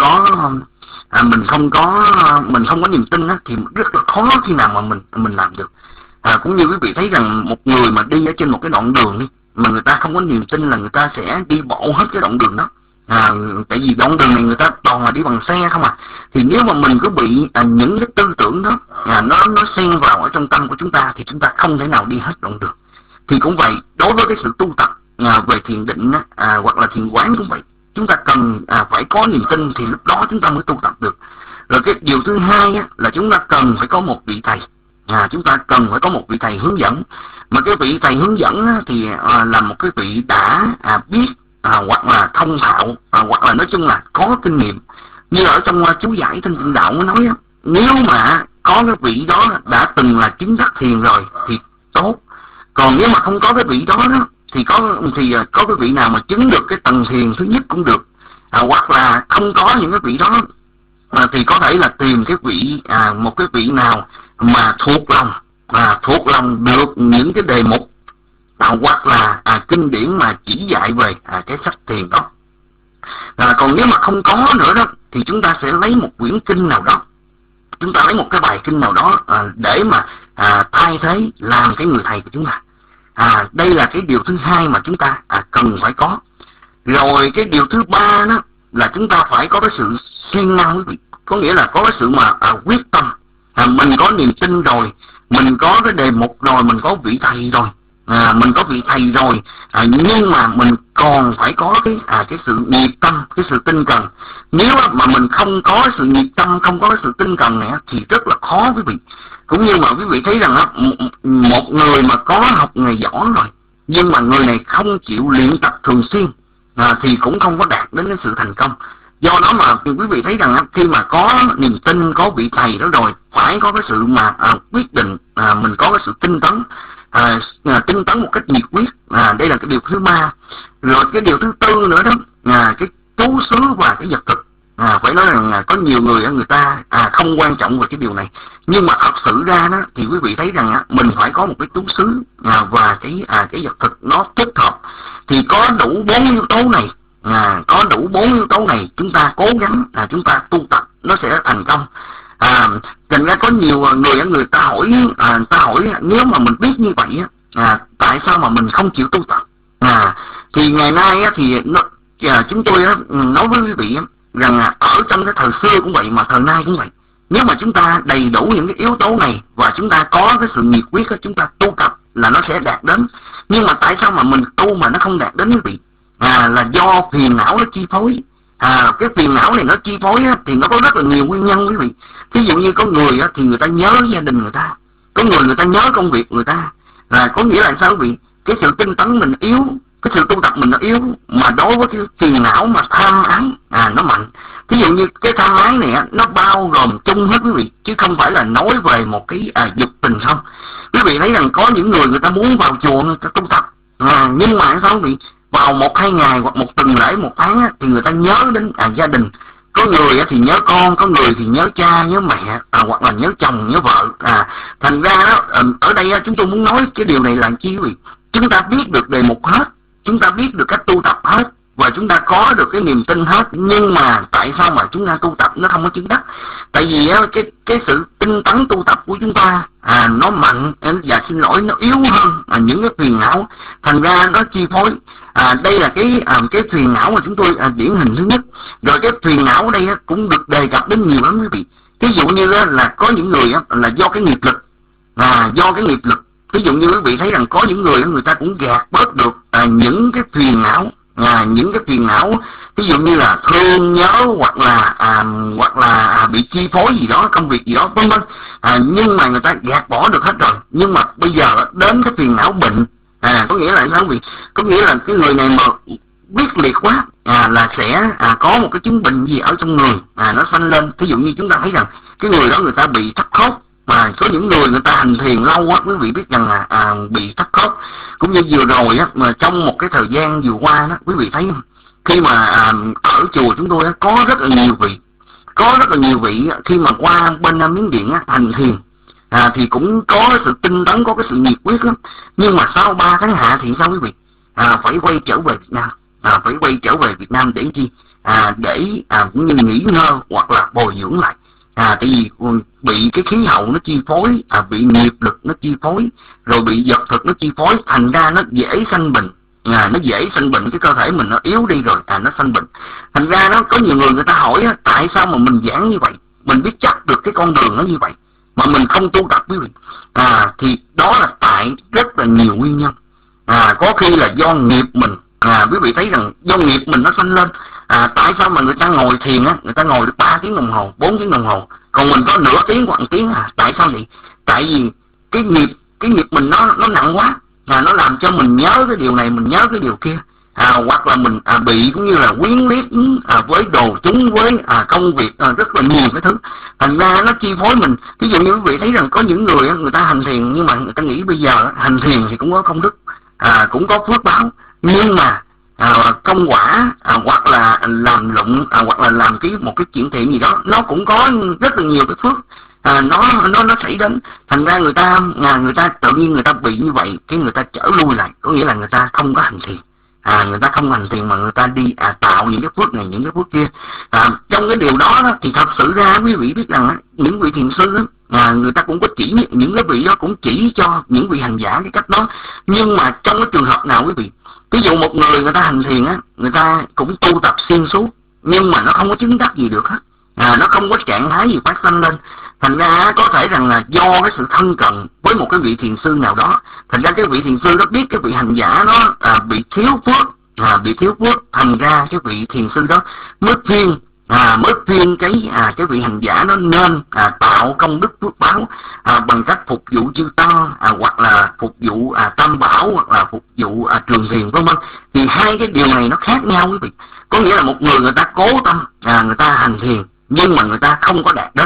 có niềm tin thì rất là khó khi nào mà mình làm được. Cũng như quý vị thấy rằng một người mà đi ở trên một cái đoạn đường đi, mà người ta không có niềm tin là người ta sẽ đi bộ hết cái đoạn đường đó. Tại vì đoạn đường này người ta toàn là đi bằng xe không thì nếu mà mình cứ bị những cái tư tưởng đó nó xen vào ở trong tâm của chúng ta, thì chúng ta không thể nào đi hết đoạn đường. Thì cũng vậy, đối với cái sự tu tập về thiền định hoặc là thiền quán cũng vậy, chúng ta cần phải có niềm tin thì lúc đó chúng ta mới tu tập được. Rồi cái điều thứ hai là chúng ta cần phải có một vị thầy. Chúng ta cần phải có một vị thầy hướng dẫn. Mà cái vị thầy hướng dẫn thì là một cái vị đã biết, hoặc là thông thạo, hoặc là nói chung là có kinh nghiệm. Như ở trong chú giải Thanh Tịnh Đạo nói nếu mà có cái vị đó đã từng là chứng đắc thiền rồi thì tốt. Còn nếu mà không có cái vị đó thì có cái vị nào mà chứng được cái tầng thiền thứ nhất cũng được. Hoặc là không có những cái vị đó thì có thể là tìm cái vị một cái vị nào mà thuộc lòng được những cái đề mục hoặc là kinh điển mà chỉ dạy về cái sách thiền đó. Còn nếu mà không có nữa đó thì chúng ta sẽ lấy một quyển kinh nào đó, chúng ta lấy một cái bài kinh nào đó để mà thay thế làm cái người thầy của chúng ta. Đây là cái điều thứ hai mà chúng ta cần phải có. Rồi cái điều thứ ba đó là chúng ta phải có cái sự siêng năng quý vị. Có nghĩa là có cái sự mà quyết tâm. Mình có niềm tin rồi, mình có cái đề mục rồi, mình có vị thầy rồi, nhưng mà mình còn phải có cái sự nhiệt tâm, cái sự tinh cần. Nếu mà mình không có sự nhiệt tâm, không có sự tinh cần này thì rất là khó quý vị. Cũng như mà quý vị thấy rằng một người mà có học nghề võ rồi, nhưng mà người này không chịu luyện tập thường xuyên thì cũng không có đạt đến cái sự thành công. Do đó mà quý vị thấy rằng khi mà có niềm tin, có vị thầy đó rồi, phải có cái sự mà quyết định, mình có cái sự tinh tấn một cách nhiệt quyết. Đây là cái điều thứ ba. Rồi cái điều thứ tư nữa đó, cái trú xứ và cái vật thực. Phải nói rằng có nhiều người người ta không quan trọng về cái điều này, nhưng mà thật sự ra đó thì quý vị thấy rằng mình phải có một cái tú xứ và cái vật thực nó kết hợp, thì có đủ 4 yếu tố này, có đủ 4 yếu tố này chúng ta cố gắng chúng ta tu tập nó sẽ thành công. Thành ra có nhiều người ta hỏi nếu mà mình biết như vậy tại sao mà mình không chịu tu tập? Thì ngày nay thì chúng tôi nói với quý vị rằng ở trong cái thời xưa cũng vậy mà thời nay cũng vậy. Nếu mà chúng ta đầy đủ những cái yếu tố này và chúng ta có cái sự nhiệt quyết chúng ta tu tập là nó sẽ đạt đến. Nhưng mà tại sao mà mình tu mà nó không đạt đến quý vị? Là do phiền não nó chi phối. Cái phiền não này nó chi phối thì nó có rất là nhiều nguyên nhân quý vị. Ví dụ như có người thì người ta nhớ gia đình người ta, có người ta nhớ công việc người ta, có nghĩa là sao quý vị? Cái sự tinh tấn mình yếu, cái sự tu tập mình nó yếu, mà đối với cái phiền não mà tham ái nó mạnh. Ví dụ như cái tham ái này nó bao gồm chung hết quý vị, chứ không phải là nói về một cái dục tình không. Quý vị thấy rằng có những người ta muốn vào chùa người ta tu tập, nhưng mà sao quý vị? Vào 1-2 ngày hoặc một tuần lễ, một tháng thì người ta nhớ đến gia đình. Có người thì nhớ con, có người thì nhớ cha, nhớ mẹ, hoặc là nhớ chồng, nhớ vợ. Thành ra đó, ở đây chúng tôi muốn nói cái điều này là chi quý vị? Chúng ta biết được đề mục hết, chúng ta biết được cách tu tập hết, và chúng ta có được cái niềm tin hết, nhưng mà tại sao mà chúng ta tu tập nó không có chứng đắc? Tại vì cái sự tinh tấn tu tập của chúng ta nó mạnh, và xin lỗi nó yếu hơn những cái phiền não, thành ra nó chi phối. Đây là cái phiền não mà chúng tôi điển hình thứ nhất. Rồi cái phiền não ở đây cũng được đề cập đến nhiều lắm quý vị. Ví dụ như là có những người là do cái nghiệp lực, do cái nghiệp lực. Ví dụ như quý vị thấy rằng có những người ta cũng gạt bớt được những cái phiền não, ví dụ như là thương nhớ hoặc là bị chi phối gì đó, công việc gì đó vân vân, nhưng mà người ta gạt bỏ được hết rồi. Nhưng mà bây giờ đến cái phiền não bệnh, có nghĩa là sao quý vị? Có nghĩa là cái người này mà quyết liệt quá là sẽ có một cái chứng bệnh gì ở trong người nó sanh lên. Ví dụ như chúng ta thấy rằng cái người đó người ta bị thấp khớp, mà có những người ta hành thiền lâu quá, quý vị biết rằng là bị thấp khớp. Cũng như vừa rồi mà trong một cái thời gian vừa qua đó, quý vị thấy không? Khi mà ở chùa chúng tôi có rất là nhiều vị khi mà qua bên Miến Điện hành thiền thì cũng có sự tinh tấn, có cái sự nhiệt quyết lắm. Nhưng mà sau 3 tháng hạ thì sao quý vị? Phải quay trở về Việt Nam, phải quay trở về Việt Nam để chi? Để cũng như nghỉ ngơi hoặc là bồi dưỡng lại. Tại vì bị cái khí hậu nó chi phối, bị nghiệp lực nó chi phối, rồi bị vật thực nó chi phối, thành ra nó dễ sanh bệnh. Nó dễ sanh bệnh, cái cơ thể mình nó yếu đi rồi nó sanh bệnh. Thành ra nó có nhiều người ta hỏi tại sao mà mình giảng như vậy, mình biết chắc được cái con đường nó như vậy mà mình không tu tập quý vị. Thì đó là tại rất là nhiều nguyên nhân. Có khi là do nghiệp mình, quý vị thấy rằng do nghiệp mình nó sanh lên. Tại sao mà người ta ngồi thiền người ta ngồi được 3 tiếng đồng hồ, 4 tiếng đồng hồ, còn mình có nửa tiếng hoặc 1 tiếng tại sao vậy? Tại vì cái nghiệp mình nó nặng quá, nó làm cho mình nhớ cái điều này, mình nhớ cái điều kia, hoặc là mình bị cũng như là quyến liếc với đồ chúng, với công việc, rất là nhiều cái thứ, thành ra nó chi phối mình. Ví dụ như quý vị thấy rằng có những người ta hành thiền, nhưng mà người ta nghĩ bây giờ hành thiền thì cũng có công đức, cũng có phước báo, nhưng mà công quả hoặc là làm lụng hoặc là làm một cái chuyện thiện gì đó, nó cũng có rất là nhiều cái phước nó xảy đến. Thành ra người ta tự nhiên người ta bị như vậy, cái người ta trở lui lại, có nghĩa là người ta không có hành thiền. Người ta không hành thiền mà người ta đi tạo những cái phước này, những cái phước kia. Trong cái điều đó thì thật sự ra quý vị biết rằng những vị thiền sư người ta cũng có chỉ, những cái vị đó cũng chỉ cho những vị hành giả cái cách đó. Nhưng mà trong cái trường hợp nào quý vị, ví dụ một người ta hành thiền người ta cũng tu tập xuyên suốt, nhưng mà nó không có chứng đắc gì được hết, nó không có trạng thái gì phát sinh lên. Thành ra có thể rằng là do cái sự thân cận với một cái vị thiền sư nào đó, thành ra cái vị thiền sư đó biết cái vị hành giả đó bị thiếu phước, thành ra cái vị thiền sư đó mới khuyên cái vị hành giả nó nên tạo công đức phước báo bằng cách phục vụ chư tăng, hoặc là phục vụ tam bảo, hoặc là phục vụ trường thiền vân vân. Thì hai cái điều này nó khác nhau quý vị. Có nghĩa là một người ta cố tâm người ta hành thiền, nhưng mà người ta không có đạt đến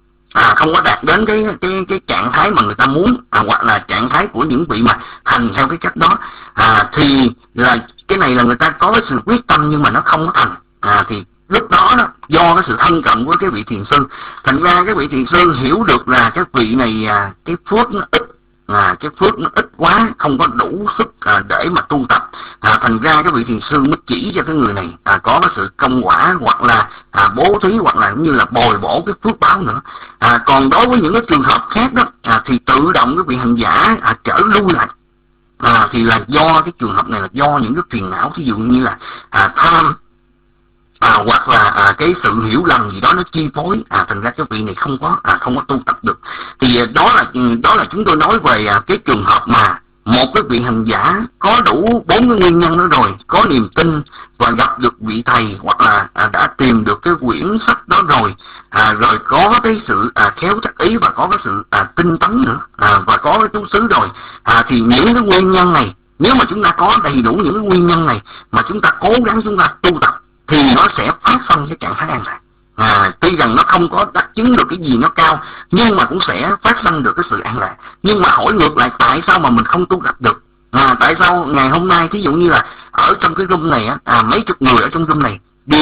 cái trạng thái mà người ta muốn, hoặc là trạng thái của những vị mà hành theo cái cách đó, thì là cái này là người ta có cái sự quyết tâm nhưng mà nó không có thành. Thì lúc đó đó do cái sự thân cận với cái vị thiền sư, thành ra cái vị thiền sư hiểu được là cái vị này cái phước nó ít, cái phước nó ít quá, không có đủ sức để mà tu tập, thành ra cái vị thiền sư mới chỉ cho cái người này có cái sự công quả, hoặc là bố thí, hoặc là cũng như là bồi bổ cái phước báo nữa. Còn đối với những cái trường hợp khác đó thì tự động cái vị hành giả trở lui lại, thì là do cái trường hợp này là do những cái phiền não, ví dụ như là tham, hoặc là cái sự hiểu lầm gì đó nó chi phối, thành ra cái vị này không có tu tập được. Thì đó là chúng tôi nói về cái trường hợp mà một cái vị hành giả có đủ 4 cái nguyên nhân đó rồi, có niềm tin và gặp được vị thầy, hoặc là đã tìm được cái quyển sách đó rồi, rồi có cái sự khéo chắc ý, và có cái sự tinh tấn nữa, và có cái chú xứ rồi, thì những cái nguyên nhân này, nếu mà chúng ta có đầy đủ những cái nguyên nhân này mà chúng ta cố gắng chúng ta tu tập thì nó sẽ phát sinh cái trạng thái an lạc. Tuy rằng nó không có đắc chứng được cái gì nó cao, nhưng mà cũng sẽ phát sinh được cái sự an lạc. Nhưng mà hỏi ngược lại, tại sao mà mình không tu tập được? Tại sao ngày hôm nay thí dụ như là ở trong cái room này mấy chục người ở trong room này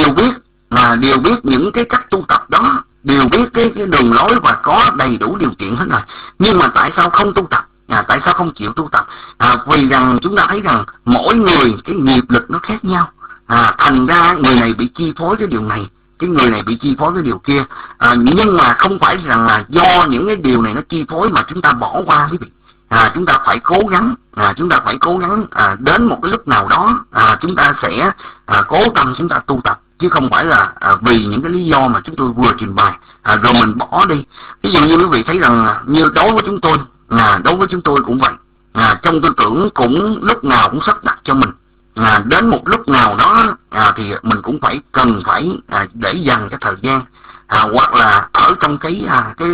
đều biết những cái cách tu tập đó, đều biết cái đường lối và có đầy đủ điều kiện hết rồi, nhưng mà tại sao không tu tập? Tại sao không chịu tu tập? Vì rằng chúng ta thấy rằng mỗi người cái nghiệp lực nó khác nhau, thành ra người này bị chi phối cái điều này, cái người này bị chi phối cái điều kia, nhưng mà không phải rằng là do những cái điều này nó chi phối mà chúng ta bỏ qua quý vị. Chúng ta phải cố gắng, đến một cái lúc nào đó chúng ta sẽ cố tâm chúng ta tu tập, chứ không phải là vì những cái lý do mà chúng tôi vừa trình bày rồi mình bỏ đi. Ví dụ như quý vị thấy rằng như đối với chúng tôi cũng vậy, trong tư tưởng cũng lúc nào cũng sắp đặt cho mình đến một lúc nào đó thì mình cũng cần phải để dành cái thời gian, hoặc là ở trong cái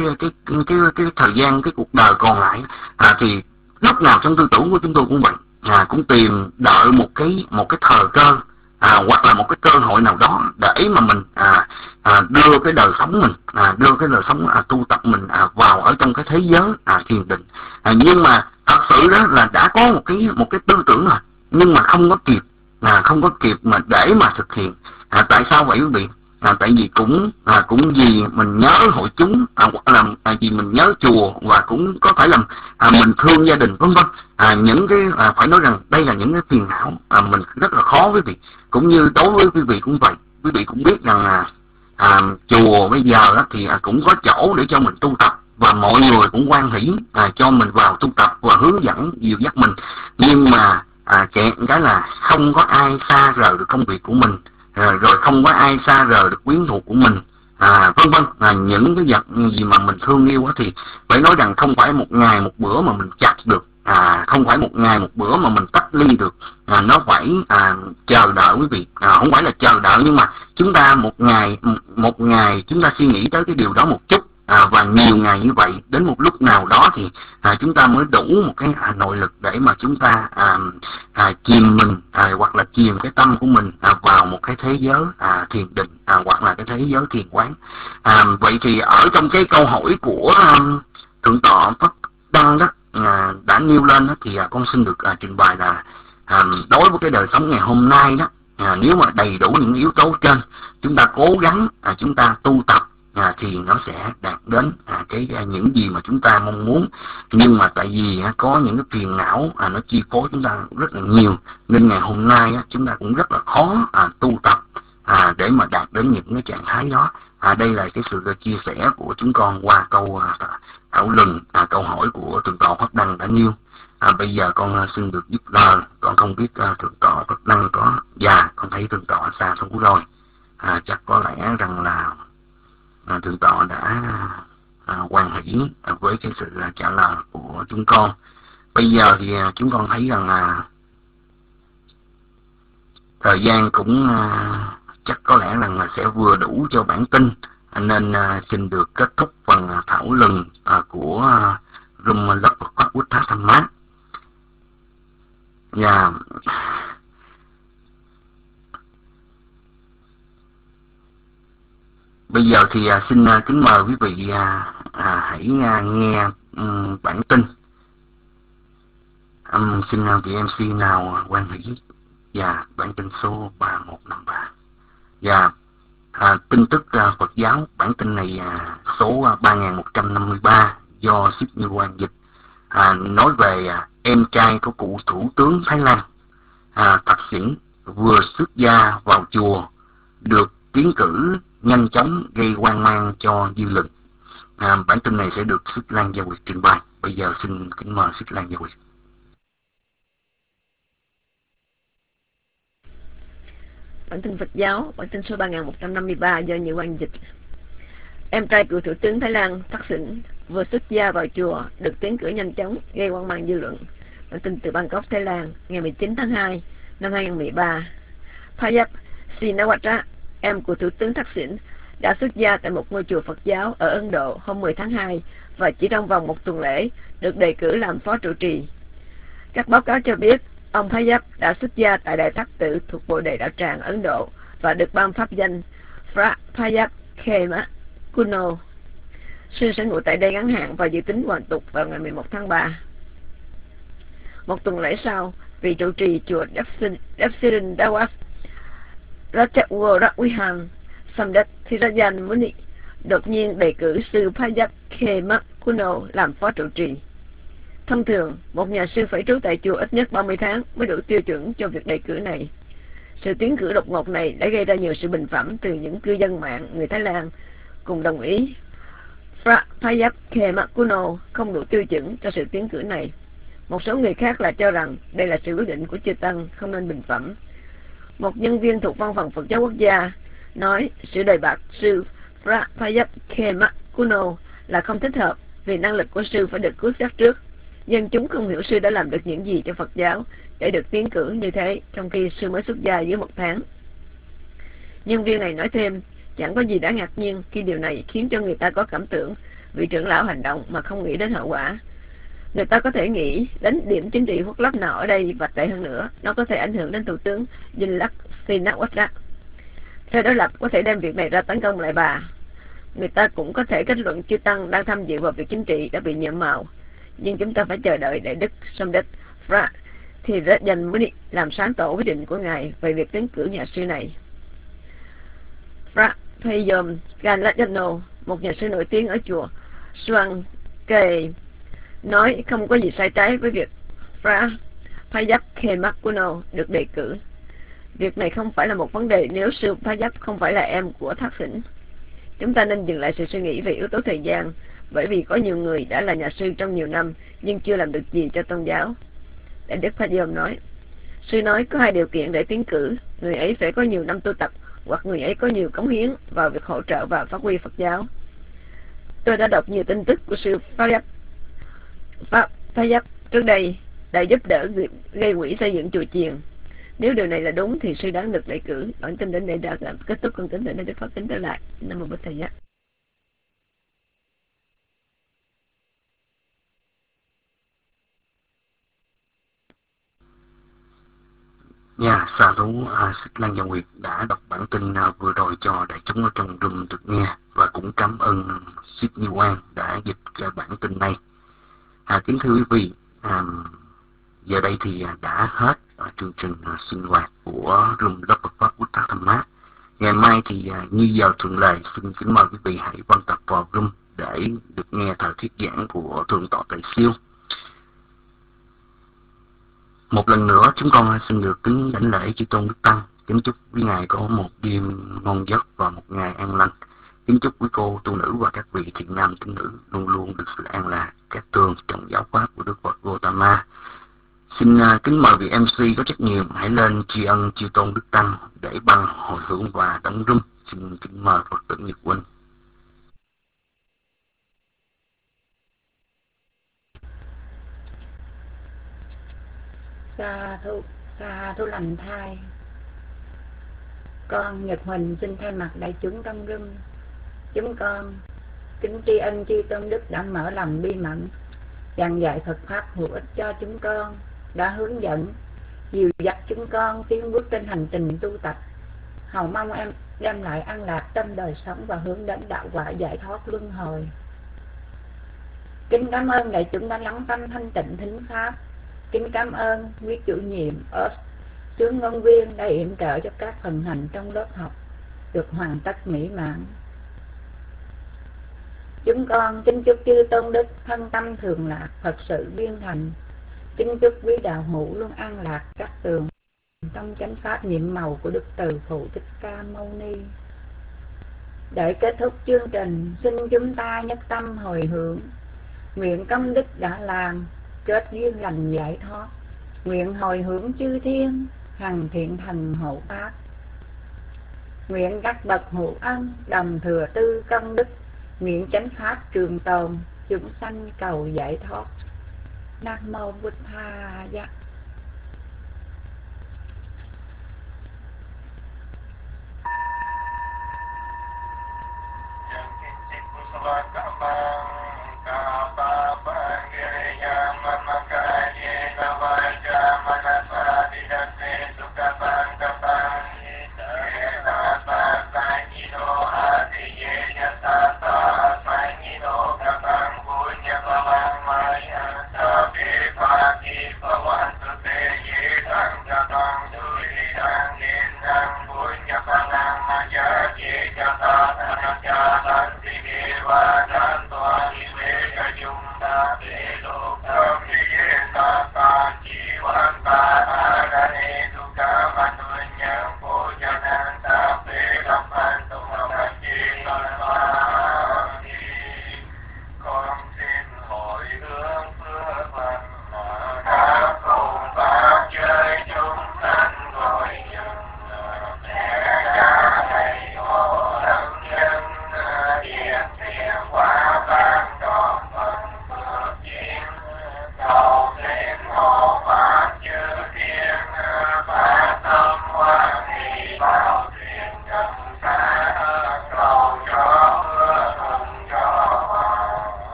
thời gian, cái cuộc đời còn lại, thì lúc nào trong tư tưởng của chúng tôi cũng vậy, cũng tìm đợi một cái thời cơ, hoặc là một cái cơ hội nào đó để mà mình đưa cái đời sống mình, tu tập mình vào ở trong cái thế giới thiền định. Nhưng mà thật sự đó là đã có một cái tư tưởng rồi, nhưng mà không có kịp mà để mà thực hiện. Tại sao vậy quý vị? Tại vì cũng vì mình nhớ hội chúng, hoặc là vì mình nhớ chùa, và cũng có thể là mình thương gia đình, vân vân. Những cái phải nói rằng đây là những cái phiền não mình rất là khó quý vị. Cũng như đối với quý vị cũng vậy, quý vị cũng biết rằng chùa bây giờ thì cũng có chỗ để cho mình tu tập, và mọi người cũng hoan hỷ cho mình vào tu tập và hướng dẫn dìu dắt mình. Nhưng mà kẹt cái là không có ai xa rời được công việc của mình, rồi không có ai xa rời được quyến thuộc của mình, vân vân. Những cái vật gì mà mình thương yêu thì phải nói rằng không phải một ngày một bữa mà mình chặt được, không phải một ngày một bữa mà mình tách ly được, nó phải chờ đợi quý vị. Không phải là chờ đợi, nhưng mà chúng ta một ngày chúng ta suy nghĩ tới cái điều đó một chút, và nhiều ngày như vậy, đến một lúc nào đó thì chúng ta mới đủ một cái nội lực để mà chúng ta chìm mình, hoặc là chìm cái tâm của mình vào một cái thế giới thiền định, hoặc là cái thế giới thiền quán. Vậy thì ở trong cái câu hỏi của Thượng tọa Phất Đăng đó đã nêu lên đó, thì con xin được trình bày là đối với cái đời sống ngày hôm nay đó, nếu mà đầy đủ những yếu tố trên, chúng ta cố gắng chúng ta tu tập thì nó sẽ đạt đến những gì mà chúng ta mong muốn. Nhưng mà tại vì có những cái phiền não nó chi phối chúng ta rất là nhiều, nên ngày hôm nay chúng ta cũng rất là khó tu tập để mà đạt đến những cái trạng thái đó. Đây là cái sự chia sẻ của chúng con qua câu thảo luận, câu hỏi của Thượng tọa Phất Đăng đã nêu. Bây giờ con xin được giúp lời. Con không biết Thượng tọa Phất Đăng có con thấy Thượng tọa xa thú rồi. Chắc có lẽ rằng là Thượng tọa đã hoan hỷ với cái sự trả lời của chúng con. Bây giờ thì chúng con thấy rằng là thời gian cũng chắc có lẽ rằng là sẽ vừa đủ cho bản tin, nên xin được kết thúc phần thảo luận của room lớp Phật pháp Quốc Thá Tham Mát. Và bây giờ thì xin kính mời quý vị hãy nghe bản tin. Xin vị MC nào quan hỷ và bản tin số 3153. Và Tin tức Phật giáo, bản tin này số 3153 do Sydney Quang dịch, nói về em trai của cựu thủ tướng Thái Lan Thaksin vừa xuất gia vào chùa, được tiến cử nhanh chóng gây hoang mang cho dư luận. Bản tin này sẽ được Xích Lan Gia Quyệt trình bày. Bây giờ xin kính mời Xích Lan Gia Quyệt. Bản tin Phật giáo, bản tin số 3153 do Nhị Quang dịch. Em trai cựu thủ tướng Thái Lan Thaksin vừa xuất gia vào chùa, được tiến cử nhanh chóng gây hoang mang dư luận. Bản tin từ Bangkok, Thái Lan, ngày 19 tháng 2 năm 2013. Phayap Shinawatra, em của thủ tướng Thaksin, đã xuất gia tại một ngôi chùa Phật giáo ở Ấn Độ hôm 10 tháng 2 và chỉ trong vòng một tuần lễ được đề cử làm phó trụ trì. Các báo cáo cho biết ông Phayap đã xuất gia tại Đại Thất Tự thuộc Bồ Đề Đạo Tràng Ấn Độ và được ban pháp danh Phayap Khema Kuno. Sư sẽ ngủ tại đây ngắn hạn và dự tính hoàn tục vào ngày 11 tháng 3. Một tuần lễ sau, vị trụ trì chùa Dapsirin Dawas Ratchagorawihan Samdet Thirajan Muni đột nhiên đề cử sư Phayap Khema Kuno làm phó trụ trì. Thông thường, một nhà sư phải trú tại chùa ít nhất 30 tháng mới đủ tiêu chuẩn cho việc đề cử này. Sự tiến cử đột ngột này đã gây ra nhiều sự bình phẩm từ những cư dân mạng người Thái Lan cùng đồng ý Phayap Khema Kuno không đủ tiêu chuẩn cho sự tiến cử này. Một số người khác lại cho rằng đây là sự quyết định của chư Tăng, không nên bình phẩm. Một nhân viên thuộc Văn phòng Phật giáo Quốc gia nói sự đề bạt sư Phayap Khema Kuno là không thích hợp vì năng lực của sư phải được cứu xét trước. Dân chúng không hiểu sư đã làm được những gì cho Phật giáo để được tiến cử như thế, trong khi sư mới xuất gia dưới 1 tháng. Nhân viên này nói thêm, chẳng có gì đã ngạc nhiên khi điều này khiến cho người ta có cảm tưởng vị trưởng lão hành động mà không nghĩ đến hậu quả. Người ta có thể nghĩ đến điểm chính trị khuất lấp nào ở đây, và tệ hơn nữa, nó có thể ảnh hưởng đến thủ tướng Yingluck Shinawatra. Phe đối lập có thể đem việc này ra tấn công lại bà. Người ta cũng có thể kết luận chư Tăng đang tham dự vào việc chính trị đã bị nhuộm màu. Nhưng chúng ta phải chờ đợi để Đức Samdet Phra thì rất dành mới làm sáng tỏ quyết định của ngài về việc tiến cử nhà sư này. Phra Phayom Ganladano, một nhà sư nổi tiếng ở chùa Suan Kề, nói không có gì sai trái với việc Phayap Khema Kuno được đề cử. Việc này không phải là một vấn đề nếu sư Phayap không phải là em của Thaksin. Chúng ta nên dừng lại sự suy nghĩ về yếu tố thời gian, bởi vì có nhiều người đã là nhà sư trong nhiều năm nhưng chưa làm được gì cho tôn giáo. Đại đức Phayom nói, sư nói có 2 điều kiện để tiến cử: người ấy phải có nhiều năm tu tập, hoặc người ấy có nhiều cống hiến vào việc hỗ trợ và phát huy Phật giáo. Tôi đã đọc nhiều tin tức của sư Phayap trước đây đã giúp đỡ gây quỹ xây dựng chùa chiền. Nếu điều này là đúng thì sư đáng được đề cử. Bản tin đến đây đã kết thúc. Con kính thỉnh Đức Phật kính trở lại. Nam mô Bổn Thầy Giác. Sa thú Xích Lan Gia Quyệt đã đọc bản tin vừa rồi cho đại chúng ở trong room được nghe, và cũng cảm ơn Sydney Quang đã dịch cho bản tin này. Kính thưa quý vị, giờ đây thì đã hết chương trình sinh hoạt của room Lớp Phật Pháp Quốc Tác Tham Mát. Ngày mai thì như giờ thường lệ, xin kính mời quý vị hãy quan tập vào room để được nghe thời thuyết giảng của Thượng tọa Tề Siêu. Một lần nữa chúng con xin được kính đảnh lễ chư Tôn Đức Tăng, kính chúc quý ngài có một đêm ngon giấc và một ngày an lành. Kính chúc quý cô tu nữ và các vị thiện nam tín nữ luôn luôn được sự an lạc, các tường trong giáo pháp của Đức Phật Gautama. Xin kính mời vị MC có trách nhiệm hãy lên tri ân chư Tôn Đức Tăng để băng hồi hướng và đóng room. Xin kính mời Phật tử Nhật Huynh. Sa thú lành thai. Con Nhật Huỳnh xin thay mặt đại chúng trong room, chúng con kính tri ân chư Tôn Đức đã mở lòng bi mẫn giảng dạy Phật pháp hữu ích cho chúng con, đã hướng dẫn dìu dắt chúng con tiến bước trên hành trình tu tập, hầu mong em đem lại an lạc trong đời sống và hướng đến đạo quả giải thoát luân hồi. Kính cảm ơn đại chúng đã lắng tâm thanh tịnh thính pháp. Kính cảm ơn quý chủ nhiệm ở xướng ngôn viên đã yểm trợ cho các phần hành trong lớp học. được hoàn tất mỹ mãn. Chúng con kính chúc chư tôn đức thân tâm thường lạc, Phật sự viên thành. Kính chúc quý đạo hữu luôn an lạc các tường trong chánh pháp nhiệm màu của Đức Từ Phụ Thích Ca Mâu Ni. Để kết thúc chương trình, xin chúng ta nhất tâm hồi hướng, nguyện công đức đã làm kết duyên lành giải thoát, nguyện hồi hướng chư thiên hằng thiện thần hộ pháp, nguyện các bậc hữu ân đồng thừa tư công đức, nguyện chánh pháp trường tồn, chúng sanh cầu giải thoát. Nam mô Bụt Tha Giá.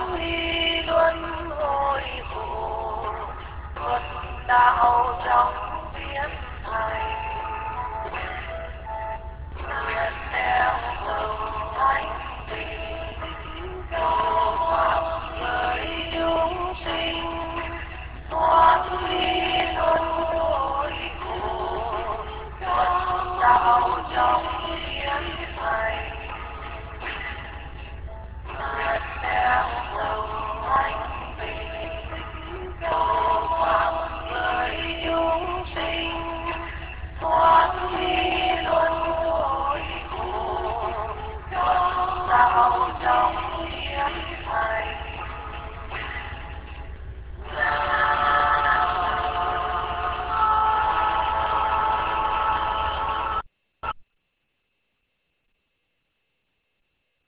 đạo trong